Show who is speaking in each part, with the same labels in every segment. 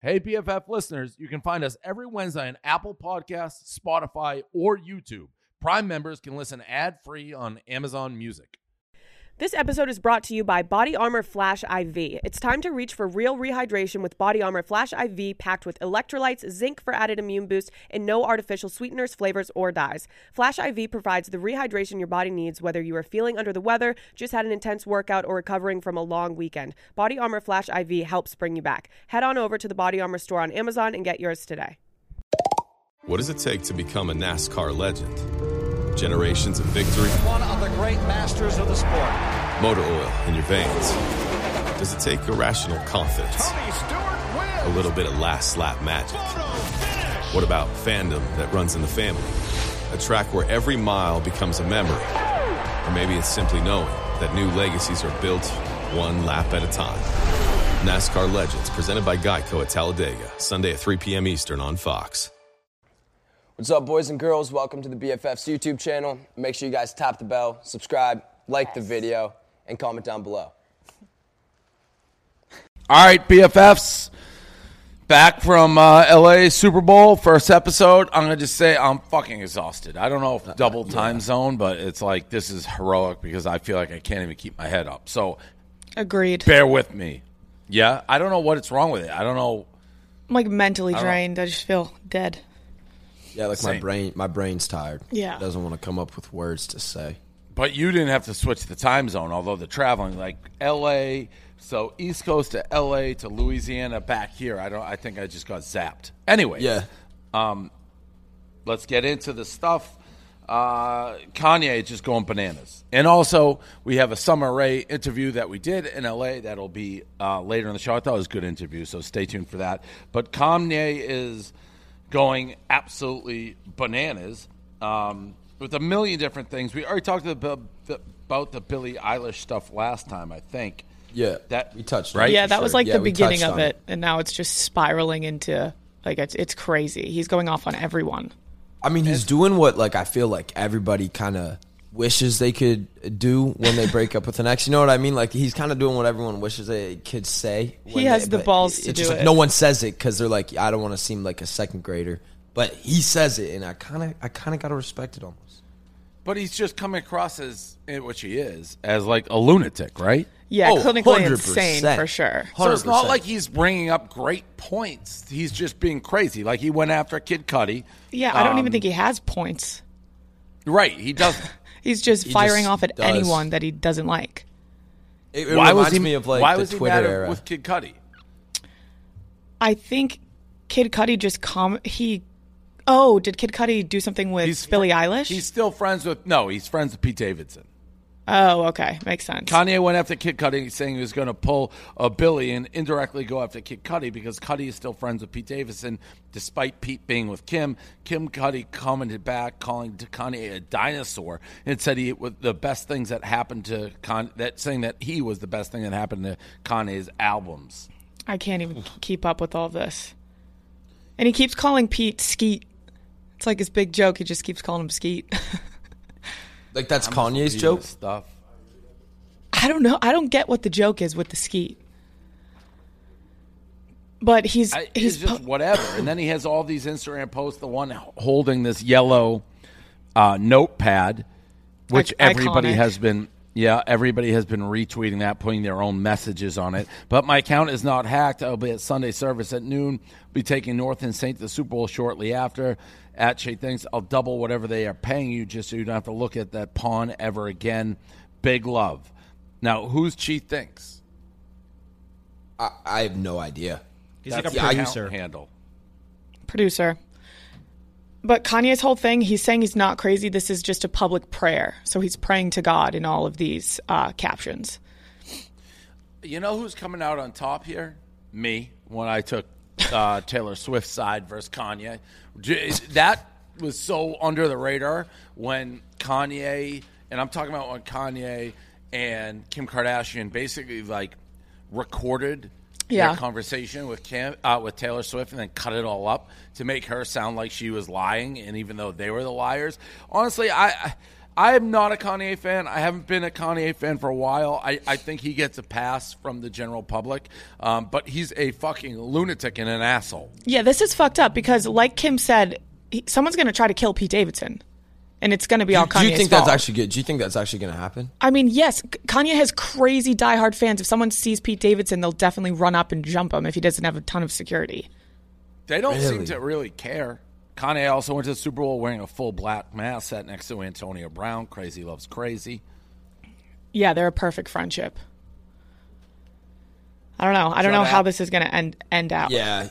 Speaker 1: Hey, BFF listeners, you can find us every Wednesday on Apple Podcasts, Spotify, or YouTube. Prime members can listen ad-free on Amazon Music.
Speaker 2: This episode is brought to you by Body Armor Flash IV. It's time to reach for real rehydration with Body Armor Flash IV, packed with electrolytes, zinc for added immune boost, and no artificial sweeteners, flavors, or dyes. Flash IV provides the rehydration your body needs, whether you are feeling under the weather, just had an intense workout, or recovering from a long weekend. Body Armor Flash IV helps bring you back. Head on over to the Body Armor store on Amazon and get yours today.
Speaker 3: What does it take to become a NASCAR legend? Generations of victory?
Speaker 4: One of the great masters of the sport.
Speaker 3: Motor oil in your veins? Does it take irrational confidence?
Speaker 4: Tony Stewart wins.
Speaker 3: A little bit of last lap magic? What about fandom that runs in the family? A track where every mile becomes a memory? Or maybe it's simply knowing that new legacies are built one lap at a time. NASCAR Legends, presented by Geico at Talladega, Sunday at 3 p.m. Eastern on Fox.
Speaker 5: What's up, boys and girls? Welcome to the BFF's YouTube channel. Make sure you guys tap the bell, subscribe, like the video, and comment down below.
Speaker 1: All right, BFFs, back from LA Super Bowl, first episode. I'm going to just say I'm fucking exhausted. I don't know if double time zone, but it's like this is heroic because I feel like I can't even keep my head up. So,
Speaker 6: agreed.
Speaker 1: Bear with me. Yeah, I don't know what's wrong with it. I don't know.
Speaker 6: I'm like mentally drained. I just feel dead.
Speaker 7: Yeah, like
Speaker 1: Same.
Speaker 7: my brain's tired.
Speaker 6: Yeah.
Speaker 7: It doesn't want to come up with words to say.
Speaker 1: But you didn't have to switch the time zone, although the traveling, like L.A., so East Coast to L.A. to Louisiana back here, I think I just got zapped. Anyway,
Speaker 7: Yeah.
Speaker 1: Let's get into the stuff. Kanye is just going bananas. And also, we have a Summer Rae interview that we did in L.A. that'll be later in the show. I thought it was a good interview, so stay tuned for that. But Kanye is going absolutely bananas with a million different things. We already talked about the Billie Eilish stuff last time, I think.
Speaker 7: Yeah,
Speaker 1: that
Speaker 7: we touched on
Speaker 1: right?
Speaker 7: it.
Speaker 6: Yeah, that was like the
Speaker 7: we
Speaker 6: beginning
Speaker 7: touched
Speaker 6: of
Speaker 7: on
Speaker 6: it, and now it's just spiraling into, like, it's crazy. He's going off on everyone.
Speaker 7: I mean, he's doing what, like, I feel like everybody kind of wishes they could do when they break up with an ex. You know what I mean? Like, he's kind of doing what everyone wishes they could say.
Speaker 6: He has the balls to do
Speaker 7: like
Speaker 6: it.
Speaker 7: no one says it because they're like, I don't want to seem like a second grader. But he says it, and I kind of got to respect it almost.
Speaker 1: But he's just coming across as, which he is, as like a lunatic, right?
Speaker 6: Yeah, clinically
Speaker 7: 100%.
Speaker 6: insane for sure.
Speaker 7: 100%.
Speaker 1: So it's not like he's bringing up great points. He's just being crazy. Like he went after Kid Cudi.
Speaker 6: Yeah, I don't even think he has points.
Speaker 1: Right, he doesn't.
Speaker 6: He's just firing
Speaker 7: just
Speaker 6: off at
Speaker 7: does.
Speaker 6: anyone that he doesn't like.
Speaker 7: It
Speaker 1: Why was
Speaker 7: reminds
Speaker 1: he?
Speaker 7: me of like
Speaker 1: why
Speaker 7: the
Speaker 1: was he
Speaker 7: Twitter
Speaker 1: mad
Speaker 7: era.
Speaker 1: with Kid Cudi?
Speaker 6: I think Kid Cudi just did Kid Cudi do something with Billie Eilish?
Speaker 1: He's still friends with. He's friends with Pete Davidson.
Speaker 6: Oh, okay. Makes sense.
Speaker 1: Kanye went after Kid Cudi, saying he was going to pull a Billy and indirectly go after Kid Cudi because Cudi is still friends with Pete Davidson, despite Pete being with Kim. Kim Cudi commented back, calling Kanye a dinosaur, and said he was the best things that happened to saying that he was the best thing that happened to Kanye's albums.
Speaker 6: I can't even keep up with all this. And he keeps calling Pete Skeet. It's like his big joke. He just keeps calling him Skeet.
Speaker 7: Like that's Kanye's
Speaker 1: Reading
Speaker 7: joke?
Speaker 1: this stuff.
Speaker 6: I don't know. I don't get what the joke is with the Skeet. But he's
Speaker 1: just whatever. And then he has all these Instagram posts, the one holding this yellow notepad, which everybody
Speaker 6: iconic.
Speaker 1: has been retweeting that, putting their own messages on it. But my account is not hacked. I'll be at Sunday service at noon. Be taking North and Saint to the Super Bowl shortly after. At Shay Thinks, I'll double whatever they are paying you just so you don't have to look at that pawn ever again. Big love. Now, who's Chi Thinks?
Speaker 7: I have no idea.
Speaker 8: He's
Speaker 1: That's
Speaker 8: like a
Speaker 1: the
Speaker 8: producer.
Speaker 1: account handle.
Speaker 6: producer. But Kanye's whole thing, he's saying he's not crazy. This is just a public prayer. So he's praying to God in all of these captions.
Speaker 1: You know who's coming out on top here? Me, when I took Taylor Swift's side versus Kanye. That was so under the radar when Kanye, and I'm talking about when Kanye and Kim Kardashian basically like recorded their conversation with Taylor Swift and then cut it all up to make her sound like she was lying, and even though they were the liars. Honestly, I I am not a Kanye fan. I haven't been a Kanye fan for a while. I think he gets a pass from the general public, but he's a fucking lunatic and an asshole.
Speaker 6: Yeah, this is fucked up because, like Kim said, someone's going to try to kill Pete Davidson, and it's going to be all Kanye's fault.
Speaker 7: Do you think that's actually good? Do you think that's actually going to happen?
Speaker 6: I mean, yes, Kanye has crazy diehard fans. If someone sees Pete Davidson, they'll definitely run up and jump him if he doesn't have a ton of security.
Speaker 1: They don't seem to really care. Kanye also went to the Super Bowl wearing a full black mask, sat next to Antonio Brown. Crazy loves crazy.
Speaker 6: Yeah, they're a perfect friendship. I don't know. I don't know how this is going to end out.
Speaker 7: Yeah,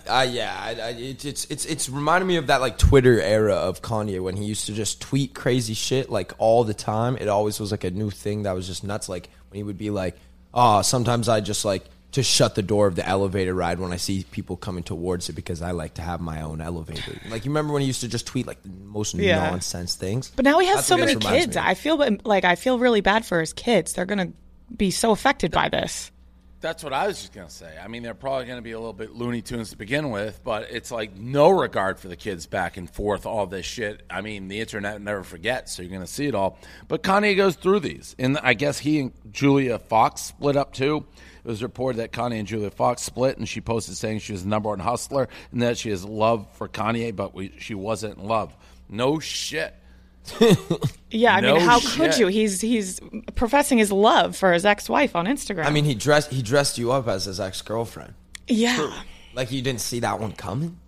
Speaker 7: it's reminding me of that like Twitter era of Kanye when he used to just tweet crazy shit like all the time. It always was like a new thing that was just nuts. Like when he would be like, "Oh, sometimes I just like to shut the door of the elevator ride when I see people coming towards it because I like to have my own elevator." Like you remember when he used to just tweet like the most nonsense things.
Speaker 6: But now he has so many kids. I feel really bad for his kids. They're going to be so affected by this.
Speaker 1: That's what I was just going to say. I mean, they're probably going to be a little bit Looney Tunes to begin with, but it's like no regard for the kids back and forth, all this shit. I mean, the internet never forgets, so you're going to see it all. But Kanye goes through these. And I guess he and Julia Fox split up too. It was reported that Kanye and Julia Fox split, and she posted saying she was the number one hustler and that she has love for Kanye, but she wasn't in love. No shit.
Speaker 6: Yeah, I mean, how could you? He's professing his love for his ex-wife on Instagram.
Speaker 7: I mean, he dressed you up as his ex-girlfriend.
Speaker 6: Yeah.
Speaker 1: True.
Speaker 7: Like you didn't see that one coming?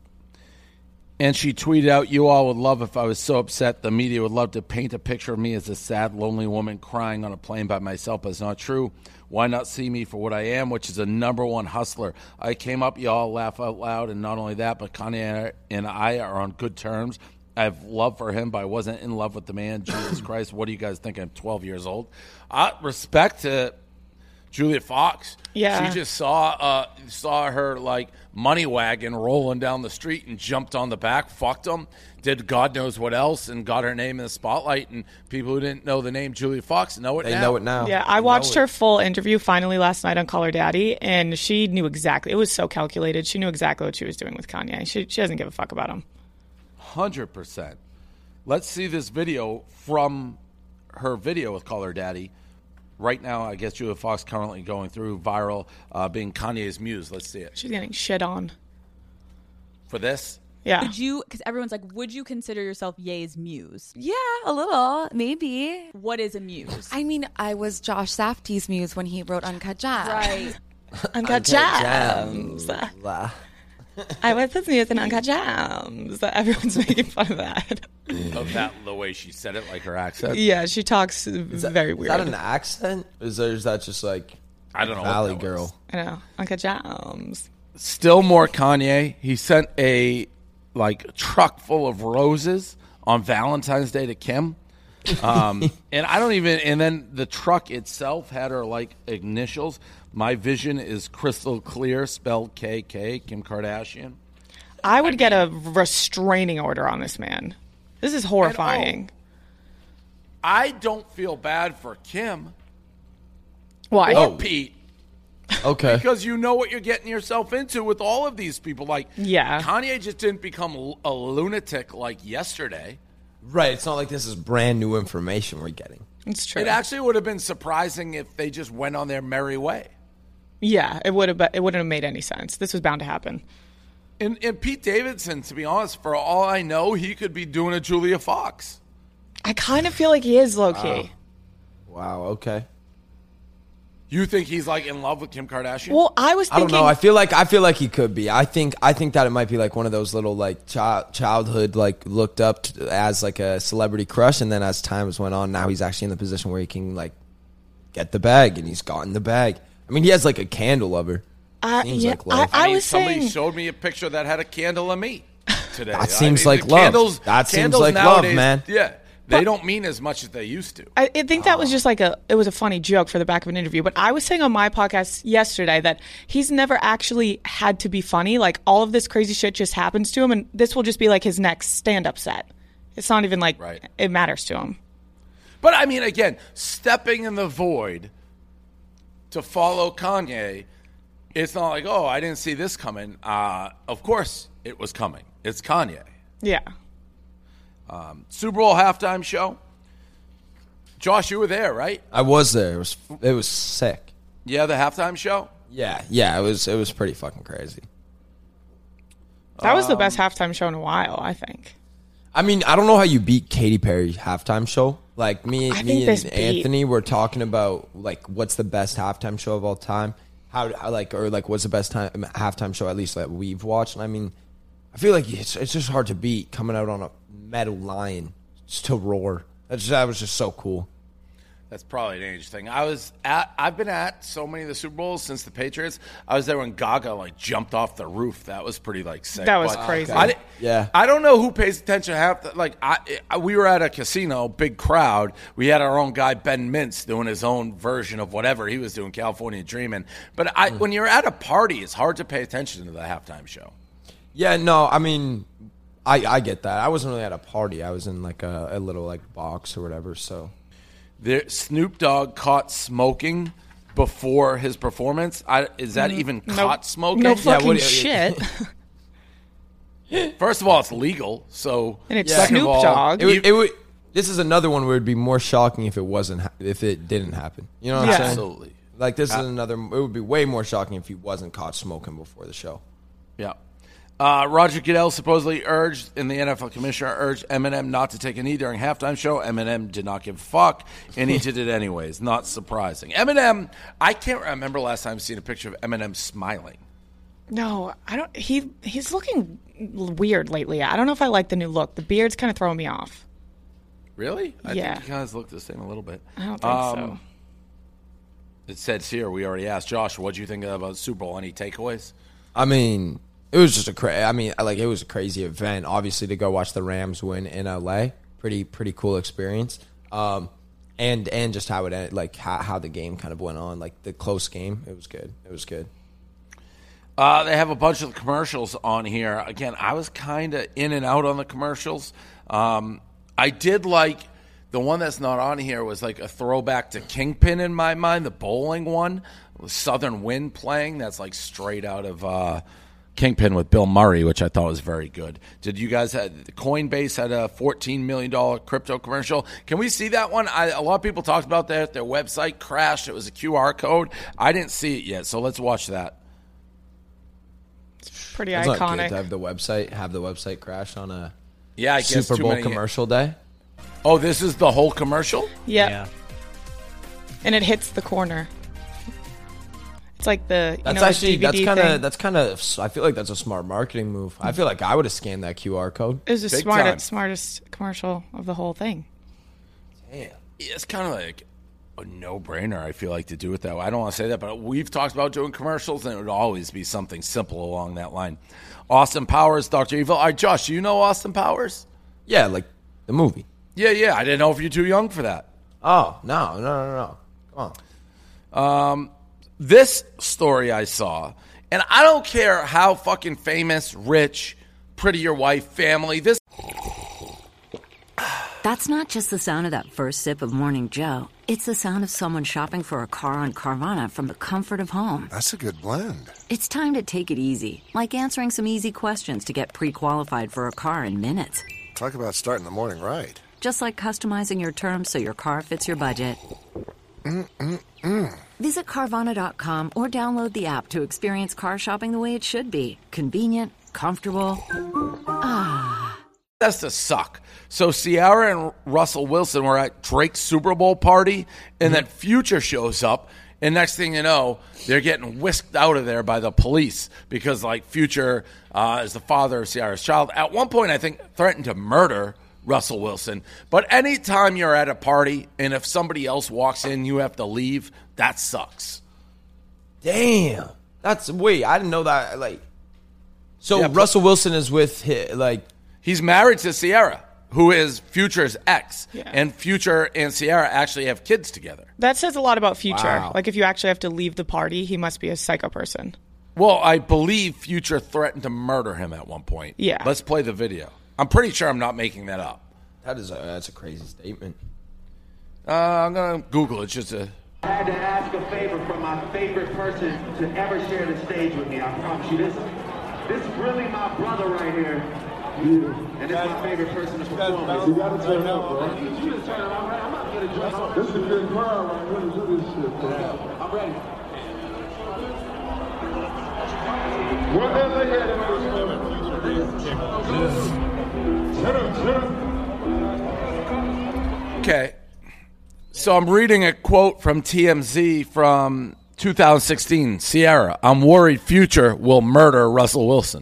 Speaker 1: And she tweeted out, "You all would love if I was so upset. The media would love to paint a picture of me as a sad, lonely woman crying on a plane by myself, but it's not true. Why not see me for what I am, which is a number one hustler? I came up, y'all laugh out loud, and not only that, but Kanye and I are on good terms. I have love for him, but I wasn't in love with the man. Jesus Christ, what do you guys think? I'm 12 years old." Respect to Julia Fox.
Speaker 6: Yeah.
Speaker 1: She just saw her like money wagon rolling down the street and jumped on the back, fucked him, did God knows what else, and got her name in the spotlight. And people who didn't know the name Julia Fox know it now.
Speaker 7: They know it now.
Speaker 6: Yeah, I watched her full interview finally last night on Call Her Daddy, and she knew exactly. It was so calculated. She knew exactly what she was doing with Kanye. She doesn't give a fuck about him.
Speaker 1: 100%. Let's see this video from her video with Call Her Daddy. Right now, I guess Julia Fox currently going through viral, being Kanye's muse. Let's see it.
Speaker 6: She's getting shit on.
Speaker 1: For this?
Speaker 6: Yeah.
Speaker 8: Would you, because everyone's like, would you consider yourself Ye's muse?
Speaker 9: Yeah, a little, maybe.
Speaker 8: What is a muse?
Speaker 9: I mean, I was Josh Safdie's muse when he wrote Uncut Gems.
Speaker 8: Right.
Speaker 6: Uncut Gems. I was his muse in Uncut Gems. Everyone's making fun of that.
Speaker 1: Of that, the way she said it, like her accent?
Speaker 6: Yeah, she talks very weird.
Speaker 7: Is that an accent? Is that just like
Speaker 1: I don't know.
Speaker 7: Valley Girl?
Speaker 6: I know. Uncut Gems.
Speaker 1: Still more Kanye. He sent a truck full of roses on Valentine's Day to Kim. And I don't even, and then the truck itself had her like initials. My vision is crystal clear, spelled KK, Kim Kardashian.
Speaker 6: I would get a restraining order on this man. This is horrifying.
Speaker 1: I don't feel bad for Kim.
Speaker 6: Why?
Speaker 1: Or Pete.
Speaker 7: Okay.
Speaker 1: Because you know what you're getting yourself into with all of these people. Like,
Speaker 6: yeah.
Speaker 1: Kanye just didn't become a lunatic like yesterday.
Speaker 7: Right. It's not like this is brand new information we're getting.
Speaker 6: It's true.
Speaker 1: It actually would have been surprising if they just went on their merry way.
Speaker 6: Yeah, it would have. It wouldn't have made any sense. This was bound to happen.
Speaker 1: And Pete Davidson, to be honest, for all I know, he could be doing a Julia Fox.
Speaker 6: I kind of feel like he is low-key.
Speaker 7: Wow, okay.
Speaker 1: You think he's like in love with Kim Kardashian?
Speaker 6: Well, I was thinking.
Speaker 7: I don't know. I feel like he could be. I think that it might be like one of those little like childhood like looked up to, as like a celebrity crush, and then as time went on, now he's actually in the position where he can like get the bag, and he's gotten the bag. I mean, he has like a candle of her. Seems like love.
Speaker 6: I was
Speaker 1: somebody
Speaker 6: saying,
Speaker 1: showed me a picture that had a candle of me today.
Speaker 7: That seems like love. That seems like love, man.
Speaker 1: Yeah. They don't mean as much as they used to.
Speaker 6: I think that was just like it was a funny joke for the back of an interview. But I was saying on my podcast yesterday that he's never actually had to be funny. Like all of this crazy shit just happens to him, and this will just be like his next stand-up set. It's not even like it matters to him.
Speaker 1: But I mean, again, stepping in the void to follow Kanye, it's not like, oh, I didn't see this coming. Of course it was coming. It's Kanye.
Speaker 6: Yeah.
Speaker 1: Super Bowl halftime show. Josh, you were there, right?
Speaker 7: I was there. It was sick.
Speaker 1: Yeah, the halftime show?
Speaker 7: Yeah. It was pretty fucking crazy.
Speaker 6: That was the best halftime show in a while, I think.
Speaker 7: I mean, I don't know how you beat Katy Perry's halftime show. Like me and Anthony were talking about like what's the best halftime show of all time. What's the best halftime show at least that we've watched. And I mean, I feel like it's just hard to beat coming out on a metal lion just to roar. That was just so cool.
Speaker 1: That's probably an age thing. I've been at so many of the Super Bowls since the Patriots. I was there when Gaga like jumped off the roof. That was pretty like sick.
Speaker 6: That was crazy.
Speaker 1: I don't know who pays attention. We were at a casino, big crowd. We had our own guy Ben Mintz doing his own version of whatever he was doing, California Dreamin'. But when you're at a party, it's hard to pay attention to the halftime show.
Speaker 7: Yeah, no, I mean, I get that. I wasn't really at a party. I was in like a little like box or whatever. So.
Speaker 1: Snoop Dogg caught smoking before his performance. Is that even caught smoking?
Speaker 6: No fucking shit.
Speaker 1: First of all, it's legal. So
Speaker 6: and it's Snoop Dogg.
Speaker 7: This is another one where it'd be more shocking if it didn't happen. You know what I'm saying?
Speaker 1: Absolutely.
Speaker 7: Like this is another. It would be way more shocking if he wasn't caught smoking before the show.
Speaker 1: Yeah. Roger Goodell supposedly urged the NFL commissioner urged Eminem not to take a knee during halftime show. Eminem did not give a fuck, and he did it anyways. Not surprising. Eminem, I can't remember last time seeing a picture of Eminem smiling.
Speaker 6: No, I don't. He's looking weird lately. I don't know if I like the new look. The beard's kind of throwing me off.
Speaker 1: Really? I
Speaker 6: think
Speaker 1: he kind of look the same a little bit.
Speaker 6: I don't think so.
Speaker 1: It says here, we already asked Josh, what do you think about the Super Bowl? Any takeaways?
Speaker 7: I mean, it was just it was a crazy event. Obviously, to go watch the Rams win in LA, pretty cool experience. And just how it ended, like how the game kind of went on, like the close game. It was good.
Speaker 1: They have a bunch of commercials on here. Again, I was kind of in and out on the commercials. I did like the one that's not on here was like a throwback to Kingpin in my mind, the bowling one, with Southern Wind playing. That's like straight out of Kingpin with Bill Murray, which I thought was very good. Did you guys Coinbase had a $14 million crypto commercial? Can we see that one? A lot of people talked about that. Their website crashed. It was a QR code. I didn't see it yet, so let's watch that.
Speaker 6: It's pretty
Speaker 7: It's
Speaker 6: iconic.
Speaker 7: not good to have the website crash on a
Speaker 1: I guess
Speaker 7: Super Bowl commercial day.
Speaker 1: Oh, this is the whole commercial?
Speaker 6: Yep. Yeah. And it hits the corner. It's like the DVD
Speaker 7: that's kind of I feel like that's a smart marketing move. I feel like I would have scanned that QR code.
Speaker 6: It was the smartest commercial of the whole thing.
Speaker 1: Damn. Yeah, it's kind of like a no-brainer, I feel like, to do it that way. I don't want to say that, but we've talked about doing commercials, and it would always be something simple along that line. Austin Powers, Dr. Evil. All right, Josh, do you know Austin Powers?
Speaker 7: Yeah, like the movie.
Speaker 1: Yeah. I didn't know if you're too young for that.
Speaker 7: Oh, no. Come on.
Speaker 1: This story I saw, and I don't care how fucking famous, rich, pretty your wife, family, this...
Speaker 10: That's not just the sound of that first sip of Morning Joe. It's the sound of someone shopping for a car on Carvana from the comfort of home.
Speaker 11: That's a good blend.
Speaker 10: It's time to take it easy, like answering some easy questions to get pre-qualified for a car in minutes.
Speaker 11: Talk about starting the morning right.
Speaker 10: Just like customizing your terms so your car fits your budget. Visit Carvana.com or download the app to experience car shopping the way it should be. Convenient, comfortable.
Speaker 1: That's the suck. So Ciara and Russell Wilson were at Drake's Super Bowl party, and then Future shows up, and next thing you know, they're getting whisked out of there by the police because, like, Future is the father of Ciara's child. At one point, I think, threatened to murder Russell Wilson. But anytime you're at a party, and if somebody else walks in, you have to leave, that sucks.
Speaker 7: Damn. I didn't know that. Like, so yeah, Russell Wilson is with
Speaker 1: he's married to Ciara, who is Future's ex.
Speaker 6: Yeah.
Speaker 1: And Future and Ciara actually have kids together.
Speaker 6: That says a lot about Future.
Speaker 7: Wow.
Speaker 6: Like, if you actually have to leave the party, he must be a psycho person.
Speaker 1: Well, I believe Future threatened to murder him at one point.
Speaker 6: Yeah.
Speaker 1: Let's play the video. I'm pretty sure I'm not making that up.
Speaker 7: That's a crazy statement.
Speaker 1: I'm going to Google it. Just a...
Speaker 12: I had to ask a favor from my favorite person to ever share the stage with me. I promise you this is really my brother right here. And it's my favorite person to perform.
Speaker 13: You gotta turn up, bro.
Speaker 12: You just turn around. I'm about to get a dress on.
Speaker 13: This is a good crowd right here to do this shit, bro.
Speaker 12: I'm ready.
Speaker 13: Where they at in this moment? Shut up.
Speaker 1: Okay. So I'm reading a quote from TMZ from 2016. Sierra, I'm worried Future will murder Russell Wilson.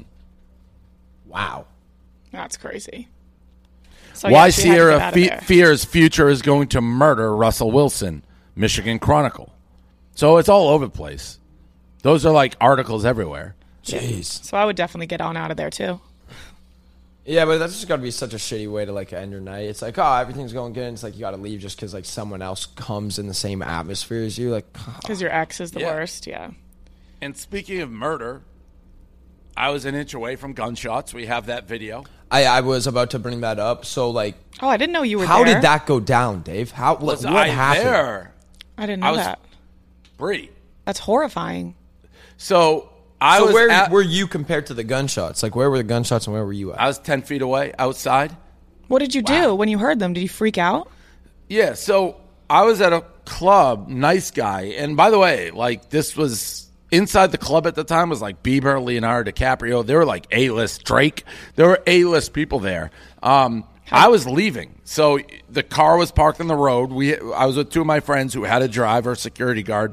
Speaker 1: Wow.
Speaker 6: That's crazy. So,
Speaker 1: Why
Speaker 6: yeah, she had to get
Speaker 1: Sierra
Speaker 6: out of there.
Speaker 1: fears Future is going to murder Russell Wilson. Michigan Chronicle. So it's all over the place. Those are like articles everywhere.
Speaker 7: Jeez.
Speaker 6: So I would definitely get on out of there too.
Speaker 7: Yeah, but that's just got to be such a shitty way to like end your night. It's like, oh, everything's going good. And it's like you got to leave just because like someone else comes in the same atmosphere as you. Like,
Speaker 6: Because your ex is the worst, yeah.
Speaker 1: And speaking of murder, I was an inch away from gunshots. We have that video.
Speaker 7: I was about to bring that up. So like,
Speaker 6: Oh, I didn't know you were
Speaker 7: how
Speaker 6: there.
Speaker 7: did that go down, Dave? How what
Speaker 1: I
Speaker 7: happened?
Speaker 1: there?
Speaker 6: I didn't
Speaker 1: I
Speaker 6: know
Speaker 1: was
Speaker 6: that.
Speaker 1: Bree.
Speaker 6: That's horrifying.
Speaker 1: So I was
Speaker 7: where
Speaker 1: at,
Speaker 7: were you compared to the gunshots? Like, where were the gunshots and where were you at?
Speaker 1: I was 10 feet away outside.
Speaker 6: What did you do when you heard them? Did you freak out?
Speaker 1: Yeah, so I was at a club, nice guy. And by the way, like this was inside the club at the time was like Bieber, Leonardo DiCaprio. They were like A-list, Drake. There were A-list people there. I was leaving. So the car was parked on the road. I was with two of my friends who had a driver, security guard.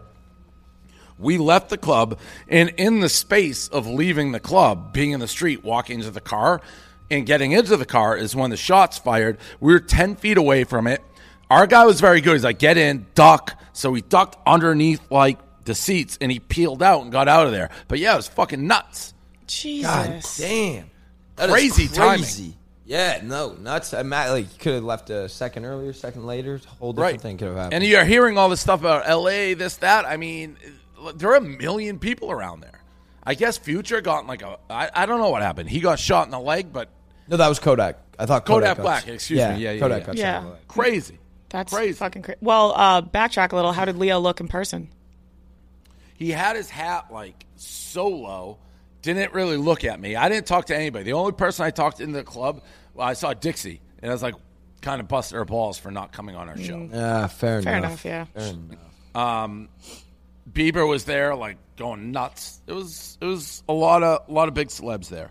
Speaker 1: We left the club, and in the space of leaving the club, being in the street, walking into the car, and getting into the car is when the shots fired. We were 10 feet away from it. Our guy was very good. He's like, get in, duck. So he ducked underneath, like, the seats, and he peeled out and got out of there. But, yeah, it was fucking nuts.
Speaker 6: Jesus.
Speaker 7: God damn. That is
Speaker 1: Crazy timing.
Speaker 7: Yeah, no, nuts. Like, you could have left a second earlier, second later. A whole different thing could have happened.
Speaker 1: And you're hearing all this stuff about L.A., this, that. I mean, there are 1 million people around there. I guess Future got like I don't know what happened. He got shot in the leg, but...
Speaker 7: No, that was Kodak. I thought Kodak
Speaker 1: Black, excuse me. Yeah,
Speaker 7: Kodak got shot in the leg.
Speaker 1: Crazy.
Speaker 6: That's
Speaker 1: crazy.
Speaker 6: fucking crazy. Well, backtrack a little. How did Leo look in person?
Speaker 1: He had his hat like so low, didn't really look at me. I didn't talk to anybody. The only person I talked in the club, I saw Dixie, and I was like, kind of busted her balls for not coming on our show.
Speaker 7: Yeah, fair enough.
Speaker 6: Yeah.
Speaker 7: Fair enough.
Speaker 1: Bieber was there, like going nuts. It was a lot of big celebs there.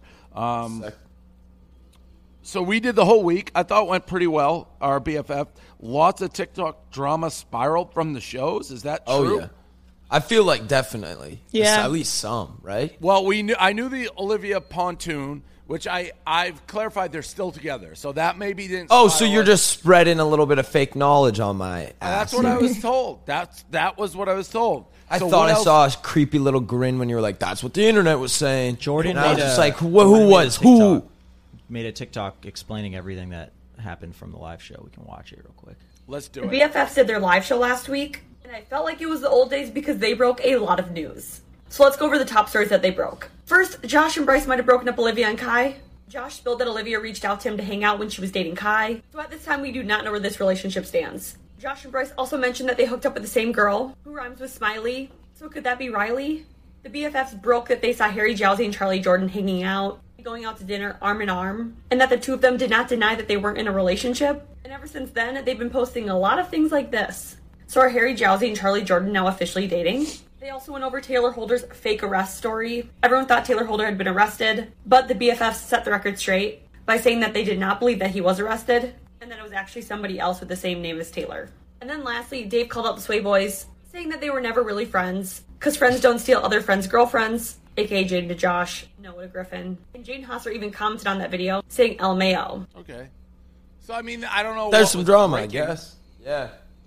Speaker 1: So we did the whole week. I thought it went pretty well. Our BFF, lots of TikTok drama spiraled from the shows. Is that true?
Speaker 7: Oh yeah, I feel like definitely.
Speaker 6: Yeah,
Speaker 7: at least some, right?
Speaker 1: Well, I knew the Olivia Pontoon, which I've clarified they're still together. So that maybe didn't.
Speaker 7: Oh, so you're just spreading a little bit of fake knowledge on my ass.
Speaker 1: That's what I was told. That was what I was told.
Speaker 7: I thought I saw a creepy little grin when you were like, "That's what the internet was saying."
Speaker 14: Jordan
Speaker 7: I was
Speaker 14: made
Speaker 7: just
Speaker 14: a-
Speaker 7: like, who
Speaker 14: Jordan
Speaker 7: was
Speaker 14: made a
Speaker 7: who?
Speaker 14: TikTok- Made a TikTok explaining everything that happened from the live show. We can watch it real quick.
Speaker 1: Let's do
Speaker 15: The
Speaker 1: it.
Speaker 15: BFFs did their live show last week, and I felt like it was the old days because they broke a lot of news. So let's go over the top stories that they broke. First, Josh and Bryce might have broken up Olivia and Kai. Josh spilled that Olivia reached out to him to hang out when she was dating Kai. So at this time, we do not know where this relationship stands. Josh and Bryce also mentioned that they hooked up with the same girl, who rhymes with Smiley. So could that be Riley? The BFFs broke that they saw Harry Jowsey and Charlie Jordan hanging out, going out to dinner arm in arm, and that the two of them did not deny that they weren't in a relationship. And ever since then, they've been posting a lot of things like this. So are Harry Jowsey and Charlie Jordan now officially dating? They also went over Taylor Holder's fake arrest story. Everyone thought Taylor Holder had been arrested, but the BFFs set the record straight by saying that they did not believe that he was arrested, and that it was actually somebody else with the same name as Taylor. And then lastly, Dave called out the Sway Boys, saying that they were never really friends, because friends don't steal other friends' girlfriends, aka Jaden to Josh, Noah to Griffin. And Jane Hosser even commented on that video, saying El Mayo.
Speaker 1: Okay. So, I mean, I don't know.
Speaker 7: There's
Speaker 1: what
Speaker 7: some
Speaker 1: was
Speaker 7: drama,
Speaker 1: breaking.
Speaker 7: I guess. Yeah.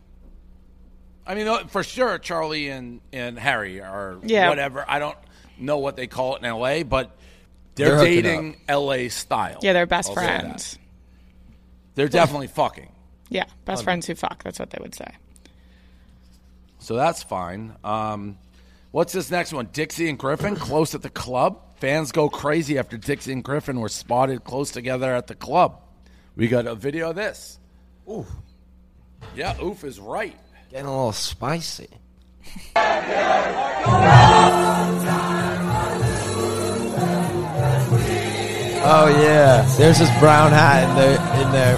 Speaker 1: I mean, for sure, Charlie and Harry are whatever. I don't know what they call it in L.A., but they're
Speaker 7: hooking
Speaker 1: dating L.A. style.
Speaker 6: Yeah, they're best
Speaker 1: I'll say that.
Speaker 6: friends.
Speaker 1: They're definitely fucking.
Speaker 6: Yeah, best friends who fuck. That's what they would say.
Speaker 1: So that's fine. What's this next one? Dixie and Griffin close at the club. Fans go crazy after Dixie and Griffin were spotted close together at the club. We got a video of this.
Speaker 7: Ooh.
Speaker 1: Yeah, oof is right.
Speaker 7: Getting a little spicy. Oh yeah, there's this brown hat in there.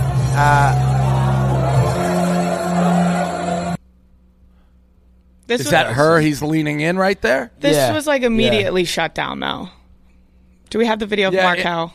Speaker 1: Is that her? He's leaning in right there?
Speaker 6: This was like immediately shut down, though. Do we have the video of Markel?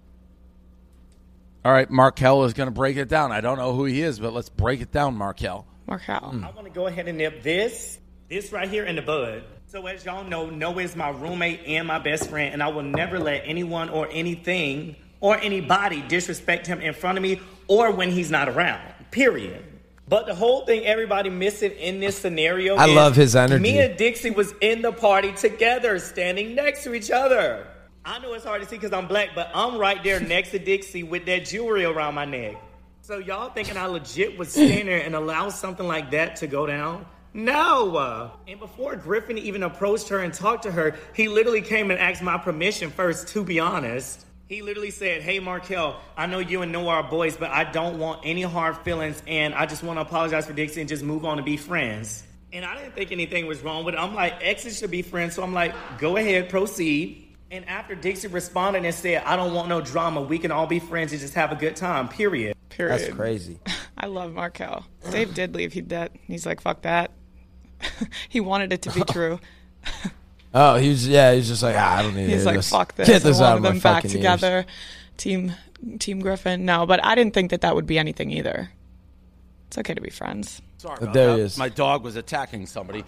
Speaker 1: All right, Markel is going to break it down. I don't know who he is, but let's break it down, Markel.
Speaker 6: Markel.
Speaker 16: I want to go ahead and nip this right here in the bud. So as y'all know, Noah is my roommate and my best friend, and I will never let anyone or anything or anybody disrespect him in front of me or when he's not around, period. But the whole thing everybody missing in this scenario
Speaker 7: I love his energy.
Speaker 16: Me and Dixie was in the party together, standing next to each other. I know it's hard to see because I'm black, but I'm right there next to Dixie with that jewelry around my neck. So y'all thinking I legit was standing there and allow something like that to go down? No. And before Griffin even approached her and talked to her, he literally came and asked my permission first, to be honest. He literally said, hey, Markel, I know you and Noah are boys, but I don't want any hard feelings, and I just want to apologize for Dixie and just move on and be friends. And I didn't think anything was wrong with it. I'm like, exes should be friends, so I'm like, go ahead, proceed. And after Dixie responded and said, I don't want no drama, we can all be friends and just have a good time, period.
Speaker 7: That's crazy.
Speaker 6: I love Markel. Dave did leave. He's like, fuck that. He wanted it to be true.
Speaker 7: Oh, he's just like, I don't need it.
Speaker 6: He's like, fuck this.
Speaker 7: Get this
Speaker 6: I
Speaker 7: out
Speaker 6: wanted
Speaker 7: of my
Speaker 6: them back
Speaker 7: fucking
Speaker 6: together. Team Griffin. No, but I didn't think that would be anything either. It's okay to be friends.
Speaker 1: Sorry about
Speaker 7: there
Speaker 1: that.
Speaker 7: he is.
Speaker 1: My dog was attacking somebody.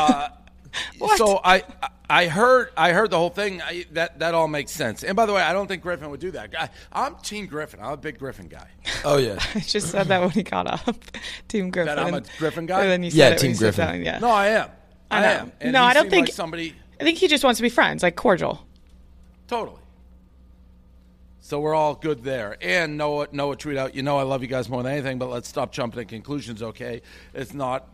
Speaker 1: So I heard the whole thing. That all makes sense. And by the way, I don't think Griffin would do that. I'm Team Griffin. I'm a big Griffin guy.
Speaker 7: Oh yeah.
Speaker 6: I just said that when he got up. Team Griffin.
Speaker 1: That I'm a Griffin guy?
Speaker 6: And then you said it
Speaker 7: Team
Speaker 6: when you
Speaker 7: Griffin.
Speaker 6: sat down, yeah.
Speaker 1: No, I am.
Speaker 6: I
Speaker 1: am. And
Speaker 6: no,
Speaker 1: he
Speaker 6: I don't
Speaker 1: seemed
Speaker 6: think
Speaker 1: like somebody.
Speaker 6: I think he just wants to be friends, like cordial.
Speaker 1: Totally. So we're all good there. And Noah tweet out, I love you guys more than anything, but let's stop jumping to conclusions, okay? It's not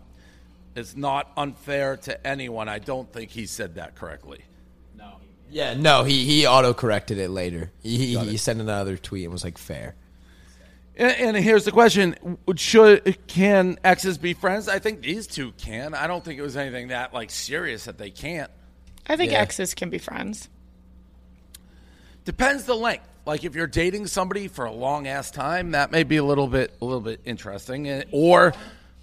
Speaker 1: unfair to anyone. I don't think he said that correctly.
Speaker 7: No. Yeah, no, he auto-corrected it later. He sent another tweet and was like, fair.
Speaker 1: And here's the question. Can exes be friends? I think these two can. I don't think it was anything that serious that they can't.
Speaker 6: I think exes can be friends.
Speaker 1: Depends the length. Like if you're dating somebody for a long ass time, that may be a little bit interesting. Or,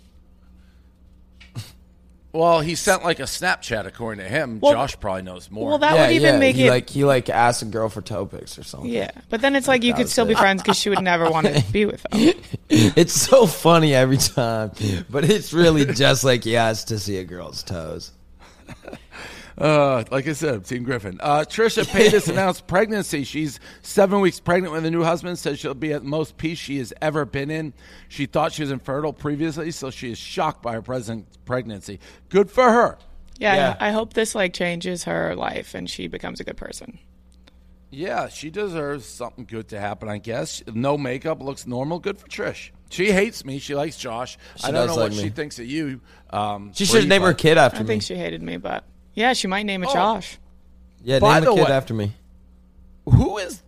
Speaker 1: well, he sent a Snapchat according to him.
Speaker 6: Well,
Speaker 1: Josh probably knows more.
Speaker 6: Well, that would even make it.
Speaker 7: He asked a girl for toe pics or something.
Speaker 6: Yeah, but then it's you could still be friends because she would never want to be with him.
Speaker 7: It's so funny every time, but it's really just he has to see a girl's toes.
Speaker 1: Like I said, Team Griffin. Trisha Paytas announced pregnancy. She's 7 weeks pregnant with a new husband. Says she'll be at the most peace she has ever been in. She thought she was infertile previously, so she is shocked by her present pregnancy. Good for her.
Speaker 6: Yeah. I hope this changes her life and she becomes a good person.
Speaker 1: Yeah, she deserves something good to happen, I guess. No makeup, looks normal. Good for Trish. She hates me. She likes Josh. I don't know what she thinks of you.
Speaker 7: She should name her kid after me.
Speaker 6: I think she hated me, but yeah, she might name it Josh.
Speaker 7: Yeah, name the kid after me.
Speaker 1: Who is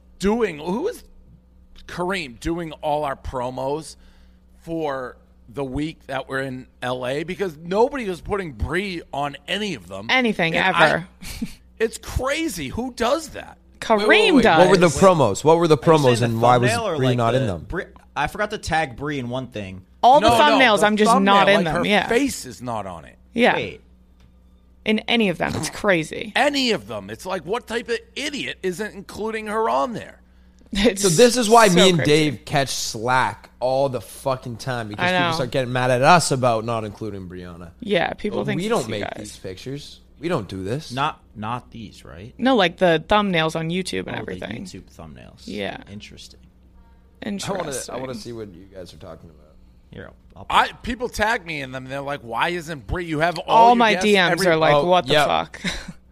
Speaker 1: Kareem doing all our promos for the week that we're in LA? Because nobody was putting Brie on any of them.
Speaker 6: Anything ever.
Speaker 1: It's crazy. Who does that?
Speaker 6: Kareem does.
Speaker 7: What were the promos? What were the promos and why was Brie not in them?
Speaker 14: I forgot to tag Brie in one thing.
Speaker 6: All the thumbnails, I'm just not in them.
Speaker 1: Her face is not on it.
Speaker 6: Yeah.
Speaker 14: Wait.
Speaker 6: In any of them. It's crazy.
Speaker 1: Any of them. It's what type of idiot isn't including her on there?
Speaker 7: So this is why me and Dave catch slack all the fucking time because people start getting mad at us about not including Brianna.
Speaker 6: Yeah, people think
Speaker 7: we don't make these pictures. We don't do this.
Speaker 14: Not these, right?
Speaker 6: No, the thumbnails on YouTube and everything.
Speaker 14: The YouTube thumbnails.
Speaker 6: Yeah.
Speaker 14: Interesting.
Speaker 7: I want to see what you guys are talking about.
Speaker 14: Here,
Speaker 1: people tag me in them. And they're like, "Why isn't Brie? You have
Speaker 6: all my DMs are like, what the fuck?"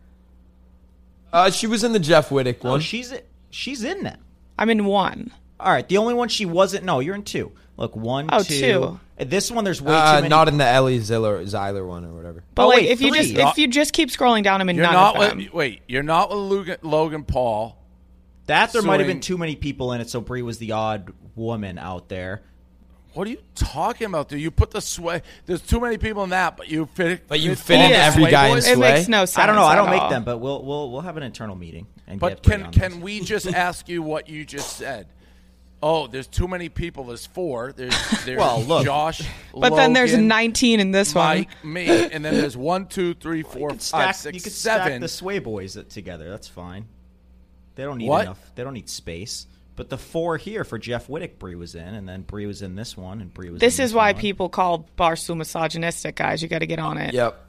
Speaker 7: She was in the Jeff Wittick one.
Speaker 14: Oh, she's in that.
Speaker 6: I'm in one.
Speaker 14: All right, the only one she wasn't. No, you're in two. Look, 1, 2.
Speaker 6: Two.
Speaker 14: This one, there's way too many.
Speaker 7: Not in the Ellie Zeiler one or whatever.
Speaker 6: But if you just keep scrolling down, I'm in none of them.
Speaker 1: You're not with Logan Paul.
Speaker 14: There might have been too many people in it, so Brie was the odd woman out there.
Speaker 1: What are you talking about, dude? You put the sway. There's too many people in that, but you fit.
Speaker 7: But you fit in every guy in sway.
Speaker 6: It makes no sense.
Speaker 14: I don't know. I don't
Speaker 6: at
Speaker 14: make
Speaker 6: all.
Speaker 14: them, but we'll have an internal meeting. And
Speaker 1: But
Speaker 14: get Bree on
Speaker 1: can
Speaker 14: this.
Speaker 1: we just ask you what you just said? Oh, there's too many people. There's 4. There's
Speaker 14: Well, look.
Speaker 1: Josh.
Speaker 6: But then there's
Speaker 1: Logan,
Speaker 6: 19 in this
Speaker 1: Mike,
Speaker 6: one.
Speaker 1: me, and then there's 1, 2, 3, 4, 5, 6,
Speaker 14: You could
Speaker 1: 7.
Speaker 14: stack the Sway boys together. That's fine. They don't need
Speaker 1: What?
Speaker 14: enough. They don't need space. But the 4 here for Jeff Wittick, Bree was in, and then Bree was in this one, and Bree was.
Speaker 6: This
Speaker 14: in
Speaker 6: is why
Speaker 14: one.
Speaker 6: people call Barstool misogynistic, guys. You got to get on it.
Speaker 7: Yep.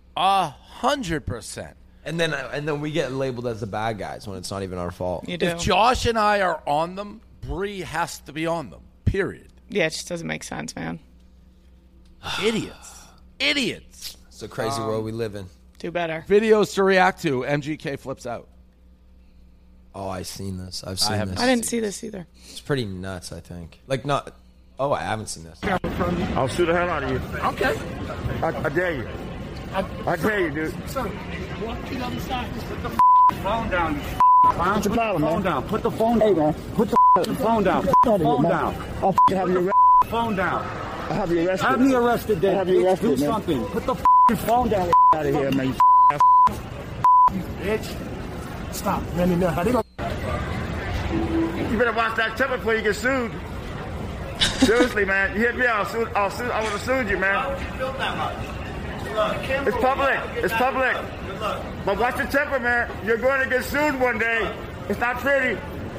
Speaker 1: 100%.
Speaker 7: And then we get labeled as the bad guys when it's not even our fault.
Speaker 6: You do.
Speaker 1: If Josh and I are on them, Bree has to be on them. Period.
Speaker 6: Yeah, it just doesn't make sense, man.
Speaker 1: Idiots. Idiots.
Speaker 7: It's a crazy world we live in.
Speaker 6: Do better.
Speaker 1: Videos to react to. MGK flips out.
Speaker 7: Oh, I've seen this. I've seen this.
Speaker 6: I didn't see this either.
Speaker 7: It's pretty nuts, I think. Like, not... Oh, I haven't seen this.
Speaker 12: I'll shoot the hell out of you. Okay. I dare you. I dare you, dude.
Speaker 17: Sir, walk to the other side. Just put the phone down.
Speaker 12: What's your problem, man?
Speaker 17: Phone down. Put the phone down. Hey, man. Put the phone down. Phone down.
Speaker 12: I'll have you arrested.
Speaker 17: Phone down.
Speaker 12: I'll have you arrested.
Speaker 17: Have me arrested, then.
Speaker 12: I'll have you arrested,
Speaker 17: Do
Speaker 12: man.
Speaker 17: something. Put the phone down.
Speaker 12: Out of here, man. You
Speaker 17: Bitch. Stop. Let me know how they go.
Speaker 12: You better watch that temper before you get sued. Seriously, man. You hit me, I would have sued you, man. It's public. It's public. But watch the temper, man. You're going to get sued one day. It's not pretty.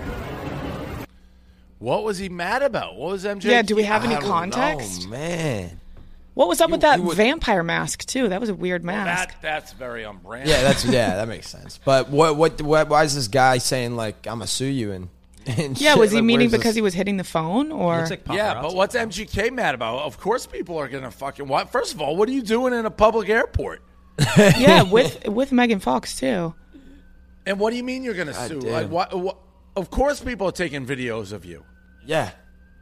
Speaker 1: What was he mad about? What was MJ?
Speaker 6: Yeah, do we have any
Speaker 7: I don't
Speaker 6: context?
Speaker 7: know, man.
Speaker 6: What was up with that vampire mask, too? That was a weird mask.
Speaker 1: That's very on brand.
Speaker 7: Yeah, that makes sense. But why is this guy saying, like, I'm going to sue you and
Speaker 6: yeah,
Speaker 7: shit?
Speaker 6: was he
Speaker 7: Like,
Speaker 6: meaning
Speaker 7: where's
Speaker 6: because
Speaker 7: this-
Speaker 6: he was hitting the phone? Or
Speaker 1: Yeah, but what's MGK mad about? Of course people are going to fucking... What? First of all, what are you doing in a public airport?
Speaker 6: yeah, with Megan Fox, too.
Speaker 1: And what do you mean you're going to sue?
Speaker 7: damn.
Speaker 1: Like, what? Of course people are taking videos of you.
Speaker 7: Yeah.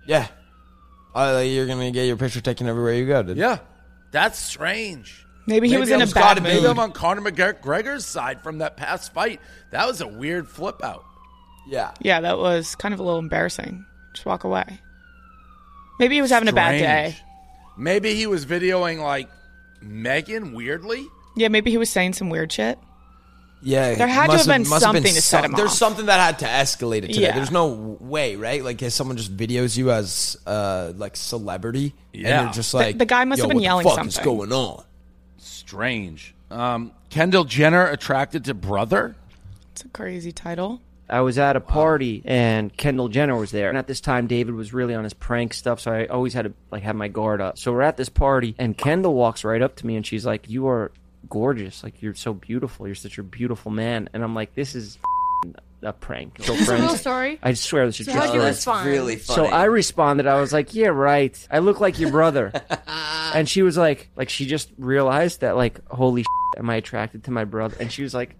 Speaker 7: You're going to get your picture taken everywhere you go, dude.
Speaker 1: Yeah. That's strange.
Speaker 6: Maybe he was in a
Speaker 1: I'm
Speaker 6: bad
Speaker 1: Scott- Maybe
Speaker 6: mood.
Speaker 1: I'm on Conor McGregor's side from that past fight. That was a weird flip out.
Speaker 7: Yeah.
Speaker 6: Yeah, that was kind of a little embarrassing. Just walk away. Maybe he was having a bad day.
Speaker 1: Maybe he was videoing, like, Megan weirdly.
Speaker 6: Yeah, maybe he was saying some weird shit.
Speaker 7: Yeah,
Speaker 6: There had to have been something to set him
Speaker 7: There's
Speaker 6: off.
Speaker 7: something that had to escalate it today.
Speaker 6: Yeah.
Speaker 7: There's no way, right? Like, if someone just videos you as like celebrity, and
Speaker 1: Yeah.
Speaker 7: you're just like,
Speaker 6: the guy must
Speaker 7: "Yo,
Speaker 6: have been
Speaker 7: what the
Speaker 6: yelling
Speaker 7: fuck
Speaker 6: something."
Speaker 7: is going on?
Speaker 1: Strange. Kendall Jenner attracted to brother?
Speaker 6: It's a crazy title.
Speaker 18: I was at a party and Kendall Jenner was there. And at this time, David was really on his prank stuff, so I always had to like have my guard up. So we're at this party, and Kendall walks right up to me, and she's like, "You are gorgeous. Like, you're so beautiful. You're such a beautiful man." And I'm like, "This is a prank." So
Speaker 19: Is this a real
Speaker 18: friends,
Speaker 19: story?
Speaker 18: I swear this is
Speaker 19: So
Speaker 18: true
Speaker 19: how'd you
Speaker 18: story.
Speaker 19: respond? Really
Speaker 18: So I responded. I was like, "Yeah, right. I look like your brother." And she was like she just realized that, like, holy shit, am I attracted to my brother? And she was like,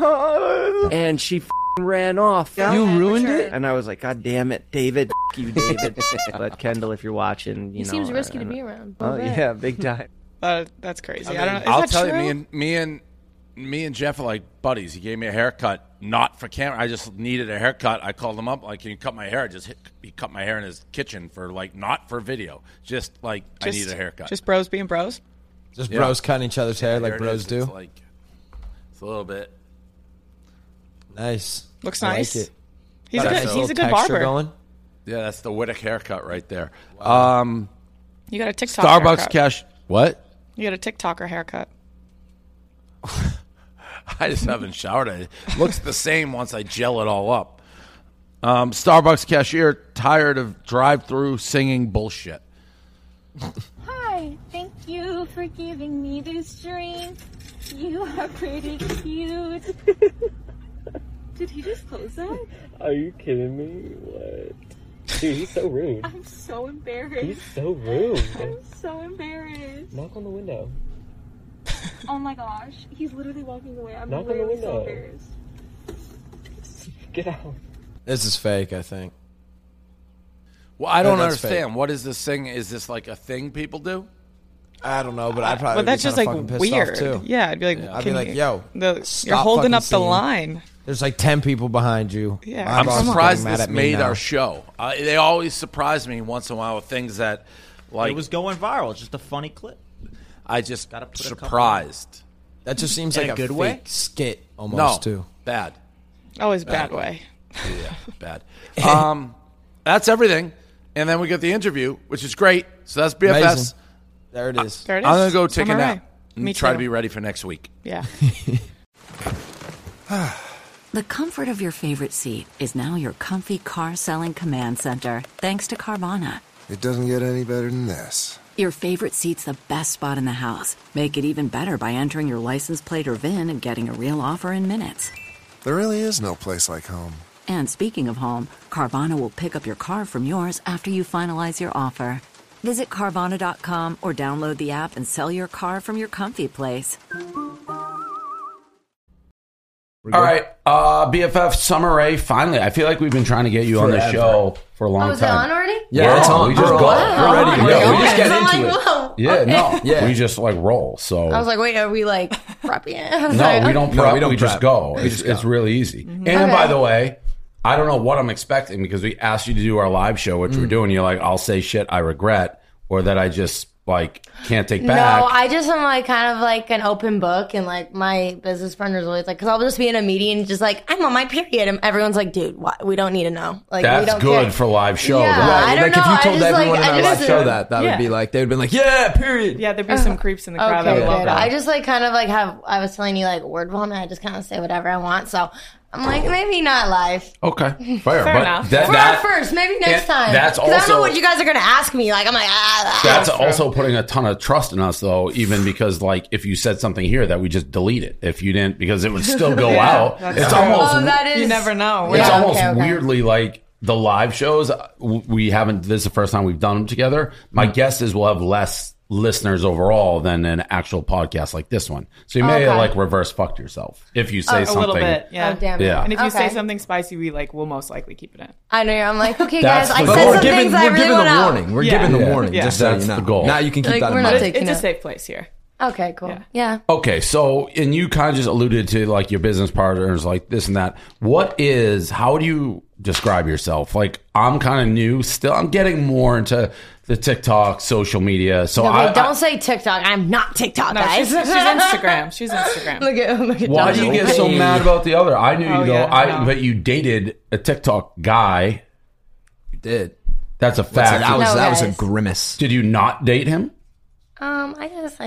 Speaker 18: and she ran off.
Speaker 19: You ruined it?
Speaker 18: And I was like, God damn it, David. You, David. But Kendall, if you're watching, you
Speaker 19: He
Speaker 18: know.
Speaker 19: seems risky
Speaker 18: I
Speaker 19: to
Speaker 18: don't
Speaker 19: be
Speaker 18: know.
Speaker 19: around.
Speaker 18: Oh, yeah, big time.
Speaker 6: That's crazy. I,
Speaker 1: I
Speaker 6: don't know. Is
Speaker 1: I'll
Speaker 6: that
Speaker 1: tell
Speaker 6: true?
Speaker 1: you, me and Jeff are like buddies. He gave me a haircut, not for camera. I just needed a haircut. I called him up, like, "Can you cut my hair?" He cut my hair in his kitchen for, like, not for video. Just like, I need a haircut.
Speaker 6: Just bros being bros.
Speaker 7: Just
Speaker 1: Yeah.
Speaker 7: bros cutting each other's hair like
Speaker 1: There it
Speaker 7: bros
Speaker 1: is.
Speaker 7: do.
Speaker 1: It's like, it's a little bit
Speaker 7: Nice.
Speaker 6: Looks
Speaker 7: I
Speaker 6: nice.
Speaker 7: Like it.
Speaker 6: He's
Speaker 7: Got
Speaker 6: a
Speaker 7: a
Speaker 6: good.
Speaker 7: little
Speaker 6: He's a good
Speaker 7: texture
Speaker 6: barber.
Speaker 7: going.
Speaker 1: Yeah, that's the Wittick haircut right there.
Speaker 6: You got a TikTok
Speaker 1: Starbucks
Speaker 6: haircut.
Speaker 1: cash. What?
Speaker 6: You got a TikToker haircut.
Speaker 1: I just haven't showered. It looks the same once I gel it all up. Starbucks cashier tired of drive-through singing bullshit.
Speaker 20: Hi, thank you for giving me this drink. You are pretty cute. Did he just close that?
Speaker 21: Are you kidding me? What? Dude, he's so rude.
Speaker 20: I'm so embarrassed.
Speaker 21: He's so rude.
Speaker 20: I'm so embarrassed.
Speaker 21: Knock on the window.
Speaker 20: Oh my gosh, he's literally walking away. I'm
Speaker 21: Knock on the
Speaker 20: literally so
Speaker 21: window.
Speaker 20: embarrassed.
Speaker 21: Get out.
Speaker 7: This is fake, I think.
Speaker 1: Well, I don't
Speaker 7: That's
Speaker 1: understand.
Speaker 7: fake.
Speaker 1: What is this thing? Is this like a thing people do?
Speaker 7: I don't know, but I probably
Speaker 6: But that's
Speaker 7: would
Speaker 6: just
Speaker 7: be
Speaker 6: like
Speaker 7: kinda fucking pissed
Speaker 6: weird.
Speaker 7: off too.
Speaker 6: Yeah, I'd be like,
Speaker 7: I'd be
Speaker 6: can
Speaker 7: like,
Speaker 6: you-
Speaker 7: yo,
Speaker 6: you're
Speaker 7: stop
Speaker 6: holding
Speaker 7: fucking
Speaker 6: up the
Speaker 7: singing.
Speaker 6: line.
Speaker 7: There's like 10 people behind you.
Speaker 6: Yeah.
Speaker 7: My
Speaker 1: I'm
Speaker 7: boss is
Speaker 1: surprised
Speaker 7: getting mad
Speaker 1: this
Speaker 7: at me
Speaker 1: made
Speaker 7: now.
Speaker 1: our show. They always surprise me once in a while with things that, like,
Speaker 14: It was going viral. It's just a funny clip.
Speaker 1: I just
Speaker 14: Gotta put a couple
Speaker 1: surprised.
Speaker 7: That just seems
Speaker 14: In
Speaker 7: like
Speaker 14: a
Speaker 7: a
Speaker 14: good
Speaker 7: fake
Speaker 14: way?
Speaker 7: skit almost
Speaker 1: No,
Speaker 7: too.
Speaker 1: bad.
Speaker 6: Always bad way.
Speaker 1: Yeah, bad. That's everything. And then we get the interview, which is great. So that's BFS.
Speaker 7: Amazing. There it is.
Speaker 6: There it is.
Speaker 1: I'm going to go take a
Speaker 6: Summer
Speaker 1: nap
Speaker 6: Rae.
Speaker 1: and
Speaker 6: Me
Speaker 1: try
Speaker 6: too.
Speaker 1: to be ready for next week.
Speaker 6: Yeah.
Speaker 10: The comfort of your favorite seat is now your comfy car selling command center, thanks to Carvana.
Speaker 11: It doesn't get any better than this.
Speaker 10: Your favorite seat's the best spot in the house. Make it even better by entering your license plate or VIN and getting a real offer in minutes.
Speaker 11: There really is no place like home.
Speaker 10: And speaking of home, Carvana will pick up your car from yours after you finalize your offer. Visit Carvana.com or download the app and sell your car from your comfy place.
Speaker 1: All right, BFF Summer Rae. Finally, I feel like we've been trying to get you on the
Speaker 7: Forever.
Speaker 1: show for a long
Speaker 19: Oh,
Speaker 1: time.
Speaker 19: is it on already?
Speaker 7: Yeah, it's on.
Speaker 1: We just
Speaker 7: We're
Speaker 1: go.
Speaker 7: on. We're ready to go.
Speaker 1: Yeah,
Speaker 7: We just get
Speaker 19: I'm
Speaker 7: into
Speaker 19: like,
Speaker 7: it.
Speaker 19: whoa.
Speaker 1: Yeah,
Speaker 19: Okay.
Speaker 1: no,
Speaker 7: Yeah.
Speaker 1: we just like roll. So
Speaker 19: I was like, wait, are we like prepping it? I was
Speaker 1: no,
Speaker 19: like,
Speaker 1: we don't
Speaker 7: No,
Speaker 1: prep.
Speaker 7: we don't
Speaker 1: we just
Speaker 7: prep.
Speaker 1: go.
Speaker 7: We
Speaker 1: It's,
Speaker 7: just go.
Speaker 1: it's really easy. And
Speaker 19: Okay.
Speaker 1: by the way, I don't know what I'm expecting because we asked you to do our live show, which we're doing. You're like, I'll say shit I regret or that I just like can't take back.
Speaker 19: No, I just am like kind of like an open book, and like my business partner's always like, because I'll just be in a meeting just like, I'm on my period, and everyone's like, dude, what? We don't need to know. Like, we
Speaker 1: That's
Speaker 19: don't
Speaker 1: good
Speaker 19: care.
Speaker 1: for live show.
Speaker 19: Yeah.
Speaker 1: though.
Speaker 19: I don't
Speaker 7: like
Speaker 19: know,
Speaker 7: if you
Speaker 19: I
Speaker 7: told
Speaker 19: just,
Speaker 7: everyone
Speaker 19: like,
Speaker 7: in
Speaker 19: I
Speaker 7: our live
Speaker 19: just-
Speaker 7: show that
Speaker 6: Yeah.
Speaker 7: would be like, they would have been like, yeah, period.
Speaker 6: Yeah, there'd be some creeps in the crowd that
Speaker 19: Okay,
Speaker 6: would love
Speaker 19: good.
Speaker 6: that.
Speaker 19: I just like kind of like I was telling you like word vomit. I just kind of say whatever I want. So I'm like, maybe not live.
Speaker 1: Okay, fair.
Speaker 6: Fair
Speaker 1: but
Speaker 6: enough.
Speaker 1: That,
Speaker 19: For
Speaker 1: that,
Speaker 19: our first, maybe next
Speaker 1: and
Speaker 19: time.
Speaker 1: that's
Speaker 19: 'Cause I don't know
Speaker 1: also-
Speaker 19: what you guys are gonna ask me. Like I'm like,
Speaker 1: That's also putting a ton of trust in us, though, even because, like, if you said something here, that we just delete it. If you didn't, because it would still go
Speaker 6: Yeah,
Speaker 1: out.
Speaker 6: that's
Speaker 1: It's
Speaker 6: true.
Speaker 1: almost,
Speaker 19: oh, that is.
Speaker 6: You never know.
Speaker 1: it's
Speaker 19: Yeah,
Speaker 1: almost
Speaker 19: okay.
Speaker 1: weirdly like the live shows. We haven't. This is the first time we've done them together. My guess is we'll have less listeners overall than an actual podcast like this one. So you may
Speaker 19: Okay.
Speaker 1: like reverse fucked yourself if you say
Speaker 6: a
Speaker 1: something.
Speaker 6: little bit, yeah.
Speaker 19: Oh, damn it.
Speaker 1: Yeah.
Speaker 6: And if you say
Speaker 19: Okay.
Speaker 6: something spicy, we like will most likely keep it in.
Speaker 19: I know. I'm like, okay,
Speaker 1: That's
Speaker 19: guys. I
Speaker 1: the
Speaker 19: said
Speaker 1: goal.
Speaker 19: some things I
Speaker 7: We're
Speaker 19: really
Speaker 7: giving
Speaker 19: want
Speaker 7: the
Speaker 19: out.
Speaker 7: warning. We're
Speaker 6: Yeah.
Speaker 7: giving the
Speaker 1: Yeah.
Speaker 7: warning.
Speaker 6: Yeah.
Speaker 7: Just so
Speaker 1: That's
Speaker 7: you know.
Speaker 1: the goal.
Speaker 7: Now you can keep
Speaker 19: Like,
Speaker 7: that
Speaker 19: we're
Speaker 7: in
Speaker 19: not
Speaker 7: mind.
Speaker 19: taking
Speaker 6: It's a
Speaker 19: it.
Speaker 6: safe place here.
Speaker 19: Okay, cool. Yeah.
Speaker 1: Okay, so and you kind of just alluded to like your business partners, like this and that. How do you describe yourself? Like I'm kind of new still. I'm getting more into the TikTok, social media. So
Speaker 19: Okay,
Speaker 1: I
Speaker 19: don't say TikTok. I'm not TikTok,
Speaker 6: No,
Speaker 19: guys.
Speaker 6: she's Instagram. She's Instagram.
Speaker 19: look at
Speaker 1: why
Speaker 19: Josh.
Speaker 1: do you get so mad about the other? I knew
Speaker 6: Oh,
Speaker 1: you though.
Speaker 6: yeah, I know.
Speaker 1: But you dated a TikTok guy.
Speaker 7: You did.
Speaker 1: That's a
Speaker 7: That
Speaker 1: fact.
Speaker 7: was
Speaker 19: No,
Speaker 7: that was a
Speaker 19: guys.
Speaker 7: grimace.
Speaker 1: Did you not date him?
Speaker 19: I just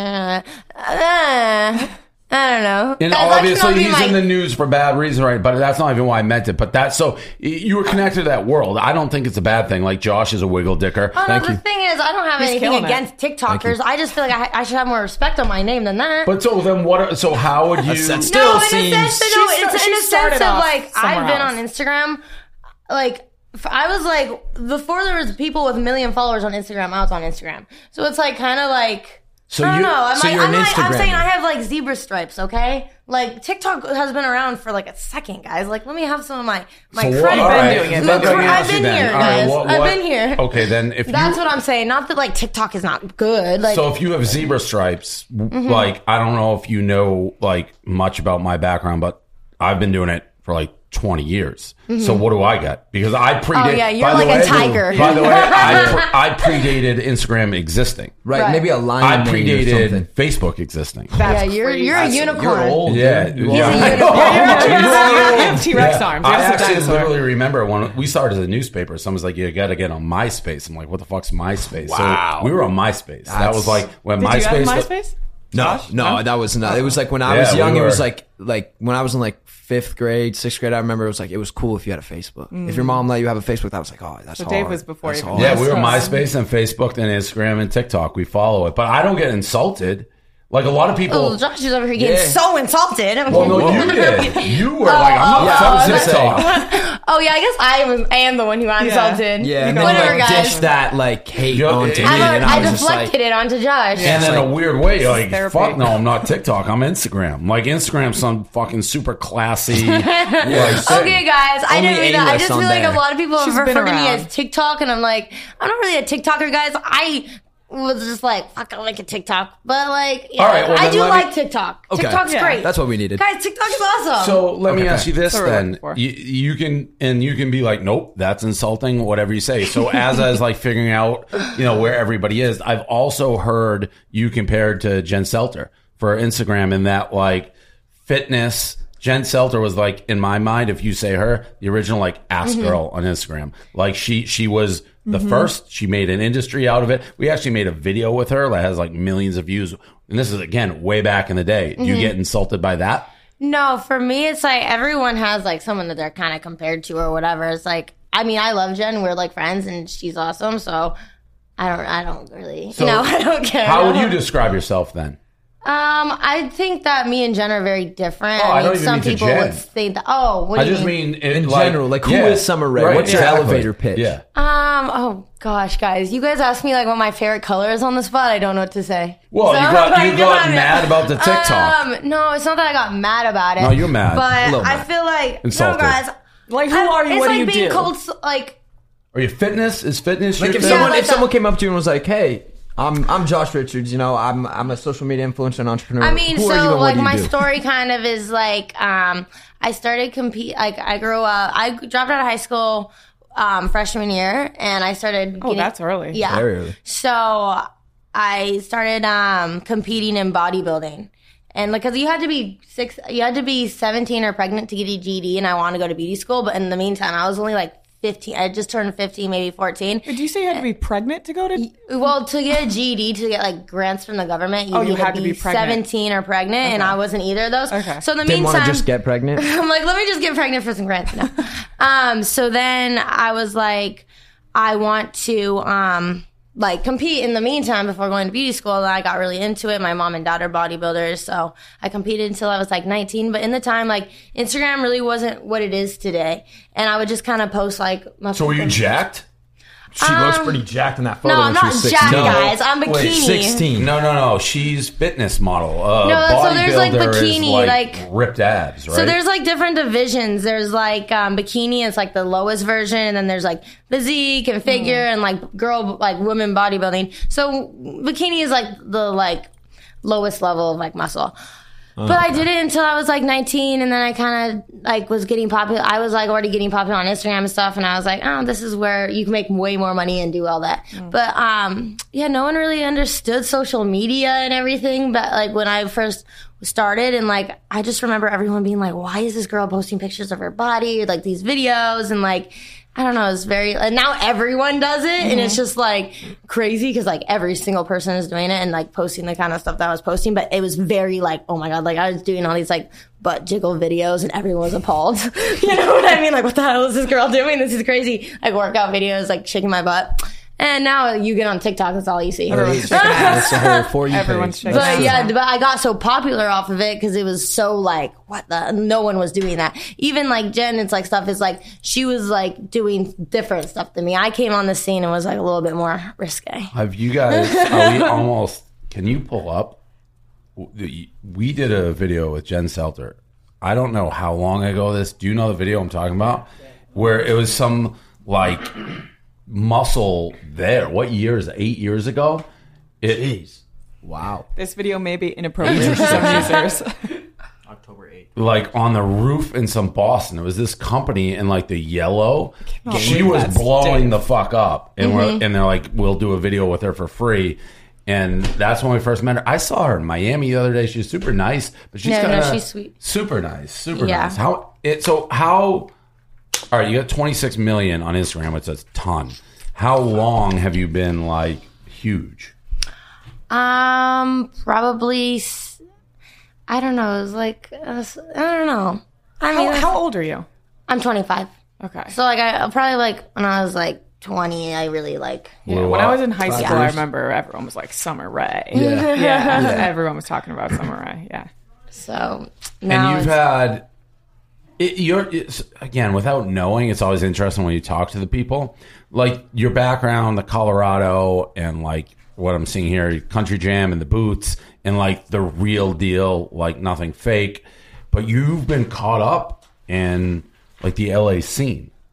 Speaker 19: I don't know.
Speaker 1: And
Speaker 19: That's actually
Speaker 1: obviously
Speaker 19: not
Speaker 1: he's
Speaker 19: my-
Speaker 1: in the news for bad reason, right? But that's not even why I meant it. But that's so you were connected to that world. I don't think it's a bad thing. Like Josh is a wiggle dicker.
Speaker 19: Oh, no,
Speaker 7: Thank
Speaker 19: the
Speaker 7: you.
Speaker 19: thing is, I don't have
Speaker 6: He's
Speaker 19: anything
Speaker 6: killing it.
Speaker 19: against TikTokers. I just feel like I should have more respect on my name than that.
Speaker 1: But so then what? So how would you?
Speaker 7: That's
Speaker 19: no,
Speaker 7: still
Speaker 19: in a
Speaker 7: seems.
Speaker 19: sense, no, it's
Speaker 6: she
Speaker 19: in a
Speaker 6: started
Speaker 19: sense of
Speaker 6: off
Speaker 19: like I've
Speaker 6: somewhere
Speaker 19: been
Speaker 6: else.
Speaker 19: on Instagram, like. I was like, before there was people with 1 million followers on Instagram, I was on Instagram. So it's like kind of like,
Speaker 1: So
Speaker 19: I don't
Speaker 1: you-
Speaker 19: know. I'm
Speaker 7: so
Speaker 19: like,
Speaker 7: you're
Speaker 19: I'm,
Speaker 7: an
Speaker 19: like, I'm
Speaker 7: Instagrammer.
Speaker 19: saying I have like zebra stripes, okay? Like TikTok has been around for like a second, guys. Like, let me have some of my
Speaker 1: So what-
Speaker 19: credit.
Speaker 1: all right,
Speaker 6: doing it.
Speaker 1: let me
Speaker 19: I've
Speaker 1: ask you
Speaker 19: been
Speaker 1: then.
Speaker 19: here,
Speaker 1: All right,
Speaker 19: guys.
Speaker 1: what-
Speaker 19: I've
Speaker 1: what-
Speaker 19: been here.
Speaker 1: Okay, then if
Speaker 19: That's
Speaker 1: you,
Speaker 19: what I'm saying. Not that like TikTok is not good. Like,
Speaker 1: so if you have zebra stripes, like I don't know if you know like much about my background, but I've been doing it for like 20 years. So what do I get? Because I predate.
Speaker 19: Oh, yeah, you're
Speaker 1: by the
Speaker 19: like a
Speaker 1: way-
Speaker 19: tiger.
Speaker 1: By the way, I predated Instagram existing.
Speaker 7: Right, maybe a line
Speaker 1: I
Speaker 7: name or
Speaker 1: predated
Speaker 7: something.
Speaker 1: Facebook existing.
Speaker 19: yeah, you're a unicorn.
Speaker 7: You're old.
Speaker 1: Yeah,
Speaker 7: dude.
Speaker 1: yeah.
Speaker 19: He's a
Speaker 1: I
Speaker 19: unicorn.
Speaker 1: know.
Speaker 6: You have T-Rex arms.
Speaker 1: I
Speaker 6: You're just a
Speaker 1: actually
Speaker 6: dinosaur.
Speaker 1: literally remember when we started as a newspaper, someone's like, you got to get on MySpace. I'm like, what the fuck's MySpace?
Speaker 7: Wow.
Speaker 1: So we were on MySpace. That was like when
Speaker 6: Did
Speaker 1: MySpace.
Speaker 6: you have MySpace?
Speaker 7: No, that was not. It was like when I
Speaker 1: Yeah,
Speaker 7: was young.
Speaker 1: we
Speaker 7: It was
Speaker 1: were-
Speaker 7: like when I was in like 5th grade, 6th grade. I remember it was cool if you had a Facebook. If your mom let you have a Facebook, that was like, oh, that's
Speaker 6: So
Speaker 7: hard.
Speaker 6: Dave was before
Speaker 7: That's
Speaker 6: even
Speaker 7: hard.
Speaker 1: Yeah, we were
Speaker 6: Yes.
Speaker 1: MySpace and Facebook and Instagram and TikTok. We follow it, but I don't get insulted. Like a lot of people.
Speaker 19: Oh, Josh is over here getting
Speaker 1: Yeah.
Speaker 19: so insulted.
Speaker 1: Well, no, you did. You were like, I'm not from TikTok.
Speaker 19: Oh yeah, I guess I am the one who got insulted.
Speaker 7: Yeah, and then
Speaker 19: Whatever,
Speaker 7: you like
Speaker 19: guys.
Speaker 7: dish that like hate
Speaker 1: You're-
Speaker 7: onto me,
Speaker 1: I
Speaker 7: and
Speaker 19: I
Speaker 7: was just like,
Speaker 19: deflected it onto Josh.
Speaker 1: And in a weird way, you're like,
Speaker 6: therapy.
Speaker 1: fuck no, I'm not TikTok. I'm Instagram. Like Instagram's some fucking super classy. like, thing.
Speaker 19: Okay, guys, I
Speaker 7: Only
Speaker 19: didn't read that. I
Speaker 7: A-list
Speaker 19: just
Speaker 7: on
Speaker 19: feel like
Speaker 7: there.
Speaker 19: a lot of people
Speaker 6: She's
Speaker 19: have
Speaker 6: been
Speaker 19: referred to me
Speaker 6: around.
Speaker 19: as TikTok, and I'm like, I'm not really a TikToker, guys. was just like, fuck, I'll make a TikTok. But like, yeah,
Speaker 1: All right, well,
Speaker 19: I
Speaker 1: then
Speaker 19: do
Speaker 1: let
Speaker 19: like
Speaker 1: me-
Speaker 19: TikTok.
Speaker 2: Okay.
Speaker 19: TikTok's
Speaker 2: Yeah.
Speaker 19: great.
Speaker 2: That's what we needed.
Speaker 19: Guys, TikTok is awesome.
Speaker 1: So let me ask you this
Speaker 6: That's what we're
Speaker 1: then.
Speaker 6: looking for.
Speaker 1: You can be like, nope, that's insulting, whatever you say. So as I was like figuring out, where everybody is, I've also heard you compared to Jen Selter for Instagram in that like fitness. Jen Selter was like, in my mind, if you say her, the original like ass girl on Instagram. Like she was the first. She made an industry out of it. We actually made a video with her that has like millions of views. And this is again way back in the day. Do you get insulted by that?
Speaker 19: No, for me, it's like everyone has like someone that they're kind of compared to or whatever. It's like, I mean, I love Jen. We're like friends and she's awesome. So I don't really,
Speaker 1: So
Speaker 19: I don't care.
Speaker 1: How would you describe yourself then?
Speaker 19: I think that me and Jen are very different.
Speaker 1: Oh, I don't even
Speaker 19: some
Speaker 1: mean to
Speaker 19: people
Speaker 1: Jen.
Speaker 19: would think that. Oh, what do
Speaker 1: I
Speaker 19: you
Speaker 1: just
Speaker 19: mean?
Speaker 1: mean
Speaker 2: In general, like, who is Summer Rae? What's your elevator pitch?
Speaker 1: Yeah.
Speaker 19: Oh gosh, guys, you guys asked me like what my favorite color is on the spot. I don't know what to say.
Speaker 1: Well,
Speaker 19: So,
Speaker 1: you got mad about the TikTok.
Speaker 19: No, it's not that I got mad about it.
Speaker 1: No, you're mad. A
Speaker 19: But
Speaker 1: little
Speaker 19: I
Speaker 1: mad.
Speaker 19: feel like
Speaker 1: Insulted.
Speaker 19: no, guys.
Speaker 6: Like, who are you?
Speaker 19: It's
Speaker 6: What
Speaker 19: like
Speaker 6: do you
Speaker 19: being
Speaker 6: do?
Speaker 19: called like.
Speaker 1: Are you fitness? Is fitness
Speaker 2: Like
Speaker 1: your
Speaker 2: if
Speaker 1: thing?
Speaker 2: someone
Speaker 19: like
Speaker 2: if someone came up to you and was like, "Hey, I'm Josh Richards. I'm a social media influencer and entrepreneur."
Speaker 19: I mean,
Speaker 2: Who are you
Speaker 19: so
Speaker 2: and what
Speaker 19: like
Speaker 2: do you
Speaker 19: my
Speaker 2: do?
Speaker 19: story kind of is like I started compete. Like I grew up. I dropped out of high school freshman year, and I started.
Speaker 6: Oh, that's early.
Speaker 19: Yeah,
Speaker 2: Very early.
Speaker 19: So I started competing in bodybuilding. And like, cause you had to be 17 or pregnant to get a GED, and I wanted to go to beauty school. But in the meantime, I was only like 15. I just turned 15, maybe 14.
Speaker 6: Did you say you had to be pregnant to go to?
Speaker 19: Well, to get a GED, to get like grants from the government, you
Speaker 6: Oh, you
Speaker 19: need
Speaker 6: had
Speaker 19: to
Speaker 6: to be pregnant.
Speaker 19: 17 or pregnant, and I wasn't either of those.
Speaker 6: Okay.
Speaker 19: So in the
Speaker 2: Didn't want
Speaker 19: meantime,
Speaker 2: to just get pregnant.
Speaker 19: I'm like, let me just get pregnant for some grants now. So then I was like, I want to like compete in the meantime before going to beauty school. And I got really into it. My mom and dad are bodybuilders, so I competed until I was like 19. But in the time, like Instagram really wasn't what it is today, and I would just kind of post like my.
Speaker 1: So were you jacked?
Speaker 2: She looks pretty jacked in that photo
Speaker 19: No,
Speaker 2: when
Speaker 19: I'm
Speaker 2: she
Speaker 19: not
Speaker 2: was 16.
Speaker 19: jacked, guys. I'm bikini.
Speaker 1: Wait,
Speaker 2: 16.
Speaker 1: No. She's fitness model.
Speaker 19: No, so there's, like,
Speaker 1: bodybuilder is,
Speaker 19: bikini, like-
Speaker 1: ripped abs, right?
Speaker 19: So there's like different divisions. There's like bikini is like the lowest version, and then there's like physique and figure and like women bodybuilding. So bikini is like the like lowest level of like muscle. But I did it until I was like 19, and then I kind of like was getting popular. I was like already getting popular on Instagram and stuff, and I was like, oh, this is where you can make way more money and do all that. But yeah, no one really understood social media and everything. But like when I first started, and like I just remember everyone being like, why is this girl posting pictures of her body, like these videos, and like I don't know, it's very, and now everyone does it, and it's just like crazy because like every single person is doing it and like posting the kind of stuff that I was posting, but it was very like, oh my God, like I was doing all these like butt jiggle videos and everyone was appalled. You know what I mean? Like, what the hell is this girl doing? This is crazy. Like workout videos, like shaking my butt. And now you get on TikTok, that's all you see.
Speaker 6: Everyone's shaking ass.
Speaker 2: That's the whole For You
Speaker 6: Everyone's
Speaker 2: page.
Speaker 6: shaking
Speaker 19: But
Speaker 6: ass.
Speaker 19: yeah, but I got so popular off of it because it was so like, what the? No one was doing that. Even like Jen, it's like stuff is like, she was like doing different stuff than me. I came on the scene and was like a little bit more risque.
Speaker 1: Have you guys, are we almost, can you pull up? We did a video with Jen Selter. I don't know how long ago this, do you know the video I'm talking about? Where it was some like muscle there. What year is it? 8 years ago? Jeez.
Speaker 2: Wow.
Speaker 6: This video may be inappropriate for some users.
Speaker 14: October 8th.
Speaker 1: Like on the roof in some Boston. It was this company in like the yellow. She
Speaker 6: believe
Speaker 1: was
Speaker 6: that's
Speaker 1: blowing
Speaker 6: Dave.
Speaker 1: the fuck up. And and they're like, we'll do a video with her for free. And that's when we first met her. I saw her in Miami the other day. She's super nice, but she's
Speaker 19: No,
Speaker 1: kind of
Speaker 19: she's sweet.
Speaker 1: super nice. Super
Speaker 19: Yeah.
Speaker 1: nice. All right, you got 26 million on Instagram, which is a ton. How long have you been like huge?
Speaker 19: Probably, I don't know. It was like, I don't know. I mean,
Speaker 6: How old are you?
Speaker 19: I'm 25.
Speaker 6: Okay.
Speaker 19: So like, I probably like when I was like 20, I really like.
Speaker 6: Yeah, when I was in high
Speaker 19: Yeah.
Speaker 6: school, I remember everyone was like Summer Rae.
Speaker 2: Yeah.
Speaker 6: Yeah. Everyone was talking about Summer Rae. Yeah.
Speaker 19: So now
Speaker 1: And you've
Speaker 19: it's-
Speaker 1: had again, without knowing, it's always interesting when you talk to the people. Like your background, the Colorado, and like what I'm seeing here, Country Jam and the Boots, and like the real deal, like nothing fake. But you've been caught up in like the LA scene.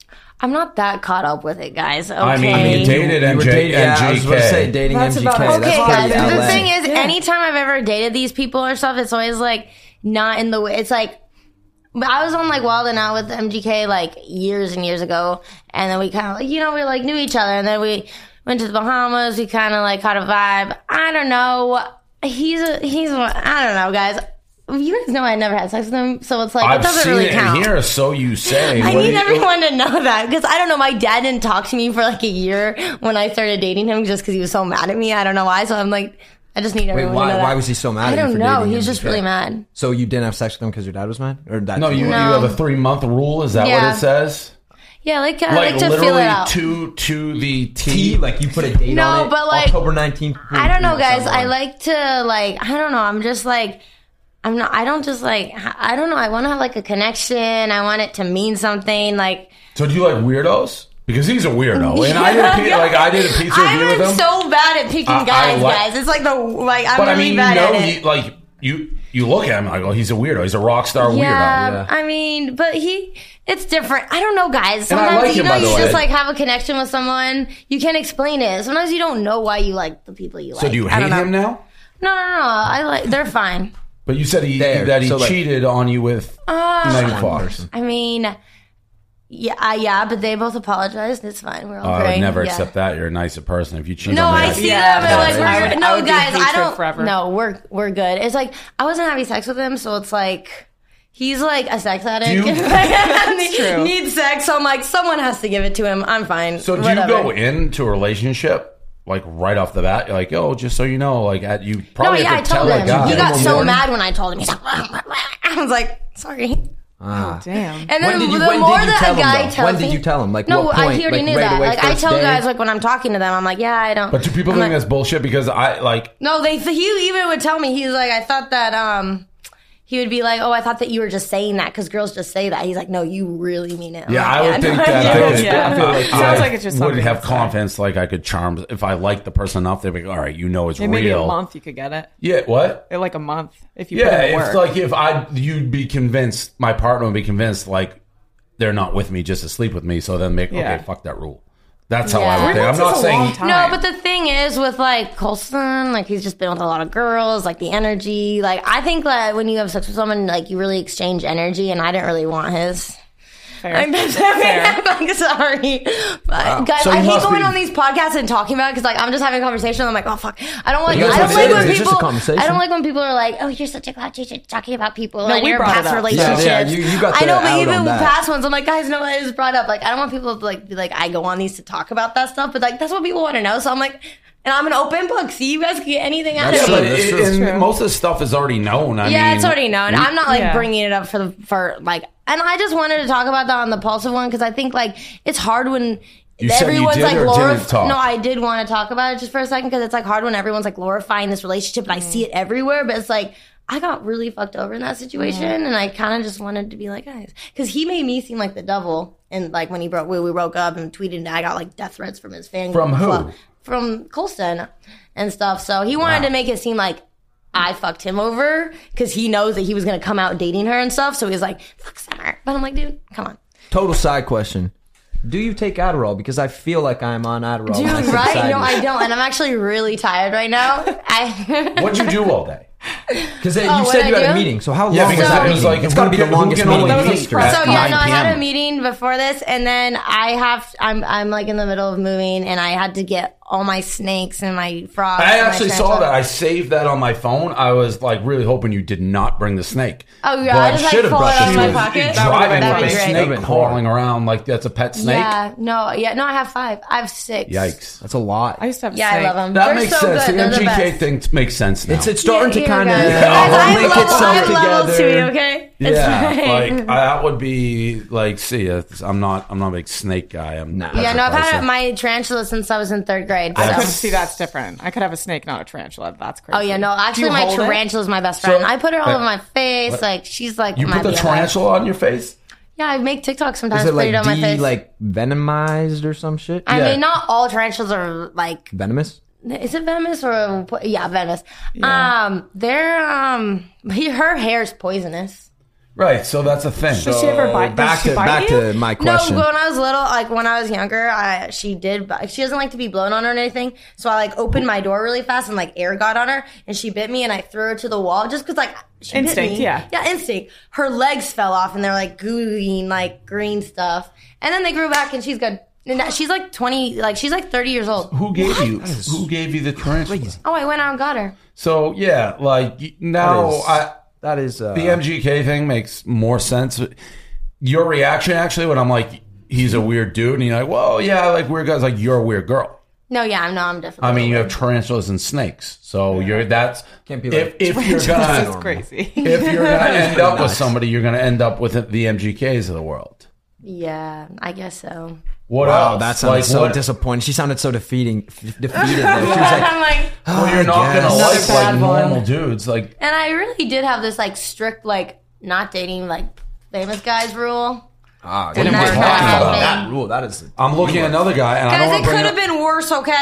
Speaker 19: I'm not that caught up with it, guys. Okay.
Speaker 1: I mean, you dated
Speaker 7: You were dating- yeah, I was about to say dating
Speaker 19: That's
Speaker 7: MGK.
Speaker 19: about
Speaker 7: That's
Speaker 19: okay, guys.
Speaker 7: pretty
Speaker 19: The
Speaker 7: LA.
Speaker 19: thing is, anytime I've ever dated these people or stuff, it's always like not in the way. It's like I was on like Wild 'N Out with MGK like years and years ago, and then we kind of like we like knew each other, and then we went to the Bahamas. We kind of like caught a vibe. I don't know. He's I don't know, guys. You guys know I never had sex with him, so it's like
Speaker 1: I've
Speaker 19: it doesn't
Speaker 1: seen
Speaker 19: really
Speaker 1: it
Speaker 19: count.
Speaker 1: here, so you say.
Speaker 19: I
Speaker 1: What
Speaker 19: need
Speaker 1: do you-
Speaker 19: everyone to know that because I don't know. My dad didn't talk to me for like a year when I started dating him just because he was so mad at me. I don't know why. So I'm like, I just need
Speaker 7: Wait,
Speaker 19: everyone to know that.
Speaker 7: why was he so mad
Speaker 19: I
Speaker 7: at you
Speaker 19: don't
Speaker 7: for
Speaker 19: know.
Speaker 7: dating
Speaker 19: He was
Speaker 7: him?
Speaker 19: just really mad.
Speaker 7: So you didn't have sex with him because your dad was mad? Or that
Speaker 1: No, you have a 3-month rule. Is that
Speaker 19: Yeah.
Speaker 1: what it says?
Speaker 19: Yeah, I like to feel
Speaker 1: literally
Speaker 19: it out.
Speaker 1: to the T.
Speaker 7: Like you put a date
Speaker 19: No,
Speaker 7: on it.
Speaker 19: but, like,
Speaker 7: October 19th.
Speaker 19: I don't know, guys. I like to like. I don't know. I'm just like. I'm not. I don't just like. I don't know. I want to have like a connection. I want it to mean something. Like.
Speaker 1: So do you like weirdos? Because he's a weirdo, and I did a pizza review with him.
Speaker 19: I'm so bad at picking
Speaker 1: I
Speaker 19: guys,
Speaker 1: like-
Speaker 19: guys. It's like I'm
Speaker 1: but I
Speaker 19: really
Speaker 1: mean,
Speaker 19: bad at it.
Speaker 1: you look at him like, oh, he's a weirdo. He's a rock star weirdo.
Speaker 19: Yeah, I mean, but it's different. I don't know, guys.
Speaker 1: And I
Speaker 19: Sometimes
Speaker 1: like him, by the
Speaker 19: you
Speaker 1: way.
Speaker 19: just like have a connection with someone. You can't explain it. Sometimes you don't know why you like the people you like.
Speaker 1: So do you
Speaker 19: I don't
Speaker 1: hate
Speaker 19: know.
Speaker 1: him now?
Speaker 19: No. I like. They're fine.
Speaker 1: But you said he
Speaker 7: So, like-
Speaker 1: cheated on you with Megan Fox.
Speaker 19: I mean, yeah, but they both apologized. It's fine. We're all
Speaker 1: I
Speaker 19: great.
Speaker 1: would never
Speaker 19: Yeah.
Speaker 1: accept that. You're a nicer person if you cheat
Speaker 19: No,
Speaker 1: on me.
Speaker 19: I see them and like
Speaker 6: I would- I would be
Speaker 19: guys, I
Speaker 6: hatred
Speaker 19: don't.
Speaker 6: forever.
Speaker 19: No, we're good. It's like I wasn't having sex with him, so it's like he's like a sex addict.
Speaker 6: That's true.
Speaker 19: Needs sex, so I'm like someone has to give it to him. I'm fine.
Speaker 1: So do
Speaker 19: Whatever.
Speaker 1: you go into a relationship like right off the bat? You're like, oh, just so you know, like you
Speaker 19: No,
Speaker 1: probably
Speaker 19: yeah, I
Speaker 1: have to tell
Speaker 19: told
Speaker 1: a
Speaker 19: him.
Speaker 1: guy.
Speaker 19: He got so mad when I told him. He's like, I was like, sorry.
Speaker 7: Ah.
Speaker 6: Damn.
Speaker 19: And then
Speaker 7: When did you
Speaker 19: the
Speaker 7: tell
Speaker 19: more
Speaker 7: him,
Speaker 19: that a guy
Speaker 7: though?
Speaker 19: tells
Speaker 7: When did
Speaker 19: me-
Speaker 7: you tell him? Like,
Speaker 19: no,
Speaker 7: what point?
Speaker 19: he already
Speaker 7: Like,
Speaker 19: knew
Speaker 7: right
Speaker 19: that.
Speaker 7: away,
Speaker 19: Like I
Speaker 7: first
Speaker 19: tell
Speaker 7: day?
Speaker 19: guys like when I'm talking to them, I'm like, yeah, I don't.
Speaker 1: But do people
Speaker 19: I'm
Speaker 1: think
Speaker 19: like-
Speaker 1: that's bullshit? Because I like.
Speaker 19: No, he even would tell me. He's like, I thought that he would be like, oh, I thought that you were just saying that because girls just say that. He's like, no, you really mean it. I'm
Speaker 1: Yeah,
Speaker 19: like,
Speaker 1: I would think
Speaker 19: no,
Speaker 1: that
Speaker 19: I
Speaker 1: I
Speaker 19: do.
Speaker 1: could.
Speaker 6: Yeah.
Speaker 1: I feel like
Speaker 6: Sounds
Speaker 1: I
Speaker 6: like it's just
Speaker 1: would
Speaker 6: something
Speaker 1: have
Speaker 6: that's
Speaker 1: confidence, like I could charm. If I like the person enough, they'd be like, all right, you know it's
Speaker 6: Maybe
Speaker 1: real.
Speaker 6: a month you could get it.
Speaker 1: Yeah, what?
Speaker 6: In like a month if you put
Speaker 1: Yeah,
Speaker 6: in the work.
Speaker 1: if you'd be convinced, my partner would be convinced, like they're not with me just to sleep with me. So then make
Speaker 6: Yeah.
Speaker 1: okay, fuck that rule. That's how
Speaker 19: Yeah.
Speaker 1: I would think. I'm not saying.
Speaker 19: No, but the thing is with like Colson, like he's just been with a lot of girls, like the energy. Like I think that when you have sex with someone, like you really exchange energy, and I didn't really want his.
Speaker 6: Fair.
Speaker 19: I'm sorry, but guys,
Speaker 1: So
Speaker 19: I
Speaker 1: you
Speaker 19: hate
Speaker 1: must
Speaker 19: going
Speaker 1: be-
Speaker 19: on these podcasts and talking about it because like I'm just having a conversation. I'm like, oh fuck, I don't like.
Speaker 7: You guys
Speaker 19: I don't
Speaker 7: have
Speaker 19: like
Speaker 7: to
Speaker 19: when
Speaker 7: say it. It's just a
Speaker 19: people.
Speaker 7: conversation.
Speaker 19: I don't like when people are like, oh, you're such a clout chaser talking about people
Speaker 6: No,
Speaker 19: and
Speaker 6: we
Speaker 19: your
Speaker 6: brought it
Speaker 19: past
Speaker 6: up.
Speaker 19: relationships.
Speaker 7: Yeah, you got
Speaker 19: I know,
Speaker 7: the
Speaker 19: but
Speaker 7: out
Speaker 19: even
Speaker 7: on
Speaker 19: with
Speaker 7: that.
Speaker 19: past ones, I'm like, guys, no, it was brought up. Like I don't want people to like be like, I go on these to talk about that stuff, but like that's what people want to know. So I'm like. And I'm an open book. See, you guys can get anything out
Speaker 1: Yeah,
Speaker 19: of
Speaker 1: but
Speaker 19: me.
Speaker 1: and most of the stuff is already known. I
Speaker 19: Yeah,
Speaker 1: mean,
Speaker 19: it's already known.
Speaker 1: we-
Speaker 19: I'm not like
Speaker 6: Yeah.
Speaker 19: bringing it up for like, and I just wanted to talk about that on the Pulsive one because I think like it's hard when
Speaker 1: You said you
Speaker 19: everyone's
Speaker 1: did
Speaker 19: like
Speaker 1: or didn't talk?
Speaker 19: No, I did want to talk about it just for a second because it's like hard when everyone's like glorifying this relationship and I see it everywhere, but it's like I got really fucked over in that situation and I kind of just wanted to be like, guys, because he made me seem like the devil and like when we broke up and tweeted and I got like death threats from his fan
Speaker 1: From who?
Speaker 19: club. From Colston and stuff. So he wanted to make it seem like I fucked him over because he knows that he was going to come out dating her and stuff. So he was like, fuck Summer. But I'm like, dude, come on.
Speaker 7: Total side question. Do you take Adderall? Because I feel like I'm on Adderall.
Speaker 19: Dude,
Speaker 7: when I sit
Speaker 19: right?
Speaker 7: beside
Speaker 19: No,
Speaker 7: you.
Speaker 19: I don't. And I'm actually really tired right now.
Speaker 1: What'd you do all day?
Speaker 7: Because
Speaker 19: Oh,
Speaker 7: you
Speaker 19: what
Speaker 7: said
Speaker 19: did
Speaker 7: you
Speaker 19: I
Speaker 7: had a
Speaker 19: do?
Speaker 7: meeting. So how long
Speaker 1: Yeah,
Speaker 7: was
Speaker 1: because
Speaker 7: that
Speaker 1: it was
Speaker 7: meeting?
Speaker 1: like,
Speaker 7: It's
Speaker 1: who
Speaker 7: got to be the
Speaker 1: can- who
Speaker 7: longest
Speaker 1: can
Speaker 7: meeting
Speaker 1: only
Speaker 7: in
Speaker 1: meet
Speaker 7: history.
Speaker 1: for
Speaker 19: So yeah,
Speaker 1: 9
Speaker 19: no, I had
Speaker 1: PM.
Speaker 19: a meeting before this, and then I'm like in the middle of moving, and I had to get all my snakes and my frogs.
Speaker 1: I
Speaker 19: and my
Speaker 1: actually saw
Speaker 19: tarantula.
Speaker 1: that. I saved that on my phone. I was like really hoping you did not bring the snake.
Speaker 19: Oh, yeah,
Speaker 1: But
Speaker 19: I just, like,
Speaker 1: should have
Speaker 19: pull it
Speaker 1: brought
Speaker 19: out of
Speaker 1: the
Speaker 19: my
Speaker 1: snake.
Speaker 19: pocket.
Speaker 1: Driving
Speaker 19: That'd
Speaker 1: with
Speaker 19: be
Speaker 1: a
Speaker 19: great.
Speaker 1: snake
Speaker 7: That'd be
Speaker 1: crawling around like that's a pet snake.
Speaker 19: Yeah, no, I have 5. I have 6.
Speaker 1: Yikes.
Speaker 7: That's a lot.
Speaker 6: I used to have
Speaker 19: Yeah,
Speaker 6: snake.
Speaker 19: I love them.
Speaker 1: That
Speaker 19: They're
Speaker 1: makes
Speaker 19: so
Speaker 1: sense.
Speaker 19: good.
Speaker 1: The
Speaker 19: They're the
Speaker 1: MGK
Speaker 19: best.
Speaker 1: thing makes sense now.
Speaker 7: It's starting to
Speaker 19: Here,
Speaker 7: kind of
Speaker 19: guys.
Speaker 7: link
Speaker 19: I
Speaker 7: itself
Speaker 19: have levels to me,
Speaker 7: together.
Speaker 19: okay? It's
Speaker 1: Yeah,
Speaker 19: fine.
Speaker 1: like that would be like. See, I'm not a big snake guy. I'm not.
Speaker 19: Yeah, no, I've had my tarantula since I was in 3rd grade.
Speaker 6: I
Speaker 19: so.
Speaker 6: could see that's different. I could have a snake, not a tarantula. That's crazy.
Speaker 19: Oh yeah, no,
Speaker 6: Do
Speaker 19: actually
Speaker 6: you
Speaker 19: my
Speaker 6: hold it?
Speaker 19: tarantula is my best friend.
Speaker 1: So-
Speaker 19: I put her all over my face.
Speaker 1: What?
Speaker 19: Like she's like
Speaker 1: You
Speaker 19: my
Speaker 1: put the
Speaker 19: BFF.
Speaker 1: tarantula on your face?
Speaker 19: Yeah, I make TikToks sometimes.
Speaker 7: Is it
Speaker 19: Put
Speaker 7: like
Speaker 19: it on my face.
Speaker 7: like venomized or some shit?
Speaker 19: I mean, not all tarantulas are like.
Speaker 7: Venomous?
Speaker 19: Is it venomous or yeah, venomous? They're her hair's poisonous.
Speaker 1: Right, so that's a thing.
Speaker 6: Does she ever bite?
Speaker 7: Back to my question.
Speaker 19: No, when I was little, like when I was younger, she doesn't like to be blown on her or anything. So I like opened my door really fast and like air got on her and she bit me and I threw her to the wall just because like she
Speaker 6: Instinct,
Speaker 19: bit me.
Speaker 6: yeah.
Speaker 19: Yeah, instinct. Her legs fell off and they're like gooey, like green stuff. And then they grew back and she's good. And she's like 20, like she's like 30 years old.
Speaker 1: Who gave you the tarantula?
Speaker 19: Oh, I went out and got her.
Speaker 1: So yeah, like now
Speaker 7: that is
Speaker 1: the MGK thing makes more sense. Your reaction actually when I'm like, he's a weird dude, and you're like, well, yeah, I like weird guys. Like you're a weird girl.
Speaker 19: No, yeah, I'm definitely.
Speaker 1: I mean, you have tarantulas and snakes, so
Speaker 7: can't be like
Speaker 1: if you're gonna
Speaker 6: That's crazy.
Speaker 1: if you're gonna end up with somebody, you're gonna end up with the MGKs of the world.
Speaker 19: Yeah, I guess so.
Speaker 1: What
Speaker 7: wow,
Speaker 1: else?
Speaker 7: that sounded
Speaker 1: Like,
Speaker 7: so
Speaker 1: what-
Speaker 7: disappointing. She sounded so defeated there. She was like,
Speaker 19: I'm like,
Speaker 1: well, you're not gonna
Speaker 19: Another
Speaker 1: like
Speaker 19: bad
Speaker 1: normal
Speaker 19: one.
Speaker 1: dudes. Like
Speaker 19: and I really did have this like strict like not dating like famous guys rule.
Speaker 7: what
Speaker 19: Didn't
Speaker 7: are you
Speaker 19: matter
Speaker 7: talking
Speaker 19: how
Speaker 7: about?
Speaker 19: big.
Speaker 7: That rule. That is.
Speaker 1: I'm looking at another guy, and I
Speaker 19: Guys,
Speaker 1: don't
Speaker 19: it
Speaker 1: want to
Speaker 19: could
Speaker 1: bring
Speaker 19: have
Speaker 1: up.
Speaker 19: been worse. Okay,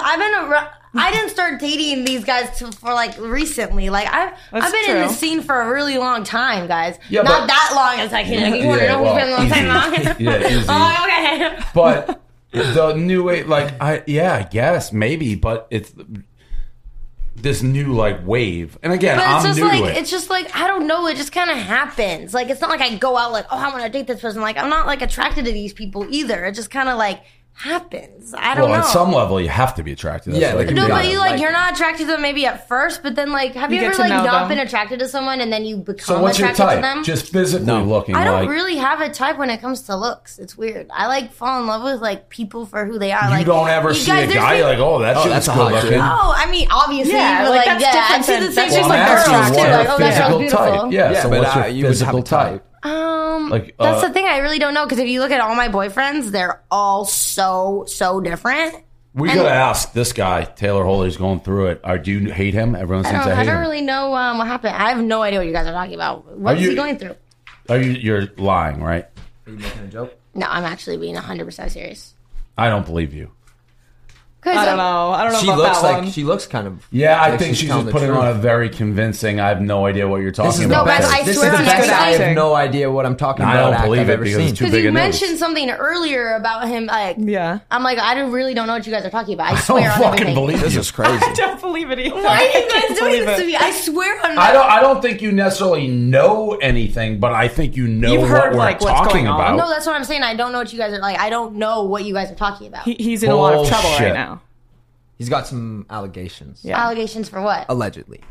Speaker 19: I didn't start dating these guys for like recently. Like I've been in
Speaker 6: true.
Speaker 19: this scene for a really long time, guys.
Speaker 1: Yeah,
Speaker 19: not
Speaker 1: but-
Speaker 19: that long as I can. You want to
Speaker 1: Yeah,
Speaker 19: know
Speaker 1: well,
Speaker 19: who's been a long time?
Speaker 1: easy. Yeah, easy.
Speaker 19: Oh, okay.
Speaker 1: But the new way, like, I guess maybe, but it's this new like wave. And again,
Speaker 19: But it's
Speaker 1: I'm
Speaker 19: just
Speaker 1: new
Speaker 19: like
Speaker 1: to it.
Speaker 19: it's just like I don't know. It just kind of happens. Like it's not like I go out like, oh, I want to date this person. Like I'm not like attracted to these people either. It just kind of like happens. I don't
Speaker 1: well,
Speaker 19: know.
Speaker 1: at some level, you have to be attracted.
Speaker 7: Yeah, like,
Speaker 19: No,
Speaker 7: you
Speaker 19: but
Speaker 7: gotta
Speaker 19: you like
Speaker 7: like
Speaker 19: you're
Speaker 7: it.
Speaker 19: not attracted to them maybe at first, but then like have
Speaker 6: You
Speaker 19: you
Speaker 6: get
Speaker 19: ever
Speaker 6: to
Speaker 19: like
Speaker 6: know
Speaker 19: not
Speaker 6: them.
Speaker 19: been attracted to someone and then you become
Speaker 1: So what's your
Speaker 19: attracted to
Speaker 1: type?
Speaker 19: them?
Speaker 1: Just physically looking.
Speaker 19: I don't
Speaker 1: like,
Speaker 19: really have a type when it comes to looks. It's weird. I like fall in love with like people for who they are.
Speaker 1: You
Speaker 19: like
Speaker 1: don't ever
Speaker 19: you
Speaker 1: see
Speaker 19: guys,
Speaker 1: a
Speaker 19: there's
Speaker 1: guy
Speaker 19: been-
Speaker 1: like, oh, that
Speaker 7: Oh,
Speaker 1: shit's
Speaker 7: that's a
Speaker 1: good
Speaker 7: hot
Speaker 1: looking.
Speaker 7: dude.
Speaker 19: Oh, I mean, obviously,
Speaker 6: Yeah,
Speaker 19: but
Speaker 6: like,
Speaker 19: like,
Speaker 6: that's
Speaker 19: yeah, I
Speaker 6: different
Speaker 19: see
Speaker 6: than-
Speaker 19: the same
Speaker 6: that's
Speaker 19: thing
Speaker 6: just
Speaker 19: with
Speaker 6: like
Speaker 19: girls
Speaker 6: girls.
Speaker 19: too.
Speaker 1: What's
Speaker 19: Like,
Speaker 1: your
Speaker 19: oh, that girl's
Speaker 1: physical
Speaker 19: beautiful.
Speaker 1: type? Yeah, so
Speaker 7: but,
Speaker 1: what's your
Speaker 7: you would have
Speaker 1: physical
Speaker 7: a type.
Speaker 1: type?
Speaker 19: That's
Speaker 1: Like,
Speaker 19: the thing. I really don't know because if you look at all my boyfriends, they're all so different.
Speaker 1: We
Speaker 19: And-
Speaker 1: gotta ask this guy, Taylor Holder's going through it. Do you hate him? Everyone seems to
Speaker 19: I
Speaker 1: hate
Speaker 19: don't
Speaker 1: him.
Speaker 19: really know what happened. I have no idea what you guys are talking about. What
Speaker 1: Are
Speaker 19: is
Speaker 1: you-
Speaker 19: he going through?
Speaker 1: You're lying, right?
Speaker 7: Are you making a joke?
Speaker 19: No, I'm actually being 100% serious.
Speaker 1: I don't believe you.
Speaker 6: I don't know. I don't know
Speaker 7: She
Speaker 6: about
Speaker 7: looks
Speaker 6: that
Speaker 7: like
Speaker 6: one.
Speaker 7: she looks kind of.
Speaker 1: Yeah, I
Speaker 7: like
Speaker 1: think she's
Speaker 7: telling
Speaker 1: just
Speaker 7: the
Speaker 1: putting
Speaker 7: truth.
Speaker 1: on a very convincing. I have no idea what you're
Speaker 7: This
Speaker 1: talking
Speaker 7: is the
Speaker 1: about.
Speaker 19: guys,
Speaker 7: best.
Speaker 19: I
Speaker 7: This is
Speaker 19: swear
Speaker 7: the
Speaker 19: on
Speaker 7: best. I
Speaker 19: everything.
Speaker 7: have no idea what I'm talking
Speaker 1: I
Speaker 7: about.
Speaker 1: don't
Speaker 7: act
Speaker 1: believe
Speaker 7: I've
Speaker 1: it
Speaker 7: ever
Speaker 1: because
Speaker 7: seen.
Speaker 1: it's too
Speaker 19: Because
Speaker 1: big
Speaker 19: you
Speaker 1: a news.
Speaker 19: mentioned something earlier about him. Like,
Speaker 6: Yeah.
Speaker 19: I'm like, I don't really don't know what you guys are talking about. I
Speaker 1: I
Speaker 19: swear
Speaker 1: don't
Speaker 19: on
Speaker 1: fucking
Speaker 19: everything.
Speaker 1: believe
Speaker 7: This
Speaker 1: you.
Speaker 7: is crazy.
Speaker 6: I don't believe it either.
Speaker 19: Why are you
Speaker 6: I
Speaker 19: guys
Speaker 6: can't
Speaker 19: doing
Speaker 6: believe
Speaker 19: this to
Speaker 6: it.
Speaker 19: me? I swear on
Speaker 1: I don't think you necessarily know anything, but I think you know
Speaker 6: You've
Speaker 1: what
Speaker 6: heard,
Speaker 1: we're
Speaker 6: like, what's
Speaker 1: talking
Speaker 6: going on.
Speaker 1: about.
Speaker 19: No, that's what I'm saying. I don't know what you guys are like. I don't know what you guys are talking about.
Speaker 6: He's in a lot of trouble right
Speaker 1: Bullshit.
Speaker 6: now.
Speaker 7: He's got some allegations.
Speaker 6: Yeah.
Speaker 19: Allegations for what?
Speaker 7: Allegedly.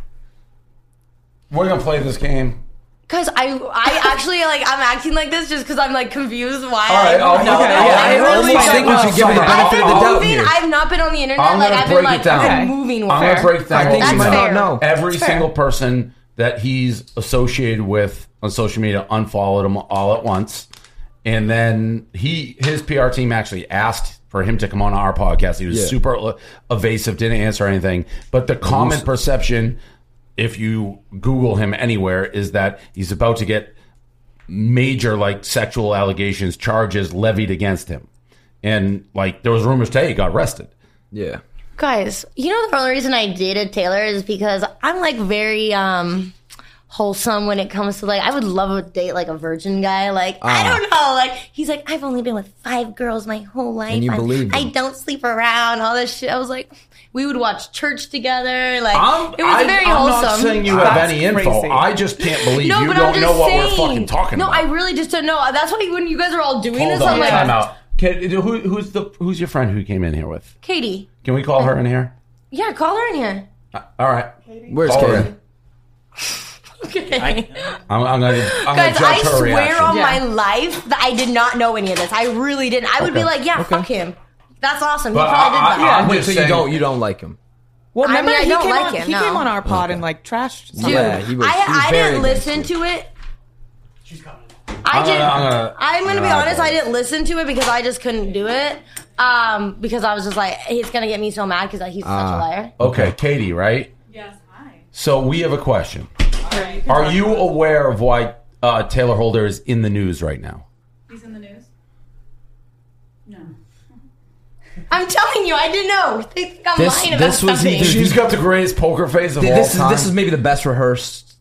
Speaker 1: We're gonna play this game.
Speaker 19: Because I actually like I'm acting like this just because I'm like confused why.
Speaker 1: All right, I'll-
Speaker 19: No,
Speaker 1: okay,
Speaker 19: no,
Speaker 1: yeah,
Speaker 19: I
Speaker 1: I
Speaker 19: really
Speaker 1: almost think we
Speaker 19: don't.
Speaker 1: should give her the benefit
Speaker 19: I've
Speaker 1: of the
Speaker 19: been
Speaker 1: doubt
Speaker 19: moving.
Speaker 1: here.
Speaker 19: I've not been on the internet.
Speaker 1: I'm
Speaker 19: Like
Speaker 1: gonna
Speaker 19: I've been
Speaker 1: break
Speaker 19: like
Speaker 1: it down.
Speaker 19: I've been moving with
Speaker 1: I'm
Speaker 19: her.
Speaker 1: gonna break down
Speaker 19: That's
Speaker 1: what you
Speaker 19: fair.
Speaker 1: know. Every
Speaker 19: That's
Speaker 1: single
Speaker 19: fair.
Speaker 1: person that he's associated with on social media unfollowed him all at once, and then his PR team actually asked for him to come on our podcast. He was
Speaker 7: Yeah.
Speaker 1: super evasive, didn't answer anything. But the common perception, if you Google him anywhere, is that he's about to get major like sexual allegations, charges levied against him, and like there was rumors today he got arrested.
Speaker 7: Yeah.
Speaker 19: Guys, you know the only reason I dated Taylor is because I'm like very wholesome when it comes to like I would love to date like a virgin guy. Like I don't know, like he's like I've only been with 5 girls my whole life.
Speaker 7: And you believed
Speaker 19: I
Speaker 7: him.
Speaker 19: don't sleep around, all this shit. I was like, we would watch church together. Like it was
Speaker 1: I'm
Speaker 19: very
Speaker 1: not
Speaker 19: wholesome.
Speaker 1: saying you have
Speaker 6: That's
Speaker 1: any info.
Speaker 6: crazy.
Speaker 1: I just can't believe
Speaker 19: No,
Speaker 1: you
Speaker 19: but
Speaker 1: don't
Speaker 19: I'm just
Speaker 1: know what
Speaker 19: saying.
Speaker 1: we're fucking talking
Speaker 19: no,
Speaker 1: about.
Speaker 19: I really just don't know. That's why when you guys are all doing
Speaker 1: Hold
Speaker 19: this,
Speaker 1: on,
Speaker 19: I'm like,
Speaker 1: time out. Who's your friend who came in here with?
Speaker 19: Katie.
Speaker 1: Can we call her in here?
Speaker 19: Yeah, call her in here.
Speaker 1: All right.
Speaker 7: Where's
Speaker 1: Call her
Speaker 7: Katie?
Speaker 1: in.
Speaker 19: Okay.
Speaker 1: I'm gonna
Speaker 19: Guys,
Speaker 1: judge
Speaker 19: I
Speaker 1: her
Speaker 19: swear
Speaker 1: reaction.
Speaker 19: on my life that I did not know any of this. I really didn't. I would be
Speaker 1: Okay.
Speaker 19: like, yeah,
Speaker 1: Okay.
Speaker 19: fuck him. That's awesome.
Speaker 1: But
Speaker 19: he probably did that.
Speaker 1: I'm
Speaker 7: Wait,
Speaker 1: just
Speaker 7: so
Speaker 1: saying-
Speaker 7: you don't like him?
Speaker 6: Well,
Speaker 19: I
Speaker 6: remember
Speaker 19: mean, I
Speaker 6: he
Speaker 19: don't
Speaker 6: came
Speaker 19: like
Speaker 6: on,
Speaker 19: him,
Speaker 6: he
Speaker 19: no.
Speaker 6: came on our pod and like trashed.
Speaker 19: Dude,
Speaker 6: something.
Speaker 7: Yeah, he was
Speaker 19: I
Speaker 7: very
Speaker 19: didn't
Speaker 7: against
Speaker 19: listen
Speaker 7: it.
Speaker 19: to it.
Speaker 1: I'm
Speaker 19: I'm gonna be
Speaker 1: gonna
Speaker 19: honest.
Speaker 1: go.
Speaker 19: I didn't listen to it because I just couldn't do it. Because I was just like, it's gonna get me so mad because he's such a liar.
Speaker 1: Okay, Katie, right?
Speaker 8: Yes, hi.
Speaker 1: So we have a question. Are you aware of why Taylor Holder is in the news right now?
Speaker 8: He's in the news? No.
Speaker 19: I'm telling you, I didn't know. They think I'm
Speaker 7: This-
Speaker 19: lying about
Speaker 7: this was
Speaker 19: something.
Speaker 7: either-
Speaker 1: She's got the greatest poker face of all
Speaker 7: This
Speaker 1: time.
Speaker 7: is maybe the best rehearsed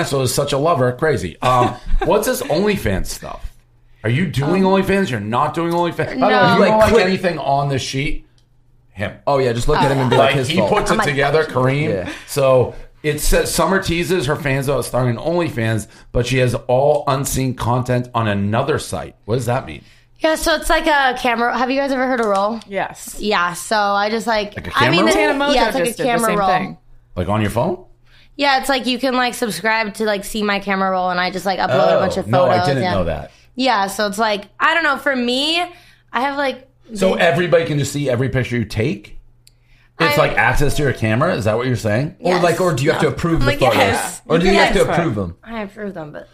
Speaker 1: Renaissance is such a lover. Crazy. What's this OnlyFans stuff? Are you doing OnlyFans? You're not doing OnlyFans?
Speaker 19: No.
Speaker 1: By the way, if you
Speaker 19: Like,
Speaker 1: don't like
Speaker 2: click-
Speaker 1: anything on this sheet, him.
Speaker 2: Oh yeah, just look at him and be like, his
Speaker 1: he
Speaker 2: fault.
Speaker 1: puts it together, Kareem.
Speaker 2: Yeah.
Speaker 1: So It says Summer teases her fans about starting OnlyFans, but she has all unseen content on another site. What does that mean?
Speaker 19: Yeah, so it's like a camera. Have you guys ever heard of Roll?
Speaker 6: Yes.
Speaker 19: Yeah, so I just like
Speaker 1: a camera roll?
Speaker 6: Tana Mojo
Speaker 19: yeah, it's like
Speaker 6: just
Speaker 19: a
Speaker 6: did the
Speaker 19: camera
Speaker 6: same
Speaker 19: roll.
Speaker 6: thing.
Speaker 1: Like on your phone?
Speaker 19: Yeah, it's like you can like subscribe to like see my camera roll, and I just like upload a bunch of photos.
Speaker 1: No, I didn't
Speaker 19: yeah.
Speaker 1: know that.
Speaker 19: Yeah, so it's like I don't know. For me, I have like
Speaker 1: So everybody can just see every picture you take? It's like access to your camera? Is that what you're saying?
Speaker 19: Yes.
Speaker 7: Or do you have to approve
Speaker 19: I'm
Speaker 7: the
Speaker 19: like,
Speaker 7: photos?
Speaker 19: yes.
Speaker 7: Or do you have to
Speaker 19: Yes.
Speaker 7: approve them?
Speaker 19: I approve them, but
Speaker 1: So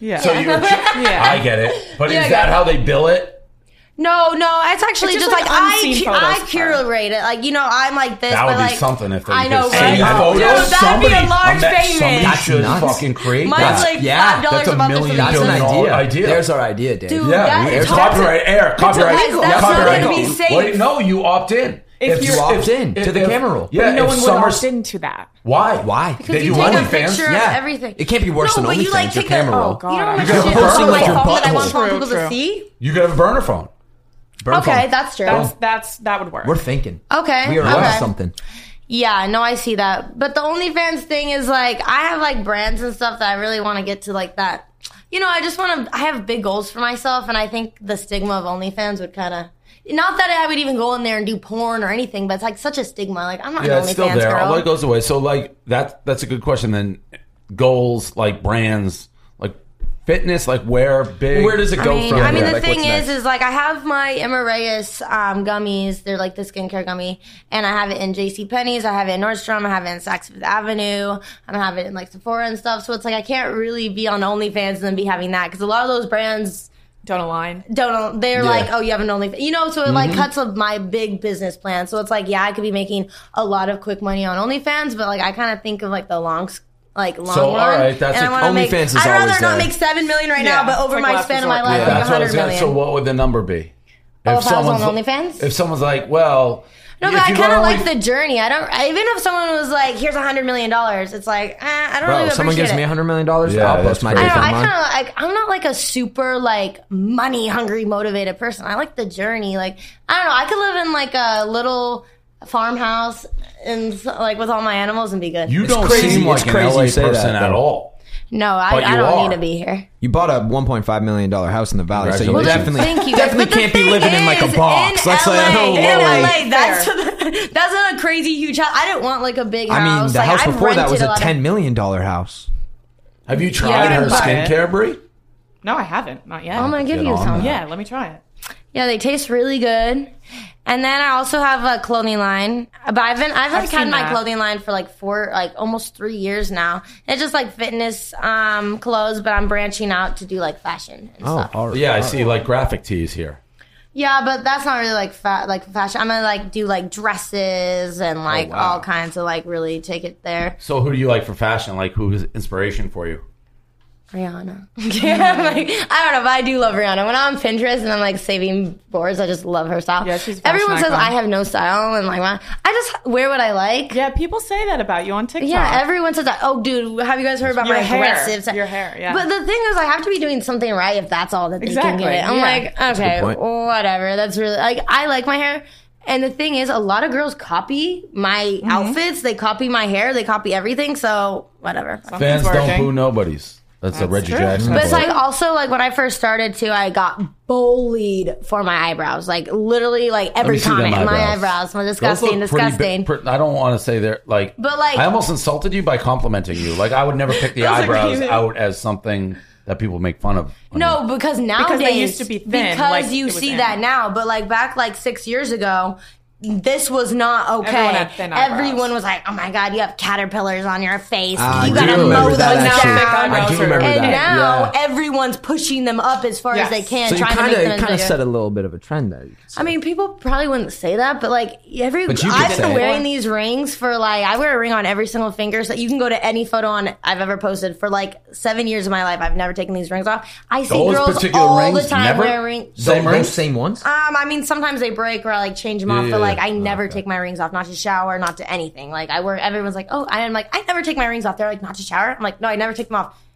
Speaker 1: I get it. But
Speaker 19: Yeah, I
Speaker 1: is
Speaker 19: got
Speaker 1: that
Speaker 19: it.
Speaker 1: how they bill it?
Speaker 19: No, it's actually
Speaker 6: It's
Speaker 19: just
Speaker 6: just
Speaker 19: like
Speaker 6: like unseen
Speaker 19: I
Speaker 6: photos
Speaker 19: curate it. Like I'm like this.
Speaker 1: That
Speaker 19: but
Speaker 1: would
Speaker 19: like,
Speaker 1: be something if they
Speaker 19: I
Speaker 1: could
Speaker 19: know,
Speaker 1: see
Speaker 19: right?
Speaker 1: photos.
Speaker 19: Dude, that'd
Speaker 1: Somebody,
Speaker 19: be a large
Speaker 1: somebody
Speaker 19: payment.
Speaker 1: should
Speaker 7: nuts.
Speaker 1: fucking create
Speaker 19: Mine's
Speaker 1: that.
Speaker 19: like $5
Speaker 1: that's
Speaker 19: a
Speaker 1: a
Speaker 19: month or
Speaker 1: million
Speaker 19: something.
Speaker 7: That's an
Speaker 1: dollar
Speaker 7: idea.
Speaker 1: idea.
Speaker 7: There's our idea, Dave.
Speaker 19: Dude,
Speaker 1: Yeah,
Speaker 19: that-
Speaker 1: it's
Speaker 19: it's hard to-
Speaker 1: copyright air. Copyright.
Speaker 19: illegal. That's
Speaker 1: Copyright.
Speaker 19: not gonna be safe.
Speaker 1: Wait, no, you opt in.
Speaker 6: If
Speaker 7: You opt in to the camera roll.
Speaker 1: Yeah,
Speaker 6: But no
Speaker 1: if
Speaker 6: one would
Speaker 1: Summer's-
Speaker 6: opt into that.
Speaker 1: Why?
Speaker 7: Why?
Speaker 19: Because
Speaker 1: They
Speaker 19: you
Speaker 1: do
Speaker 19: take a
Speaker 1: OnlyFans.
Speaker 19: picture of
Speaker 7: Yeah.
Speaker 19: everything.
Speaker 7: It can't be worse than
Speaker 19: but you
Speaker 7: OnlyFans,
Speaker 19: like
Speaker 7: your
Speaker 19: take
Speaker 7: camera
Speaker 19: a,
Speaker 7: roll.
Speaker 19: Oh god, you know how much
Speaker 1: You got
Speaker 19: shit
Speaker 1: posting
Speaker 19: on
Speaker 1: like
Speaker 19: my
Speaker 1: your
Speaker 19: phone that I want
Speaker 1: butthole.
Speaker 19: people to
Speaker 6: True.
Speaker 19: see?
Speaker 1: You could have a burner phone.
Speaker 19: Okay, that's true.
Speaker 6: That would work.
Speaker 7: We're thinking.
Speaker 19: Okay,
Speaker 7: We are
Speaker 19: okay.
Speaker 7: on something.
Speaker 19: Yeah, no, I see that. But the OnlyFans thing is like, I have like brands and stuff that I really want to get to like that. You know, I have big goals for myself, and I think the stigma of OnlyFans would kind of, not that I would even go in there and do porn or anything, but it's like such a stigma. Like, I'm not
Speaker 1: Yeah,
Speaker 19: an
Speaker 1: it's still
Speaker 19: OnlyFans
Speaker 1: there.
Speaker 19: girl.
Speaker 1: Although it goes away. So like that's a good question. Then goals like brands like fitness, like where big.
Speaker 7: Where does it go from?
Speaker 19: I mean,
Speaker 7: there?
Speaker 19: the
Speaker 7: Like,
Speaker 19: thing
Speaker 7: what's
Speaker 19: is like I have my Emma Reyes gummies. They're like the skincare gummy, and I have it in JCPenney's. I have it in Nordstrom. I have it in Saks Fifth Avenue, and I have it in like Sephora and stuff. So it's like I can't really be on OnlyFans and then be having that because a lot of those brands
Speaker 6: don't align.
Speaker 19: They're
Speaker 7: Yeah.
Speaker 19: like, oh, you have an OnlyFans, you know. So it like cuts up my big business plan. So it's like, yeah, I could be making a lot of quick money on OnlyFans, but like I kind of think of like the long
Speaker 1: So,
Speaker 19: run.
Speaker 1: all right, that's
Speaker 19: and I
Speaker 1: a-
Speaker 19: wanna make,
Speaker 7: OnlyFans is
Speaker 19: I'd rather
Speaker 7: always
Speaker 19: not
Speaker 7: there.
Speaker 19: make $7 million right
Speaker 6: Yeah,
Speaker 19: now, but
Speaker 6: it's
Speaker 19: over
Speaker 6: like
Speaker 19: my
Speaker 6: last
Speaker 19: span of my
Speaker 6: resort.
Speaker 19: life,
Speaker 1: Yeah,
Speaker 19: like
Speaker 1: that's what I was
Speaker 19: $100
Speaker 1: gonna.
Speaker 19: million.
Speaker 1: So what would the number be?
Speaker 19: Oh, if I was on
Speaker 1: someone's-
Speaker 19: OnlyFans?
Speaker 1: If someone's like, well,
Speaker 19: No,
Speaker 1: if
Speaker 19: but I
Speaker 1: you
Speaker 19: kind
Speaker 1: go
Speaker 19: of
Speaker 1: to
Speaker 19: like the journey. Even if someone was like, "Here's $100 million," it's like, I don't
Speaker 7: Bro,
Speaker 19: really
Speaker 7: if someone
Speaker 19: appreciate
Speaker 7: gives me
Speaker 19: it.
Speaker 7: $100 million,
Speaker 1: Yeah,
Speaker 7: I'll
Speaker 1: that's
Speaker 7: post my
Speaker 1: crazy.
Speaker 7: dick
Speaker 19: I
Speaker 7: online.
Speaker 19: kind of like. I'm not like a super like money hungry motivated person. I like the journey. Like I don't know. I could live in like a little farmhouse and like with all my animals and be good.
Speaker 1: you
Speaker 7: It's
Speaker 1: don't
Speaker 7: crazy-
Speaker 1: seem like
Speaker 7: it's
Speaker 1: an
Speaker 7: crazy
Speaker 1: LA
Speaker 7: you say that,
Speaker 1: person at
Speaker 7: though.
Speaker 1: all.
Speaker 19: No,
Speaker 1: But
Speaker 19: I
Speaker 1: you
Speaker 19: don't
Speaker 1: are.
Speaker 19: need to be here.
Speaker 7: You bought a $1.5 million house in the valley, so you
Speaker 1: Well,
Speaker 7: definitely,
Speaker 19: Thank you.
Speaker 7: definitely
Speaker 19: But the
Speaker 7: can't be
Speaker 19: thing
Speaker 7: living in like a
Speaker 19: is,
Speaker 7: box.
Speaker 19: In
Speaker 7: Let's
Speaker 19: LA,
Speaker 7: say, oh,
Speaker 19: in
Speaker 7: Lily.
Speaker 19: LA, that's not a crazy huge house. I didn't want like a big house.
Speaker 7: I mean, the
Speaker 19: like,
Speaker 7: house
Speaker 19: I've
Speaker 7: before that was
Speaker 19: rented
Speaker 7: a
Speaker 19: lot of-
Speaker 7: $10 million house.
Speaker 1: Have you
Speaker 6: I
Speaker 1: tried her
Speaker 6: didn't buy it.
Speaker 1: skincare, Brie?
Speaker 6: No, I haven't. Not yet.
Speaker 19: I'm gonna give
Speaker 1: Get
Speaker 19: you
Speaker 1: on
Speaker 19: some.
Speaker 1: that.
Speaker 6: Yeah, let me try it.
Speaker 19: Yeah, they taste really good. And then I also have a clothing line. But I've like had
Speaker 6: seen
Speaker 19: my
Speaker 6: that.
Speaker 19: clothing line for like almost 3 years now. It's just like fitness clothes, but I'm branching out to do like fashion and stuff.
Speaker 7: all right.
Speaker 1: Yeah, I see like graphic tees here.
Speaker 19: Yeah, but that's not really like fashion. I'm gonna like do like dresses and like
Speaker 1: wow.
Speaker 19: all kinds of like really take it there.
Speaker 1: So who do you like for fashion? Like who's inspiration for you?
Speaker 19: Rihanna. Yeah, like, I don't know, but I do love Rihanna. When I'm on Pinterest and I'm like saving boards, I just love her style.
Speaker 6: Yeah, she's a fashion
Speaker 19: Everyone says
Speaker 6: icon.
Speaker 19: I have no style, and like I just wear what I like.
Speaker 6: Yeah, people say that about you on TikTok.
Speaker 19: Yeah, everyone says that. Oh, dude, have you guys heard about
Speaker 6: Your
Speaker 19: my
Speaker 6: hair.
Speaker 19: aggressive side?
Speaker 6: Your hair, yeah.
Speaker 19: But the thing is, I have to be doing something right if that's all that they
Speaker 6: Exactly,
Speaker 19: can get. I'm
Speaker 6: yeah.
Speaker 19: like,
Speaker 7: a
Speaker 19: okay,
Speaker 7: good point.
Speaker 19: whatever. That's really like I like my hair. And the thing is, a lot of girls copy my outfits. They copy my hair. They copy everything. So whatever.
Speaker 1: Fans don't
Speaker 6: working.
Speaker 1: boo nobodies. That's a Reggie
Speaker 6: true.
Speaker 1: Jackson.
Speaker 19: But it's
Speaker 1: quote.
Speaker 19: like also like when I first started too, I got bullied for my eyebrows. Like literally, like
Speaker 1: Let me
Speaker 19: every
Speaker 1: see them
Speaker 19: comment, my eyebrows were
Speaker 1: Those
Speaker 19: disgusting,
Speaker 1: look pretty
Speaker 19: disgusting.
Speaker 1: I don't want to say they're like.
Speaker 19: But, like-
Speaker 1: I almost insulted you by complimenting you. Like I would never pick the
Speaker 6: Those are
Speaker 1: eyebrows
Speaker 6: crazy.
Speaker 1: out as something that people make fun of.
Speaker 19: No, because nowadays
Speaker 6: they used to be thin,
Speaker 19: Because
Speaker 6: like,
Speaker 19: you
Speaker 6: it was
Speaker 19: see
Speaker 6: in.
Speaker 19: that now, but like back like 6 years ago, this was not okay.
Speaker 6: Everyone had thin eyebrows.
Speaker 19: Everyone was like, "Oh my god, you have caterpillars on your face.
Speaker 7: I
Speaker 19: you
Speaker 7: do
Speaker 19: gotta
Speaker 7: remember
Speaker 19: mow
Speaker 7: that,
Speaker 19: those
Speaker 7: actually.
Speaker 19: down."
Speaker 7: I do remember
Speaker 19: and
Speaker 7: that.
Speaker 19: now
Speaker 7: Yeah.
Speaker 19: everyone's pushing them up as far as
Speaker 6: Yes.
Speaker 19: they can,
Speaker 7: So you
Speaker 19: trying to make them
Speaker 7: kind of
Speaker 19: bigger.
Speaker 7: set a little bit of a trend there. you could say.
Speaker 19: I mean, people probably wouldn't say that, but like
Speaker 7: But you could
Speaker 19: I've
Speaker 7: say
Speaker 19: been
Speaker 7: it.
Speaker 19: wearing these rings for like I wear a ring on every single finger, so you can go to any photo on I've ever posted for like 7 years of my life. I've never taken these rings off. I see
Speaker 1: Those
Speaker 19: girls
Speaker 1: particular
Speaker 19: all
Speaker 1: rings,
Speaker 19: the time
Speaker 1: never?
Speaker 19: wear rings.
Speaker 1: Same
Speaker 7: Those
Speaker 1: rings?
Speaker 7: same ones?
Speaker 19: I mean, sometimes they break or I like change them off,
Speaker 1: Yeah,
Speaker 19: but like
Speaker 1: yeah.
Speaker 19: I never take my rings off, not to shower, not to anything. Like I wear. Everyone's like, oh, I'm like, I never take my rings off. They're like, not to shower. I'm like, no, I never take them off.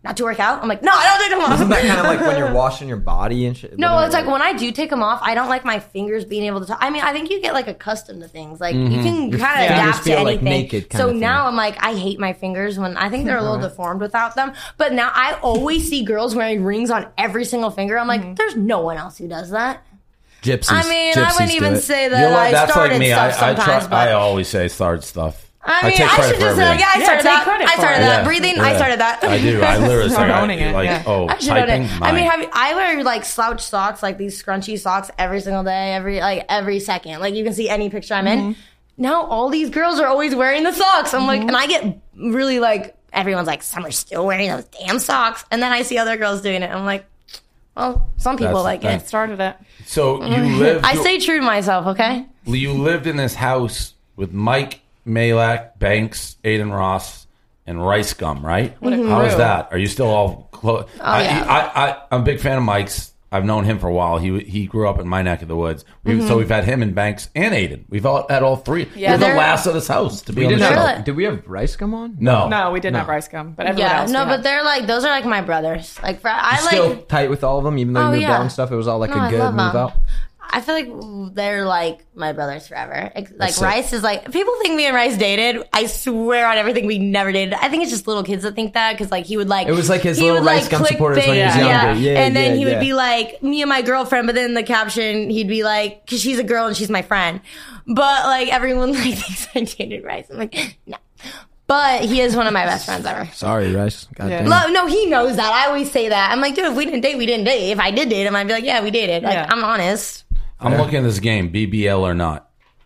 Speaker 19: not to work out. I'm like, no, I don't take them off.
Speaker 2: Isn't that kind of like when you're washing your body and shit?
Speaker 19: No, it's like when I do take them off, I don't like my fingers being able to touch. I mean, I think you get like accustomed to things. Like you can
Speaker 2: Your
Speaker 19: kind of
Speaker 2: fingers
Speaker 19: adapt to
Speaker 2: feel, like,
Speaker 19: anything.
Speaker 2: naked kind
Speaker 19: So
Speaker 2: of thing.
Speaker 19: now I'm like, I hate my fingers when I think they're a little deformed without them. But now I always see girls wearing rings on every single finger. I'm like, there's no one else who does that.
Speaker 2: Gypsies.
Speaker 19: I mean, I wouldn't even say that
Speaker 1: You know what?
Speaker 19: I
Speaker 1: That's
Speaker 19: started
Speaker 1: like me.
Speaker 19: stuff sometimes, but
Speaker 1: I always say start stuff.
Speaker 19: I mean,
Speaker 1: take
Speaker 19: I
Speaker 1: credit
Speaker 19: should
Speaker 1: for
Speaker 19: just say,
Speaker 1: everything.
Speaker 19: I started
Speaker 6: take
Speaker 19: that.
Speaker 6: credit
Speaker 19: I
Speaker 6: for
Speaker 19: started
Speaker 6: it.
Speaker 19: that.
Speaker 1: Yeah,
Speaker 19: Breathing,
Speaker 1: yeah.
Speaker 19: I started that.
Speaker 1: I do. I literally
Speaker 6: Start
Speaker 1: say,
Speaker 6: owning it, yeah.
Speaker 19: I should own
Speaker 1: typing.
Speaker 19: it. I
Speaker 1: Mine.
Speaker 19: mean, I wear like slouch socks, like these scrunchy socks every single day, every second. Like you can see any picture I'm in. Now all these girls are always wearing the socks. I'm like, and I get really like, everyone's like, Summer's still wearing those damn socks. And then I see other girls doing it. I'm like, well, some people like it.
Speaker 6: Started it.
Speaker 1: So you lived.
Speaker 19: I stay true to myself, okay?
Speaker 1: You lived in this house with Mike Malak, Banks, Aiden Ross, and Rice Gum, right?
Speaker 6: What a
Speaker 1: How is
Speaker 6: crew.
Speaker 1: that? Are you still all close?
Speaker 19: yeah.
Speaker 1: I'm a big fan of Mike's. I've known him for a while. He grew up in my neck of the woods. So we've had him and Banks and Aiden. We've had all three.
Speaker 6: Yeah,
Speaker 1: We're the
Speaker 19: they're-
Speaker 1: last of this house to be
Speaker 2: We
Speaker 1: on the
Speaker 2: didn't
Speaker 1: show.
Speaker 2: have, did we have Rice Gum on?
Speaker 1: No.
Speaker 6: No, we didn't have rice gum, but everyone
Speaker 19: Yeah,
Speaker 6: else.
Speaker 19: no,
Speaker 6: we
Speaker 19: but
Speaker 6: had.
Speaker 19: they're like, those are like my brothers. Like, I
Speaker 2: Still
Speaker 19: like,
Speaker 2: tight with all of them, even though
Speaker 19: Oh,
Speaker 2: you moved
Speaker 19: yeah.
Speaker 2: out and stuff. It was all like
Speaker 19: No,
Speaker 2: a
Speaker 19: I
Speaker 2: good
Speaker 19: love
Speaker 2: move
Speaker 19: them.
Speaker 2: out.
Speaker 19: I feel like they're like my brothers forever. Like
Speaker 2: sick.
Speaker 19: Rice is like, people think me and Rice dated. I swear on everything, we never dated. I think it's just little kids that think that because like he would like,
Speaker 2: It was like his
Speaker 19: he
Speaker 2: little
Speaker 19: would,
Speaker 2: Rice Gum
Speaker 19: clickbait,
Speaker 2: supporters when he was younger. Yeah,
Speaker 19: and then he
Speaker 2: yeah.
Speaker 19: would be like, me and my girlfriend, but then in the caption he'd be like, because she's a girl and she's my friend. But like everyone like thinks I dated Rice. I'm like, no. But he is one of my best friends ever.
Speaker 2: Sorry, Rice. God
Speaker 6: Yeah.
Speaker 2: damn.
Speaker 19: No, he knows that. I always say that. I'm like, dude, if we didn't date, we didn't date. If I did date him, I'd be like, yeah, we dated. Like,
Speaker 6: Yeah.
Speaker 19: I'm honest.
Speaker 1: I'm looking at this game, BBL or not.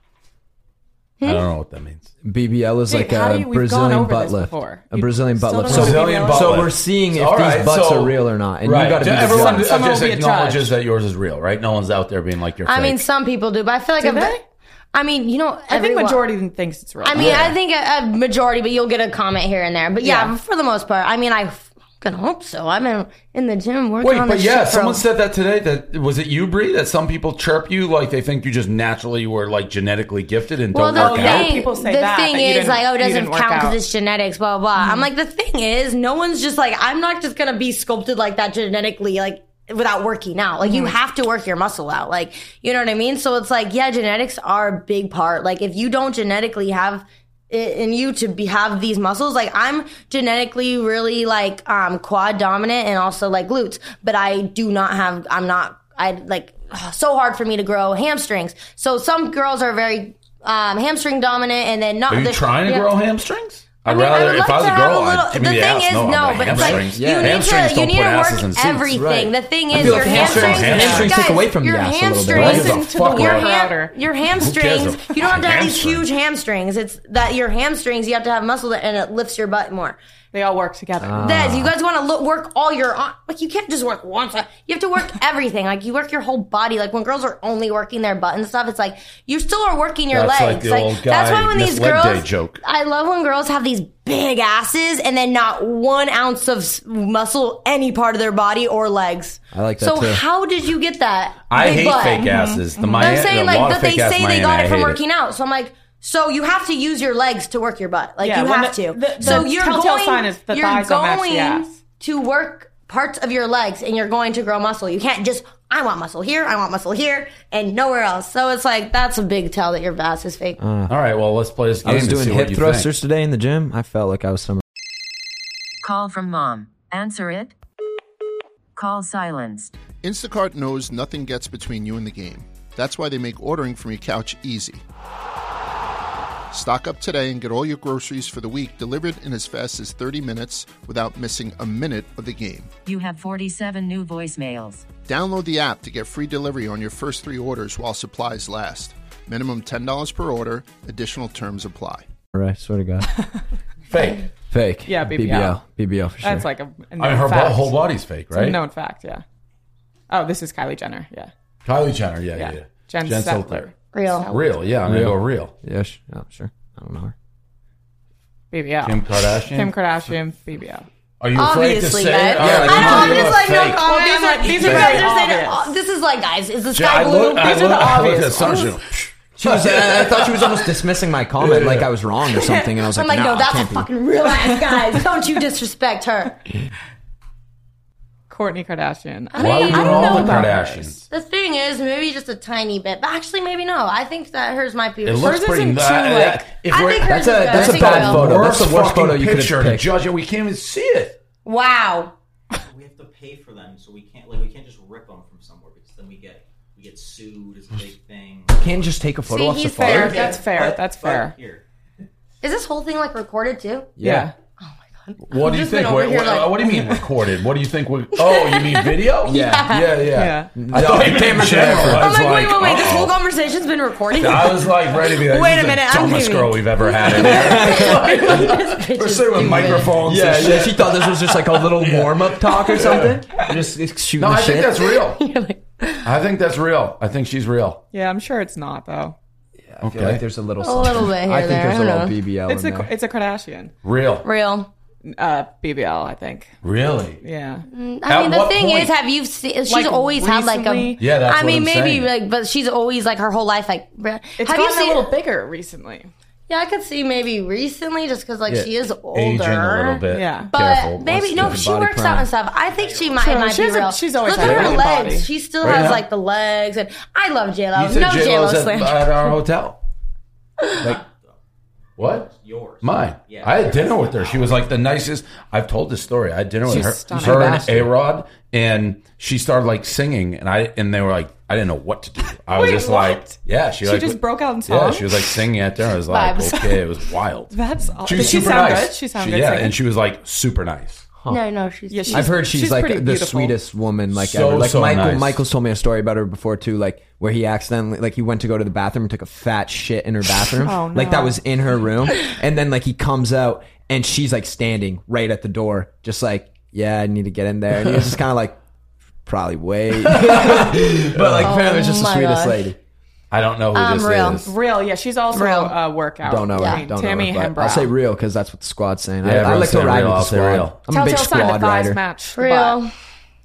Speaker 1: I don't know what that means.
Speaker 2: BBL is like
Speaker 6: how do
Speaker 2: a
Speaker 6: you- we've gone
Speaker 2: Brazilian
Speaker 6: over
Speaker 2: butt
Speaker 6: this
Speaker 2: lift.
Speaker 6: before.
Speaker 2: A
Speaker 6: You
Speaker 2: Brazilian butt
Speaker 6: still
Speaker 2: lift.
Speaker 6: don't
Speaker 2: So,
Speaker 6: know what BBL is?
Speaker 2: so we're seeing if
Speaker 1: All
Speaker 2: these
Speaker 1: right,
Speaker 2: butts
Speaker 1: so-
Speaker 2: are real or not. And
Speaker 1: right.
Speaker 2: you got to be the
Speaker 1: Everyone
Speaker 2: judge.
Speaker 6: Someone
Speaker 1: just
Speaker 6: will be a
Speaker 1: acknowledges
Speaker 6: judge.
Speaker 1: that yours is real, right? No one's out there being like you're
Speaker 19: I
Speaker 1: fake.
Speaker 19: mean, some people do, but I feel like
Speaker 6: Do they?
Speaker 19: I mean, you know,
Speaker 6: I think
Speaker 19: everyone-
Speaker 6: majority thinks it's real.
Speaker 19: I mean, I think a majority, but you'll get a comment here and there. But yeah,
Speaker 6: Yeah.
Speaker 19: for the most part, I mean, I fucking hope so. I'm in the gym working
Speaker 1: Wait,
Speaker 19: on
Speaker 1: but
Speaker 19: this
Speaker 1: yeah,
Speaker 19: shit for
Speaker 1: someone said that today. That was it you, Bree? That some people chirp you like they think you just naturally were like genetically gifted and
Speaker 19: Well,
Speaker 1: don't
Speaker 19: the
Speaker 1: work out.
Speaker 19: thing,
Speaker 6: People say
Speaker 19: the
Speaker 6: that,
Speaker 19: thing
Speaker 6: that you
Speaker 19: is,
Speaker 6: didn't-
Speaker 19: like, oh, it
Speaker 6: you
Speaker 19: doesn't
Speaker 6: didn't work
Speaker 19: count because
Speaker 6: out.
Speaker 19: it's genetics, blah, blah, blah. I'm like, the thing is, no one's just like, I'm not just going to be sculpted like that genetically, like, without working out. Like, you have to work your muscle out. Like, you know what I mean? So it's like, yeah, genetics are a big part. Like, if you don't genetically have it in you to have these muscles, like, I'm genetically really, like, quad dominant and also, like, glutes. But I do not have, so hard for me to grow hamstrings. So some girls are very hamstring dominant and then not.
Speaker 1: Are you trying to
Speaker 19: yeah.
Speaker 1: grow hamstrings? I'd
Speaker 19: I mean,
Speaker 1: rather,
Speaker 19: I would
Speaker 1: if I
Speaker 19: like
Speaker 1: was
Speaker 19: to
Speaker 1: a
Speaker 19: have
Speaker 1: girl,
Speaker 19: a little.
Speaker 1: I'd give
Speaker 19: The
Speaker 1: me the
Speaker 19: thing
Speaker 1: ass.
Speaker 19: is,
Speaker 1: No,
Speaker 19: no,
Speaker 1: I'm
Speaker 19: but
Speaker 1: like,
Speaker 19: it's like
Speaker 1: hamstrings.
Speaker 19: you need
Speaker 1: Hamstrings
Speaker 19: to
Speaker 1: don't put asses in
Speaker 19: work
Speaker 1: seats.
Speaker 19: everything.
Speaker 1: Right.
Speaker 19: The thing
Speaker 2: I
Speaker 19: is,
Speaker 2: feel
Speaker 19: your
Speaker 2: like hamstrings
Speaker 19: hamstrings
Speaker 2: take away from the
Speaker 19: your
Speaker 2: ass a little bit,
Speaker 19: hamstrings,
Speaker 2: right?
Speaker 1: Listen to the
Speaker 19: your,
Speaker 1: word.
Speaker 19: your
Speaker 1: Who cares
Speaker 19: hamstrings.
Speaker 1: about
Speaker 19: You don't have to have these
Speaker 1: hamstring?
Speaker 19: huge hamstrings. It's that your hamstrings. You have to have muscle that, and it lifts your butt more.
Speaker 6: They all work together.
Speaker 19: That you guys want to work all your like you can't just work one side. You have to work everything. Like you work your whole body. Like when girls are only working their butt and stuff, it's like you still are working your
Speaker 1: That's
Speaker 19: legs.
Speaker 1: like the old
Speaker 19: that's
Speaker 1: guy
Speaker 19: why when
Speaker 1: Miss
Speaker 19: these
Speaker 1: Leg
Speaker 19: girls,
Speaker 1: Day joke.
Speaker 19: I love when girls have these big asses and then not 1 ounce of muscle any part of their body or legs.
Speaker 2: I like that
Speaker 19: so
Speaker 2: too.
Speaker 19: how did you get that?
Speaker 1: I
Speaker 19: big
Speaker 1: hate
Speaker 19: butt?
Speaker 1: fake asses. The
Speaker 19: I'm
Speaker 1: Miami,
Speaker 19: saying
Speaker 1: a
Speaker 19: like
Speaker 1: lot
Speaker 19: that
Speaker 1: of
Speaker 19: they
Speaker 1: fake ass
Speaker 19: say they
Speaker 1: Miami,
Speaker 19: got
Speaker 1: I
Speaker 19: it from
Speaker 1: hate
Speaker 19: working out. So I'm like, so you have to use your legs to work your butt. Like
Speaker 6: Yeah,
Speaker 19: you
Speaker 6: when
Speaker 19: have to.
Speaker 6: the
Speaker 19: So
Speaker 6: the
Speaker 19: you're
Speaker 6: telltale
Speaker 19: going,
Speaker 6: sign is the
Speaker 19: you're
Speaker 6: thighs don't match the
Speaker 19: going
Speaker 6: ass.
Speaker 19: to work parts of your legs and you're going to grow muscle. You can't just, I want muscle here, I want muscle here, and nowhere else. So it's like, that's a big tell that your ass is fake.
Speaker 1: All right, well, let's play this game.
Speaker 2: I was
Speaker 1: and
Speaker 2: doing
Speaker 1: see what
Speaker 2: hip
Speaker 1: you
Speaker 2: thrusters today in the gym. I felt like I was some.
Speaker 4: Call from mom. Answer it. Call silenced.
Speaker 22: Instacart knows nothing gets between you and the game. That's why they make ordering from your couch easy. Stock up today and get all your groceries for the week delivered in as fast as 30 minutes without missing a minute of the game.
Speaker 4: You have 47 new voicemails.
Speaker 22: Download the app to get free delivery on your first 3 orders while supplies last. Minimum $10 per order. Additional terms apply.
Speaker 2: All right, swear to God. Fake.
Speaker 6: Yeah, BBL.
Speaker 2: BBL for sure.
Speaker 6: That's like a known
Speaker 1: I mean, her
Speaker 6: fact.
Speaker 1: whole body's fake,
Speaker 6: It's a
Speaker 1: right?
Speaker 6: known fact, yeah. Oh, this is Kylie Jenner, yeah.
Speaker 1: Kylie Jenner, yeah.
Speaker 6: Jen Settler.
Speaker 1: Real, yeah. I'm going to go real.
Speaker 2: Yeah, sure. I don't know her.
Speaker 6: BBL.
Speaker 1: Kim Kardashian?
Speaker 6: Kim Kardashian, BBL.
Speaker 1: Are you afraid to
Speaker 19: Obviously,
Speaker 1: say
Speaker 19: guys.
Speaker 1: it? All right,
Speaker 19: I'm
Speaker 1: you
Speaker 19: just
Speaker 1: are
Speaker 19: like, no
Speaker 1: fake.
Speaker 19: comment.
Speaker 6: Well,
Speaker 19: I'm like,
Speaker 6: these
Speaker 19: you
Speaker 6: are
Speaker 19: guys
Speaker 6: very
Speaker 19: are saying,
Speaker 6: obvious.
Speaker 19: this is like, guys, is the
Speaker 1: Yeah,
Speaker 19: sky blue?
Speaker 6: These are the
Speaker 1: I look
Speaker 6: obvious
Speaker 1: at
Speaker 6: ones.
Speaker 1: Sargent.
Speaker 2: She was, I thought she was almost dismissing my comment, like I was wrong or something. And I was
Speaker 19: I'm
Speaker 2: like,
Speaker 19: like, no,
Speaker 2: it
Speaker 19: that's a
Speaker 2: can't be.
Speaker 19: fucking real ass, guys. Don't you disrespect her.
Speaker 6: Kourtney Kardashian.
Speaker 19: I mean, I don't
Speaker 1: all
Speaker 19: know
Speaker 1: the
Speaker 19: about
Speaker 1: Kardashians.
Speaker 19: The thing is, maybe just a tiny bit, but actually, maybe no. I think that hers might be.
Speaker 1: It looks pretty.
Speaker 19: I think hers
Speaker 2: that's
Speaker 19: is
Speaker 2: a
Speaker 19: good.
Speaker 2: that's
Speaker 19: I
Speaker 2: a
Speaker 19: think
Speaker 2: bad
Speaker 19: so.
Speaker 2: photo. That's the worst
Speaker 1: fucking
Speaker 2: photo you could
Speaker 1: picture
Speaker 2: have
Speaker 1: to
Speaker 2: picked.
Speaker 1: judge it. We can't even see it.
Speaker 19: Wow.
Speaker 14: We have to pay for them, so we can't just rip them from somewhere because then we get sued. It's a big thing.
Speaker 2: Can't just take a photo
Speaker 19: See,
Speaker 2: off
Speaker 19: he's
Speaker 2: Safari.
Speaker 19: fair.
Speaker 6: That's fair. That's fair.
Speaker 14: Here.
Speaker 19: Is this whole thing like recorded too?
Speaker 2: Yeah.
Speaker 1: What do you
Speaker 19: just been
Speaker 1: think?
Speaker 19: over here like-
Speaker 1: What do you mean recorded? What do you think? Oh, you mean video?
Speaker 19: Yeah.
Speaker 1: I thought you
Speaker 2: camera
Speaker 1: in general.
Speaker 2: there.
Speaker 1: I was
Speaker 19: I'm like, wait, this
Speaker 1: uh-oh.
Speaker 19: whole conversation's been recorded?
Speaker 1: I was like ready to be like,
Speaker 19: Wait
Speaker 1: this
Speaker 19: a
Speaker 1: is
Speaker 19: minute,
Speaker 1: the
Speaker 19: I'm
Speaker 1: dumbest
Speaker 19: leaving.
Speaker 1: girl we've ever had in here. We're sitting with microphones.
Speaker 2: Yeah,
Speaker 1: and
Speaker 2: yeah.
Speaker 1: shit.
Speaker 2: She thought this was just like a little warm-up talk or something. Just shooting
Speaker 1: No,
Speaker 2: the
Speaker 1: I
Speaker 2: shit.
Speaker 1: think that's real. I think that's real. I think she's real.
Speaker 6: Yeah, I'm sure it's not though.
Speaker 2: I feel like there's a little
Speaker 19: A little bit here
Speaker 2: I think
Speaker 19: there,
Speaker 2: there's
Speaker 19: I
Speaker 2: a
Speaker 19: don't
Speaker 2: little
Speaker 19: know.
Speaker 2: BBL
Speaker 6: It's
Speaker 2: in
Speaker 6: a
Speaker 2: there.
Speaker 6: it's a Kardashian.
Speaker 1: Real.
Speaker 6: BBL, I think.
Speaker 1: Really?
Speaker 6: Yeah.
Speaker 19: I mean,
Speaker 1: At
Speaker 19: the
Speaker 1: what
Speaker 19: thing
Speaker 1: point?
Speaker 19: is, have you seen? She's
Speaker 6: Like,
Speaker 19: always had like a.
Speaker 6: recently?
Speaker 1: Yeah, that's
Speaker 19: I mean,
Speaker 1: what I'm
Speaker 19: maybe
Speaker 1: saying.
Speaker 19: like, but she's always like her whole life like.
Speaker 6: It's
Speaker 19: have you
Speaker 6: gotten a
Speaker 19: seen?
Speaker 6: little bigger recently.
Speaker 19: Yeah, I could see maybe recently, just because like
Speaker 1: Yeah,
Speaker 19: she is older.
Speaker 1: aging a little bit.
Speaker 6: Yeah.
Speaker 19: But
Speaker 1: Careful.
Speaker 19: maybe no,
Speaker 2: What's
Speaker 19: she
Speaker 2: the
Speaker 19: works
Speaker 2: body
Speaker 19: out
Speaker 2: plan?
Speaker 19: and stuff. I think she might
Speaker 6: Sure,
Speaker 19: might
Speaker 6: she
Speaker 19: be
Speaker 6: has a-
Speaker 19: real.
Speaker 6: she's always
Speaker 19: Look
Speaker 6: had
Speaker 19: at
Speaker 6: a
Speaker 19: her
Speaker 6: good
Speaker 19: legs.
Speaker 6: body.
Speaker 19: She still
Speaker 1: Right
Speaker 19: has
Speaker 1: now?
Speaker 19: like the legs, and I love J-Lo.
Speaker 1: You said
Speaker 19: No J-Lo
Speaker 1: J-Lo's at
Speaker 19: slander.
Speaker 1: our hotel. Like, what?
Speaker 14: Yours.
Speaker 1: Mine.
Speaker 14: Yeah.
Speaker 1: I had dinner with her. She was like the nicest. I've told this story. I had dinner with
Speaker 6: She's
Speaker 1: her,
Speaker 6: stunning.
Speaker 1: her and
Speaker 2: Bastard.
Speaker 1: A-Rod, and she started like singing, and they were like, I didn't know what to do. I was
Speaker 6: Wait,
Speaker 1: just
Speaker 6: what?
Speaker 1: like, yeah. She like,
Speaker 6: just broke out in
Speaker 1: Yeah,
Speaker 6: song?
Speaker 1: she was like singing at dinner. I was like,
Speaker 6: Vibes.
Speaker 1: okay, it was wild.
Speaker 6: That's all.
Speaker 1: She
Speaker 6: Did
Speaker 1: was
Speaker 6: she
Speaker 1: super
Speaker 6: sound
Speaker 1: nice.
Speaker 6: good? She sounded good.
Speaker 1: Yeah,
Speaker 6: singing?
Speaker 1: and she was like super nice.
Speaker 19: No, she's.
Speaker 6: Yeah, she's-
Speaker 2: I've heard she's like
Speaker 6: pretty
Speaker 2: the
Speaker 6: beautiful.
Speaker 2: sweetest woman like
Speaker 1: So,
Speaker 2: ever. Like
Speaker 1: so nice.
Speaker 2: Michael's told me a story about her before too, like where he accidentally like he went to go to the bathroom and took a fat shit in her bathroom.
Speaker 6: Oh, no.
Speaker 2: Like that was in her room. And then like he comes out and she's like standing right at the door, just like, yeah, I need to get in there. And he was just kinda like, probably wait. But like apparently it's just the
Speaker 19: my
Speaker 2: sweetest
Speaker 19: gosh.
Speaker 2: lady.
Speaker 1: I don't know who this
Speaker 19: real.
Speaker 1: is.
Speaker 6: Real, yeah. She's also
Speaker 19: Real.
Speaker 6: a workout.
Speaker 2: Don't know her.
Speaker 6: queen.
Speaker 2: Don't
Speaker 6: Tammy
Speaker 2: know her, but
Speaker 6: Hembrow.
Speaker 2: I'll say real because that's what the squad's saying.
Speaker 1: Yeah,
Speaker 2: I
Speaker 1: everyone
Speaker 2: like to
Speaker 1: said
Speaker 2: ride
Speaker 1: real,
Speaker 2: with
Speaker 1: I'll
Speaker 2: the
Speaker 1: say
Speaker 2: squad.
Speaker 1: real.
Speaker 2: I'm a big
Speaker 6: Telltale sign, the
Speaker 2: squad
Speaker 6: thighs
Speaker 2: rider.
Speaker 6: match. the
Speaker 19: Real.
Speaker 6: butt.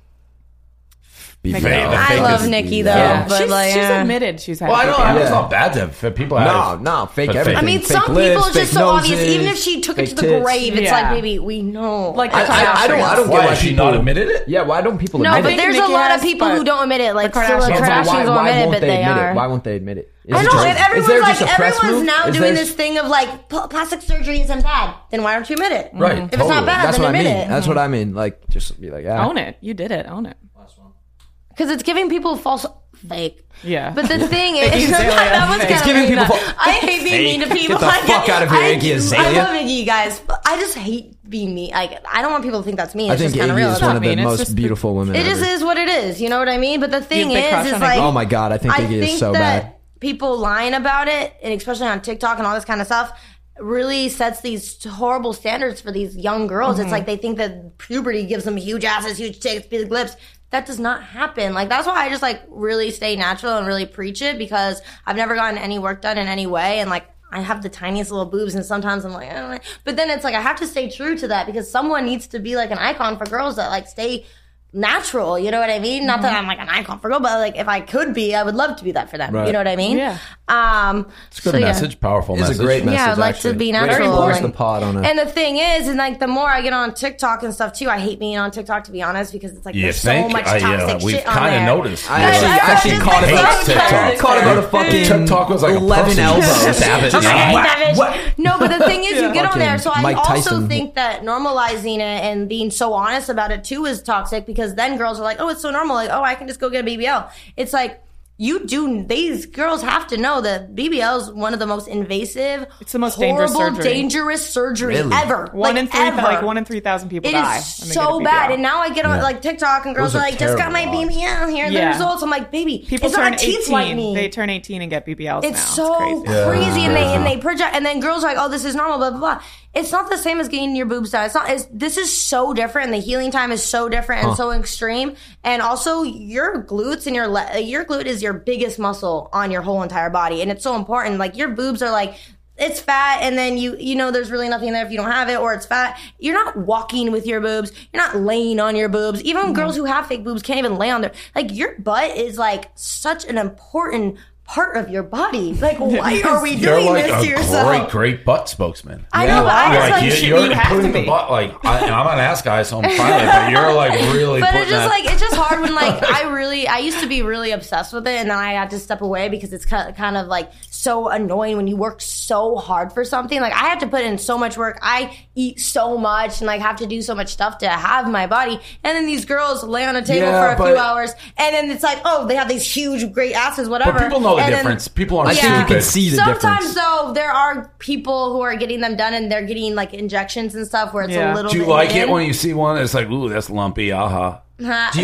Speaker 2: Be
Speaker 6: Make
Speaker 2: fair.
Speaker 6: it-
Speaker 19: I
Speaker 1: fake
Speaker 19: love
Speaker 1: is-
Speaker 19: Nikki though,
Speaker 6: Yeah,
Speaker 19: but
Speaker 6: she's,
Speaker 19: like,
Speaker 6: she's
Speaker 19: yeah.
Speaker 6: admitted she's had.
Speaker 1: Well, I know
Speaker 6: BBL.
Speaker 1: it's not bad to have people have
Speaker 2: No, fake
Speaker 1: but
Speaker 2: everything.
Speaker 19: I mean,
Speaker 2: Fake
Speaker 19: some
Speaker 2: lips,
Speaker 19: people
Speaker 2: fake
Speaker 19: just so obvious.
Speaker 2: noses,
Speaker 19: Even if she took it to
Speaker 2: fake
Speaker 19: the
Speaker 2: tits.
Speaker 19: grave, it's
Speaker 6: Yeah.
Speaker 19: like, baby, we know.
Speaker 6: Like the
Speaker 2: I don't
Speaker 1: Why
Speaker 2: get why
Speaker 1: has she
Speaker 2: people
Speaker 1: not admitted it?
Speaker 2: Yeah, why don't people
Speaker 19: No,
Speaker 2: admit
Speaker 19: but
Speaker 2: it?
Speaker 19: there's a
Speaker 6: Nicki
Speaker 19: lot of
Speaker 6: has,
Speaker 19: people
Speaker 6: but
Speaker 19: who don't admit it. Like
Speaker 6: the
Speaker 19: still the
Speaker 6: Kardashians-
Speaker 19: Kardashians
Speaker 2: why
Speaker 19: don't admit it,
Speaker 2: won't
Speaker 19: but
Speaker 2: they
Speaker 19: they
Speaker 2: admit
Speaker 19: are.
Speaker 2: it? Why won't they admit it? Is
Speaker 19: I
Speaker 2: it
Speaker 19: know,
Speaker 2: just-
Speaker 19: and
Speaker 2: is
Speaker 19: everyone's
Speaker 2: there
Speaker 19: like,
Speaker 2: just a press
Speaker 19: everyone's
Speaker 2: move?
Speaker 19: now
Speaker 2: Is
Speaker 19: doing
Speaker 2: there-
Speaker 19: this thing of like plastic surgery isn't bad. Then why don't you admit it?
Speaker 1: Right.
Speaker 19: If it's not bad,
Speaker 2: That's
Speaker 19: then
Speaker 2: what I
Speaker 19: admit
Speaker 2: mean.
Speaker 19: it.
Speaker 2: That's what I mean. Like, just be like, yeah.
Speaker 6: Own it. You did it. Own it.
Speaker 19: Because it's giving people false fake.
Speaker 6: Yeah.
Speaker 19: But the thing
Speaker 6: Iggy
Speaker 19: is,
Speaker 6: Azalea,
Speaker 19: that was
Speaker 6: fake.
Speaker 19: kind
Speaker 2: It's
Speaker 19: of
Speaker 2: giving
Speaker 19: mean,
Speaker 2: people
Speaker 19: that- I hate being mean to people.
Speaker 2: Get the fuck out of here, Iggy
Speaker 19: I
Speaker 2: Azalea.
Speaker 19: love Iggy, guys. But I just hate being mean. Like, I don't want people to think that's mean.
Speaker 2: I
Speaker 19: It's
Speaker 2: think
Speaker 19: just kind of
Speaker 2: Iggy
Speaker 19: real.
Speaker 2: is
Speaker 19: It's
Speaker 2: one
Speaker 19: not
Speaker 2: of the
Speaker 6: mean, it's
Speaker 2: most
Speaker 6: just
Speaker 2: beautiful women
Speaker 19: It just
Speaker 2: ever.
Speaker 19: is what it is. You know what I mean? But the thing
Speaker 6: You have a big crush
Speaker 19: is
Speaker 6: on
Speaker 19: like,
Speaker 6: Iggy?
Speaker 2: Oh my God, I think Iggy is so
Speaker 19: that
Speaker 2: bad.
Speaker 19: people lying about it, and especially on TikTok and all this kind of stuff, really sets these horrible standards for these young girls.
Speaker 6: Mm-hmm.
Speaker 19: It's like they think that puberty gives them huge asses, huge tits, big lips. That does not happen. Like, that's why I just like really stay natural and really preach it, because I've never gotten any work done in any way. And like, I have the tiniest little boobs, and sometimes I'm like, I don't know. But then it's like, I have to stay true to that, because someone needs to be like an icon for girls that like stay natural. You know what I mean? Not that I'm like an icon for girls, but like if I could be, I would love to be that for them.
Speaker 1: Right.
Speaker 19: You know what I mean?
Speaker 6: Yeah.
Speaker 1: It's a good message, powerful
Speaker 2: It's
Speaker 1: message.
Speaker 2: a great message.
Speaker 19: Yeah, I'd like
Speaker 2: actually.
Speaker 19: to be
Speaker 2: Way
Speaker 19: natural.
Speaker 2: force
Speaker 19: and-
Speaker 2: the pod on it.
Speaker 19: And the thing is, and like the more I get on TikTok and stuff too, I hate being on TikTok, to be honest, because it's like
Speaker 1: You
Speaker 19: there's
Speaker 1: think?
Speaker 19: so much
Speaker 1: Yeah,
Speaker 19: toxic
Speaker 1: we've
Speaker 19: shit on
Speaker 1: kind of
Speaker 19: there.
Speaker 1: noticed.
Speaker 2: I actually caught
Speaker 1: hates
Speaker 2: about
Speaker 1: TikTok.
Speaker 2: Caught about a fucking
Speaker 1: TikTok was like a
Speaker 2: 11
Speaker 1: pussy.
Speaker 2: elbows.
Speaker 1: Savage.
Speaker 19: I'm like,
Speaker 1: Yeah.
Speaker 19: "Hey, savage." No, but the thing is, you get on there. So I
Speaker 2: Mike
Speaker 19: also
Speaker 2: Tyson.
Speaker 19: think that normalizing it and being so honest about it too is toxic, because then girls are like, oh, it's so normal. Like, oh, I can just go get a BBL. It's like, these girls have to know that BBL is one of the most invasive,
Speaker 6: It's the most dangerous
Speaker 19: horrible,
Speaker 6: surgery.
Speaker 19: dangerous surgery
Speaker 2: Really?
Speaker 19: ever.
Speaker 6: One in three,
Speaker 19: ever.
Speaker 6: like 1 in 3,000 people
Speaker 19: It
Speaker 6: die.
Speaker 19: is
Speaker 6: when they get a
Speaker 19: so
Speaker 6: BBL.
Speaker 19: bad. And now I get on
Speaker 2: Yeah.
Speaker 19: like TikTok and girls
Speaker 2: Those
Speaker 19: are
Speaker 2: are
Speaker 19: like, just got my
Speaker 2: terrible odds.
Speaker 19: BBL. Here are the
Speaker 6: Yeah.
Speaker 19: results. I'm like, baby,
Speaker 6: People
Speaker 19: it's
Speaker 6: turn
Speaker 19: not a teeth
Speaker 6: 18.
Speaker 19: whitening.
Speaker 6: They turn 18 and get BBLs
Speaker 19: It's
Speaker 6: now.
Speaker 19: so
Speaker 6: It's crazy.
Speaker 19: crazy, and they project, and then girls are like, "Oh, this is normal." Blah blah blah. It's not the same as getting your boobs done. It's not. This is so different, and the healing time is so different and so extreme. And also, your glutes and your glute is your biggest muscle on your whole entire body, and it's so important. Like, your boobs are like, it's fat, and then you know there's really nothing there if you don't have it, or it's fat. You're not walking with your boobs. You're not laying on your boobs. Even girls who have fake boobs can't even lay on their, like, your butt is like such an important part of your body. Like, why are we doing
Speaker 1: You're like
Speaker 19: this to
Speaker 1: a
Speaker 19: yourself?
Speaker 1: great butt spokesman.
Speaker 19: I know, but I just like,
Speaker 1: you're
Speaker 6: you have to
Speaker 1: putting
Speaker 6: be.
Speaker 1: the butt like, and I'm an ass guy, so I'm fine with it, but you're like really.
Speaker 19: But
Speaker 1: putting
Speaker 19: it's just
Speaker 1: that,
Speaker 19: like it's just hard when like I used to be really obsessed with it, and then I had to step away because it's kind of like so annoying when you work so hard for something. Like I have to put in so much work. I eat so much and like have to do so much stuff to have my body, and then these girls lay on a table
Speaker 1: Yeah,
Speaker 19: for a few
Speaker 1: but-
Speaker 19: hours, and then it's like, oh, they have these huge, great asses, whatever.
Speaker 1: But people know the
Speaker 19: And then-
Speaker 1: difference. People aren't
Speaker 2: I think you
Speaker 1: stupid.
Speaker 2: can see the
Speaker 19: Sometimes
Speaker 2: difference.
Speaker 19: though, there are people who are getting them done, and they're getting like injections and stuff where it's a little.
Speaker 1: Do you
Speaker 19: bit
Speaker 1: like it
Speaker 19: hidden.
Speaker 1: when you see one? It's like, ooh, that's lumpy. Aha.
Speaker 2: Do you ever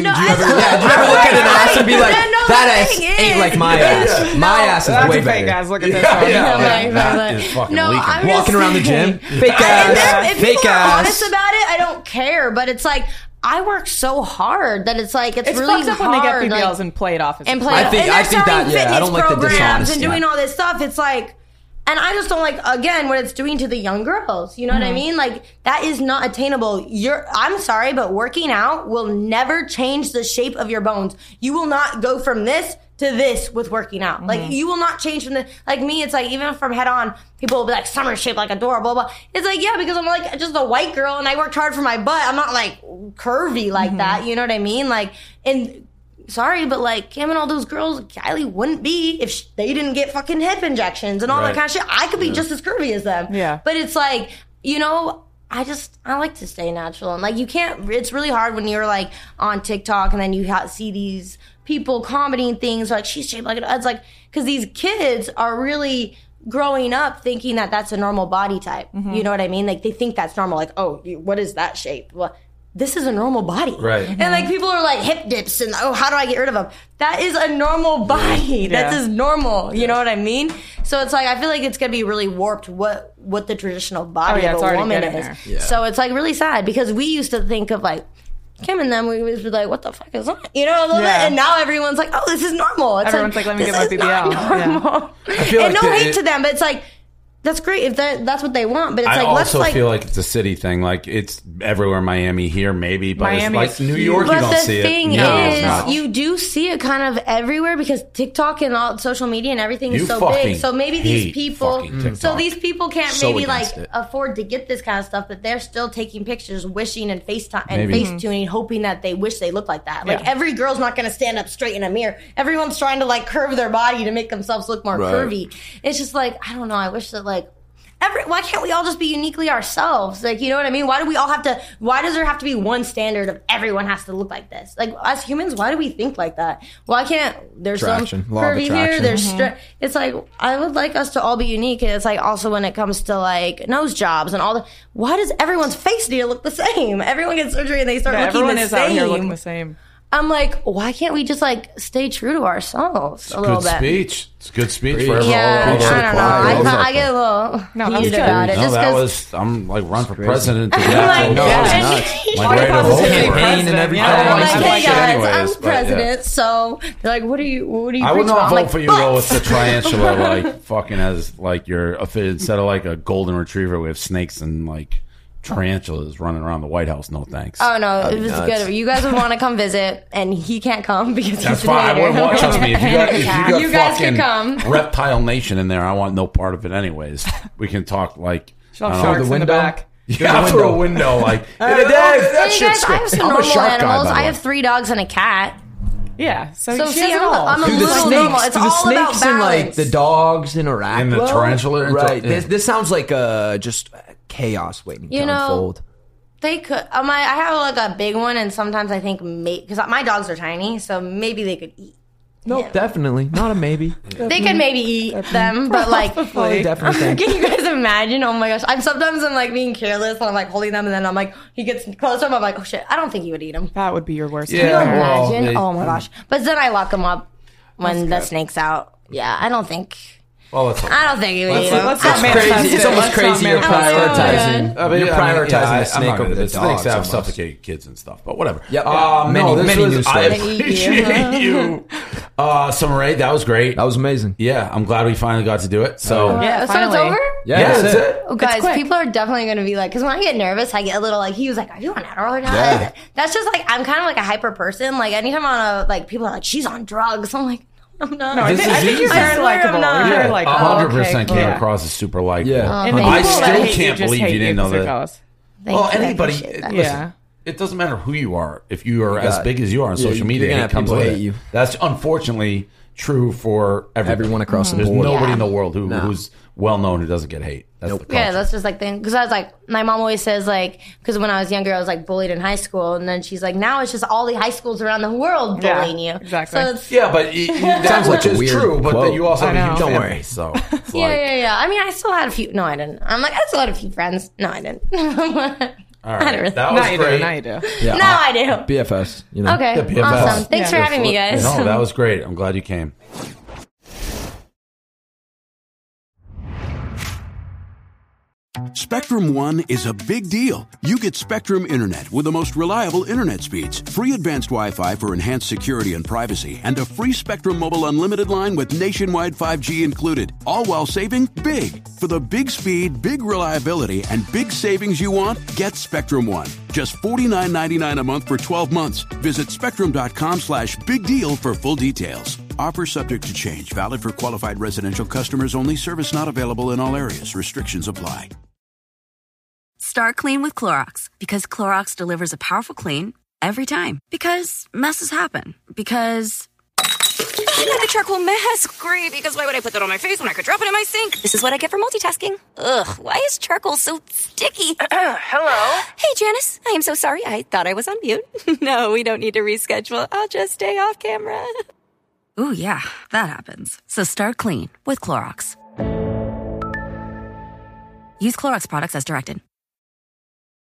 Speaker 2: look at an ass and be like, that ass ain't like my ass. My ass is
Speaker 6: That's
Speaker 2: way
Speaker 6: a fake
Speaker 2: better.
Speaker 6: ass. Look at this
Speaker 1: Yeah,
Speaker 6: one.
Speaker 1: yeah, that is fucking
Speaker 19: No,
Speaker 1: leaking.
Speaker 19: I'm
Speaker 2: Walking
Speaker 19: just
Speaker 2: around the
Speaker 19: saying.
Speaker 2: gym, fake
Speaker 19: If
Speaker 2: ass, fake
Speaker 19: people are
Speaker 2: ass.
Speaker 19: honest about it, I don't care. But it's like I work so hard that it's like it's really
Speaker 6: fucked up
Speaker 19: hard.
Speaker 6: when they get BBLs
Speaker 19: like,
Speaker 6: and play it off. As
Speaker 19: and
Speaker 6: a
Speaker 19: play.
Speaker 2: I think-
Speaker 19: and
Speaker 2: I
Speaker 19: they're
Speaker 2: think
Speaker 19: starting
Speaker 2: that- yeah, I don't like the
Speaker 19: fitness programs and
Speaker 2: dishonesty.
Speaker 19: doing all this stuff. It's like. And I just don't like, again, what it's doing to the young girls. You know what I mean? Like, that is not attainable. I'm sorry, but working out will never change the shape of your bones. You will not go from this to this with working out. Like, you will not change from the, like me, it's like, even from head on, people will be like, Summer's shaped like a door, blah, blah. It's like, yeah, because I'm like just a white girl and I worked hard for my butt. I'm not like curvy like that. You know what I mean? Like, and, sorry, but like Kim and all those girls, Kylie wouldn't be if they didn't get fucking hip injections and all that
Speaker 1: Right.
Speaker 19: kind of shit. I could be just as curvy as them.
Speaker 6: Yeah.
Speaker 19: But it's like, you know, I like to stay natural. And like, you can't, it's really hard when you're like on TikTok and then you see these people commenting things like, she's shaped like, it's like, because these kids are really growing up thinking that that's a normal body type. You know what I mean? Like, they think that's normal. Like, oh, what is that shape? Well, this is a normal body.
Speaker 1: Right.
Speaker 19: And like people are like hip dips and oh, how do I get rid of them? That is a normal body. That's just normal. You know what I mean? So it's like, I feel like it's going to be really warped what the traditional body
Speaker 6: yeah,
Speaker 19: of
Speaker 6: it's
Speaker 19: a
Speaker 6: already
Speaker 19: woman
Speaker 6: getting
Speaker 19: is.
Speaker 6: there.
Speaker 2: Yeah.
Speaker 19: So it's like really sad because we used to think of like, Kim and them, we would be like, what the fuck is that? You know, a little bit. And now everyone's like, oh, this is normal. It's
Speaker 6: Everyone's like, let me
Speaker 19: this
Speaker 6: get my
Speaker 19: is
Speaker 6: BBL.
Speaker 19: not normal.
Speaker 1: I feel
Speaker 19: And
Speaker 1: like
Speaker 19: no
Speaker 1: the-
Speaker 19: hate to them, but it's like, that's great if that's what they want. But it's
Speaker 1: I
Speaker 19: like, let's
Speaker 1: also
Speaker 19: like.
Speaker 1: feel like it's a city thing. Like it's everywhere. Miami here, maybe, but
Speaker 6: Miami
Speaker 1: it's
Speaker 6: is
Speaker 1: like New
Speaker 6: huge.
Speaker 1: York. You
Speaker 19: But
Speaker 1: don't
Speaker 19: the
Speaker 1: see
Speaker 19: thing
Speaker 1: it. No, it's
Speaker 19: is,
Speaker 1: not.
Speaker 19: you do see it kind of everywhere because TikTok and all social media and everything is
Speaker 1: You
Speaker 19: so
Speaker 1: fucking
Speaker 19: big. So maybe these
Speaker 1: hate
Speaker 19: people,
Speaker 1: fucking TikTok.
Speaker 19: so these people can't
Speaker 2: So
Speaker 19: maybe like
Speaker 2: against it.
Speaker 19: afford to get this kind of stuff, but they're still taking pictures, wishing and FaceTime and
Speaker 1: Maybe.
Speaker 19: FaceTuning, hoping that they wish they looked like that. Like
Speaker 6: Yeah.
Speaker 19: every girl's not going to stand up straight in a mirror. Everyone's trying to like curve their body to make themselves look more
Speaker 2: Right.
Speaker 19: curvy. It's just like I don't know. I wish that like. Why can't we all just be uniquely ourselves? Like, you know what I mean? Why do we all have to, why does there have to be one standard of everyone has to look like this? Like, as humans, why do we think like that? Why can't, there's
Speaker 2: Attraction.
Speaker 19: some
Speaker 2: Law of
Speaker 19: curvy here,
Speaker 2: attraction.
Speaker 19: there's, it's like, I would like us to all be unique. And it's like, also when it comes to like nose jobs and all the, why does everyone's face need to look the same? Everyone gets surgery and they start looking
Speaker 6: everyone
Speaker 19: the
Speaker 6: is
Speaker 19: same.
Speaker 6: out here looking the same.
Speaker 19: I'm like, why can't we just like stay true to ourselves a little
Speaker 1: Good
Speaker 19: bit?
Speaker 1: speech. It's good speech for everyone.
Speaker 19: Yeah,
Speaker 1: all
Speaker 19: I
Speaker 1: the
Speaker 19: don't know.
Speaker 1: choir.
Speaker 19: I get a little
Speaker 6: No, that's
Speaker 19: heated
Speaker 6: good.
Speaker 19: about it.
Speaker 1: No,
Speaker 19: just
Speaker 1: that
Speaker 19: 'cause-
Speaker 1: was. I'm like run for president. To
Speaker 19: I'm
Speaker 1: that.
Speaker 19: like,
Speaker 1: No,
Speaker 19: yeah.
Speaker 1: it's nuts. Like
Speaker 6: All
Speaker 1: right
Speaker 6: your
Speaker 1: of
Speaker 6: positivity
Speaker 1: Oprah.
Speaker 2: Campaign and everything.
Speaker 6: Yeah.
Speaker 19: I'm like,
Speaker 1: I
Speaker 19: hey
Speaker 1: like it
Speaker 19: guys,
Speaker 1: anyways,
Speaker 19: I'm
Speaker 1: but, yeah.
Speaker 19: president. So they're like, what do you
Speaker 1: I would
Speaker 19: preach about?
Speaker 1: not
Speaker 19: I'm
Speaker 1: vote
Speaker 19: like,
Speaker 1: for you
Speaker 19: but-
Speaker 1: though with the tarantula like fucking as like your instead of like a golden retriever. We have snakes and like tarantulas running around the White House. No thanks.
Speaker 19: Oh no,
Speaker 2: That'd
Speaker 19: it
Speaker 2: be
Speaker 19: was
Speaker 2: nuts.
Speaker 19: good. You guys would want to come visit, and he can't come because
Speaker 1: That's
Speaker 19: he's a
Speaker 1: fine. I
Speaker 19: hater.
Speaker 1: wouldn't want. Trust me. If you got
Speaker 19: You guys
Speaker 1: fucking
Speaker 19: can come.
Speaker 1: Reptile Nation in there, I want no part of it. Anyways, we can talk like
Speaker 6: She'll
Speaker 1: I
Speaker 6: have
Speaker 1: don't know.
Speaker 6: sharks in the back.
Speaker 1: Yeah, through a window, like
Speaker 19: Hey,
Speaker 1: that
Speaker 19: guys,
Speaker 1: shit's
Speaker 19: I have some
Speaker 1: I'm a
Speaker 19: normal
Speaker 1: shark guy,
Speaker 19: animals.
Speaker 1: by the
Speaker 19: I
Speaker 1: way.
Speaker 19: have 3 dogs and a cat.
Speaker 6: Yeah. So
Speaker 19: So
Speaker 6: she
Speaker 19: see,
Speaker 6: has it all.
Speaker 19: I'm a
Speaker 2: Do the
Speaker 19: little normal.
Speaker 2: snakes,
Speaker 19: It's
Speaker 2: do the
Speaker 19: all about
Speaker 2: snakes and like
Speaker 19: balance.
Speaker 2: the dogs interact?
Speaker 1: And the
Speaker 2: well?
Speaker 1: tarantula
Speaker 2: Right.
Speaker 1: yeah.
Speaker 2: This sounds like just chaos waiting
Speaker 19: You
Speaker 2: to
Speaker 19: know,
Speaker 2: unfold.
Speaker 19: They could. I have like a big one, and sometimes I think because my dogs are tiny, so maybe they could eat.
Speaker 2: No, definitely not a maybe.
Speaker 19: They could maybe eat them, but like,
Speaker 2: I definitely think.
Speaker 19: can you guys imagine? Oh my gosh! Sometimes I'm like being careless, and I'm like holding them, and then I'm like, he gets close to him. I'm like, oh shit! I don't think he would eat them.
Speaker 6: That would be your worst.
Speaker 19: Can you
Speaker 1: Yeah, well,
Speaker 19: imagine?
Speaker 1: they-
Speaker 19: Oh my gosh! But then I lock him up when the snake's out. Yeah, I don't think.
Speaker 1: Well, let's hope.
Speaker 19: I don't think he would eat them.
Speaker 6: let's
Speaker 19: I-
Speaker 6: not manifest
Speaker 2: Crazy. It's
Speaker 6: it.
Speaker 2: almost
Speaker 6: Let's not
Speaker 2: crazy you're
Speaker 6: manifest it.
Speaker 2: prioritizing.
Speaker 1: But
Speaker 2: You're
Speaker 1: yeah, I mean,
Speaker 2: prioritizing
Speaker 1: yeah,
Speaker 2: the snake
Speaker 1: I'm not
Speaker 2: over the
Speaker 1: gonna-
Speaker 2: dogs.
Speaker 1: snakes have
Speaker 2: almost.
Speaker 1: suffocate kids and stuff, but whatever.
Speaker 2: Yep.
Speaker 1: No,
Speaker 2: Many
Speaker 1: this
Speaker 2: news
Speaker 1: was, I
Speaker 2: stories.
Speaker 1: appreciate you. Summer Rae, that was great.
Speaker 2: That was amazing.
Speaker 1: Yeah, I'm glad we finally got to do it. So
Speaker 6: Yeah,
Speaker 19: so it's
Speaker 6: finally.
Speaker 19: over.
Speaker 2: Yeah,
Speaker 1: that's it.
Speaker 19: Oh, guys,
Speaker 6: quick.
Speaker 19: people are definitely going to be like, because when I get nervous, I get a little like, he was like, are you on Adderall or not?
Speaker 2: Yeah.
Speaker 19: That's just like, I'm kind of like a hyper person. Like, anytime I'm on a, like, people are like, she's on drugs. I'm like, I'm not.
Speaker 6: No, I
Speaker 1: This
Speaker 6: think,
Speaker 1: is
Speaker 6: I think
Speaker 1: easy.
Speaker 6: you're very likable. You're very likable.
Speaker 1: 100% came
Speaker 6: Yeah.
Speaker 1: across as super likable.
Speaker 7: Yeah.
Speaker 6: And the
Speaker 1: I
Speaker 6: people that
Speaker 1: still
Speaker 6: hate you
Speaker 1: can't
Speaker 6: just
Speaker 1: believe
Speaker 6: hate
Speaker 1: you didn't know
Speaker 6: because they're
Speaker 1: that.
Speaker 6: jealous.
Speaker 19: Thank
Speaker 1: Well,
Speaker 19: you, I
Speaker 1: anybody.
Speaker 19: appreciate that.
Speaker 1: Listen,
Speaker 6: Yeah.
Speaker 1: it doesn't matter who you are. If you are as
Speaker 7: got-
Speaker 1: big as you are on
Speaker 7: yeah,
Speaker 1: social
Speaker 7: you're
Speaker 1: media,
Speaker 7: gonna
Speaker 1: hate
Speaker 7: have
Speaker 1: comes
Speaker 7: people
Speaker 1: with
Speaker 7: hate
Speaker 1: it.
Speaker 7: you.
Speaker 1: That's unfortunately true for
Speaker 7: Everyone across the
Speaker 1: There's
Speaker 7: board.
Speaker 1: nobody
Speaker 19: Yeah.
Speaker 1: in the world
Speaker 7: No.
Speaker 1: who's well known who doesn't get hate. That's the culture.
Speaker 19: Yeah, that's just like thing. Because I was like, my mom always says like, because when I was younger, I was like bullied in high school, and then she's like, now it's just all the high schools around the world
Speaker 6: Yeah,
Speaker 19: bullying you.
Speaker 6: exactly.
Speaker 19: So it's,
Speaker 1: Yeah, but that
Speaker 7: Sounds like
Speaker 1: which
Speaker 7: a
Speaker 1: is
Speaker 7: weird
Speaker 1: true. But
Speaker 7: quote.
Speaker 1: then you also
Speaker 6: I
Speaker 1: have a
Speaker 6: know.
Speaker 1: huge
Speaker 7: Don't
Speaker 1: fan
Speaker 7: worry.
Speaker 1: base, so it's
Speaker 19: yeah,
Speaker 1: like,
Speaker 19: yeah. I mean, I still had a few. No, I didn't. I'm like, I still had a few friends. No, I didn't.
Speaker 1: all
Speaker 19: I
Speaker 1: right,
Speaker 19: don't really-
Speaker 1: that
Speaker 6: Now
Speaker 1: was
Speaker 6: you
Speaker 1: great.
Speaker 6: do. Now you do.
Speaker 7: Yeah,
Speaker 19: now I do.
Speaker 7: BFS. You know.
Speaker 19: Okay,
Speaker 1: Yeah, BFS.
Speaker 19: awesome. Thanks
Speaker 6: Yeah.
Speaker 19: for having me, guys.
Speaker 1: No, that was great. I'm glad you came.
Speaker 3: Spectrum One is a big deal. You get Spectrum Internet with the most reliable internet speeds, free advanced Wi-Fi for enhanced security and privacy, and a free Spectrum Mobile Unlimited line with nationwide 5G included, all while saving big. For the big speed, big reliability, and big savings you want, get Spectrum One. Just $49.99 a month for 12 months. Visit spectrum.com/big deal for full details. Offer subject to change. Valid for qualified residential customers only. Service not available in all areas. Restrictions apply.
Speaker 5: Start clean with Clorox, because Clorox delivers a powerful clean every time. Because messes happen. Because I got the charcoal mask. Great, because why would I put that on my face when I could drop it in my sink? This is what I get for multitasking. Ugh, why is charcoal so sticky? Hello? Hey, Janice. I am so sorry. I thought I was on mute. No, we don't need to reschedule. I'll just stay off camera. Ooh, yeah, that happens. So start clean with Clorox. Use Clorox products as directed.